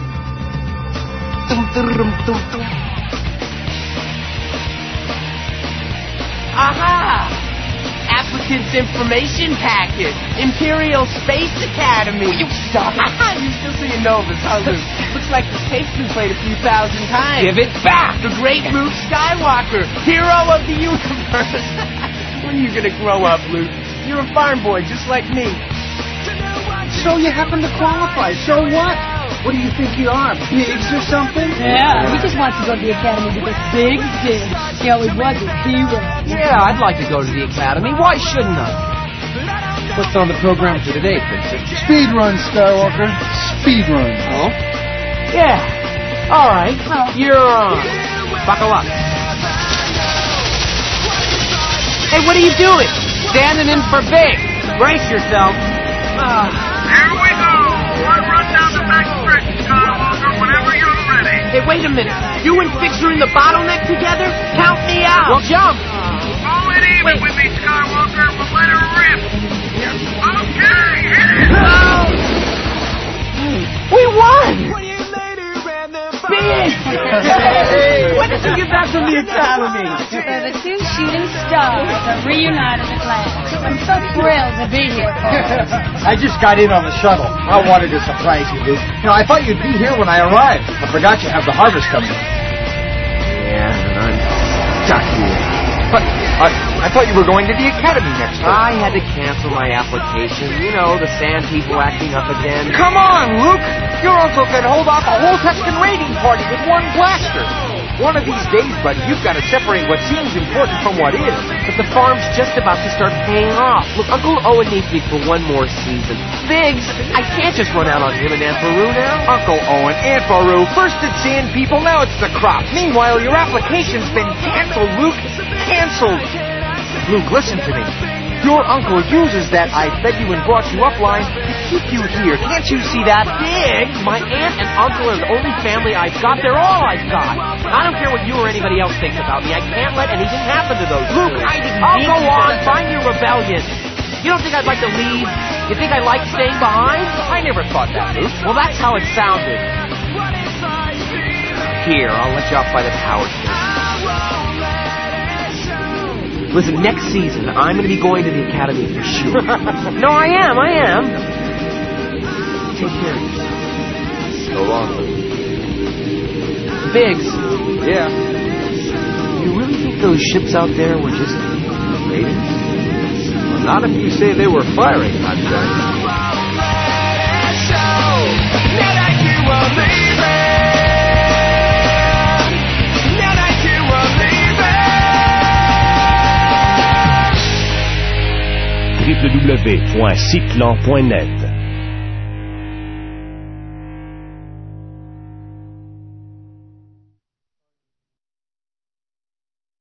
Aha! Applicant's information packet. Imperial Space Academy. Will you stop it? You're still seeing Novus, huh, Luke? Looks like the tape's been played a few thousand times. Give it back! The great Luke Skywalker, hero of the universe. When are you gonna grow up, Luke? You're a farm boy just like me. So you happen to qualify. So what? What do you think you are, Biggs or something? Yeah, he just wants to go to the Academy because Biggs did. He always was a hero. Yeah, I'd like to go to the Academy. Why shouldn't I? What's on the program for today, Princess? Speed run, Skywalker. Speed run. Oh? Yeah. All right. You're on. Buckle up. Hey, what are you doing? Standing in for Biggs. Brace yourself. Uh, Here we go. One run down the back stretch, Skywalker, whenever you're ready. Hey, wait a minute. You and Biggs are in the bottleneck together? Count me out. Well, jump. Roll it even with me, Skywalker. We'll let her rip. Okay, hit it. Oh. We won. Biggs! When did you get back from the Academy? So the two shooting stars are reunited at last. I'm so thrilled to be here. I just got in on the shuttle. I wanted to surprise you, Luke. You know, I thought you'd be here when I arrived. I forgot you have the harvest coming. Yeah, and I'm stuck here. But I, I thought you were going to the Academy next week. I had to cancel my application. You know, the sand people acting up again. Come on, Luke! Your uncle can hold off a whole Tusken raiding party with one blaster. One of these days, buddy, you've got to separate what seems important from what is. But the farm's just about to start paying off. Look, Uncle Owen needs me for one more season. Biggs, I can't just run out on him and Aunt Beru now. Uncle Owen, Aunt Beru, first it's sand people, now it's the crop. Meanwhile, your application's been canceled, Luke. Canceled. Luke, listen to me. Your uncle uses that I fed you and brought you up line to keep you here. Can't you see that? Biggs, my aunt and uncle are the only family I've got. They're all I've got. I don't care what you or anybody else thinks about me. I can't let anything happen to those Luke, two. I didn't I'll mean go to on. do Find your rebellion. You don't think I'd like to leave? You think I like staying behind? I never thought that, Luke. Well, that's how it sounded. Here, I'll let you off by the power station. Listen, next season, I'm going to be going to the Academy for sure. No, I am, I am. Take care of yourself. So long. Biggs. Yeah? You really think those ships out there were just waiting? Well, not if you say they were firing contracts. w w w point cyclan point net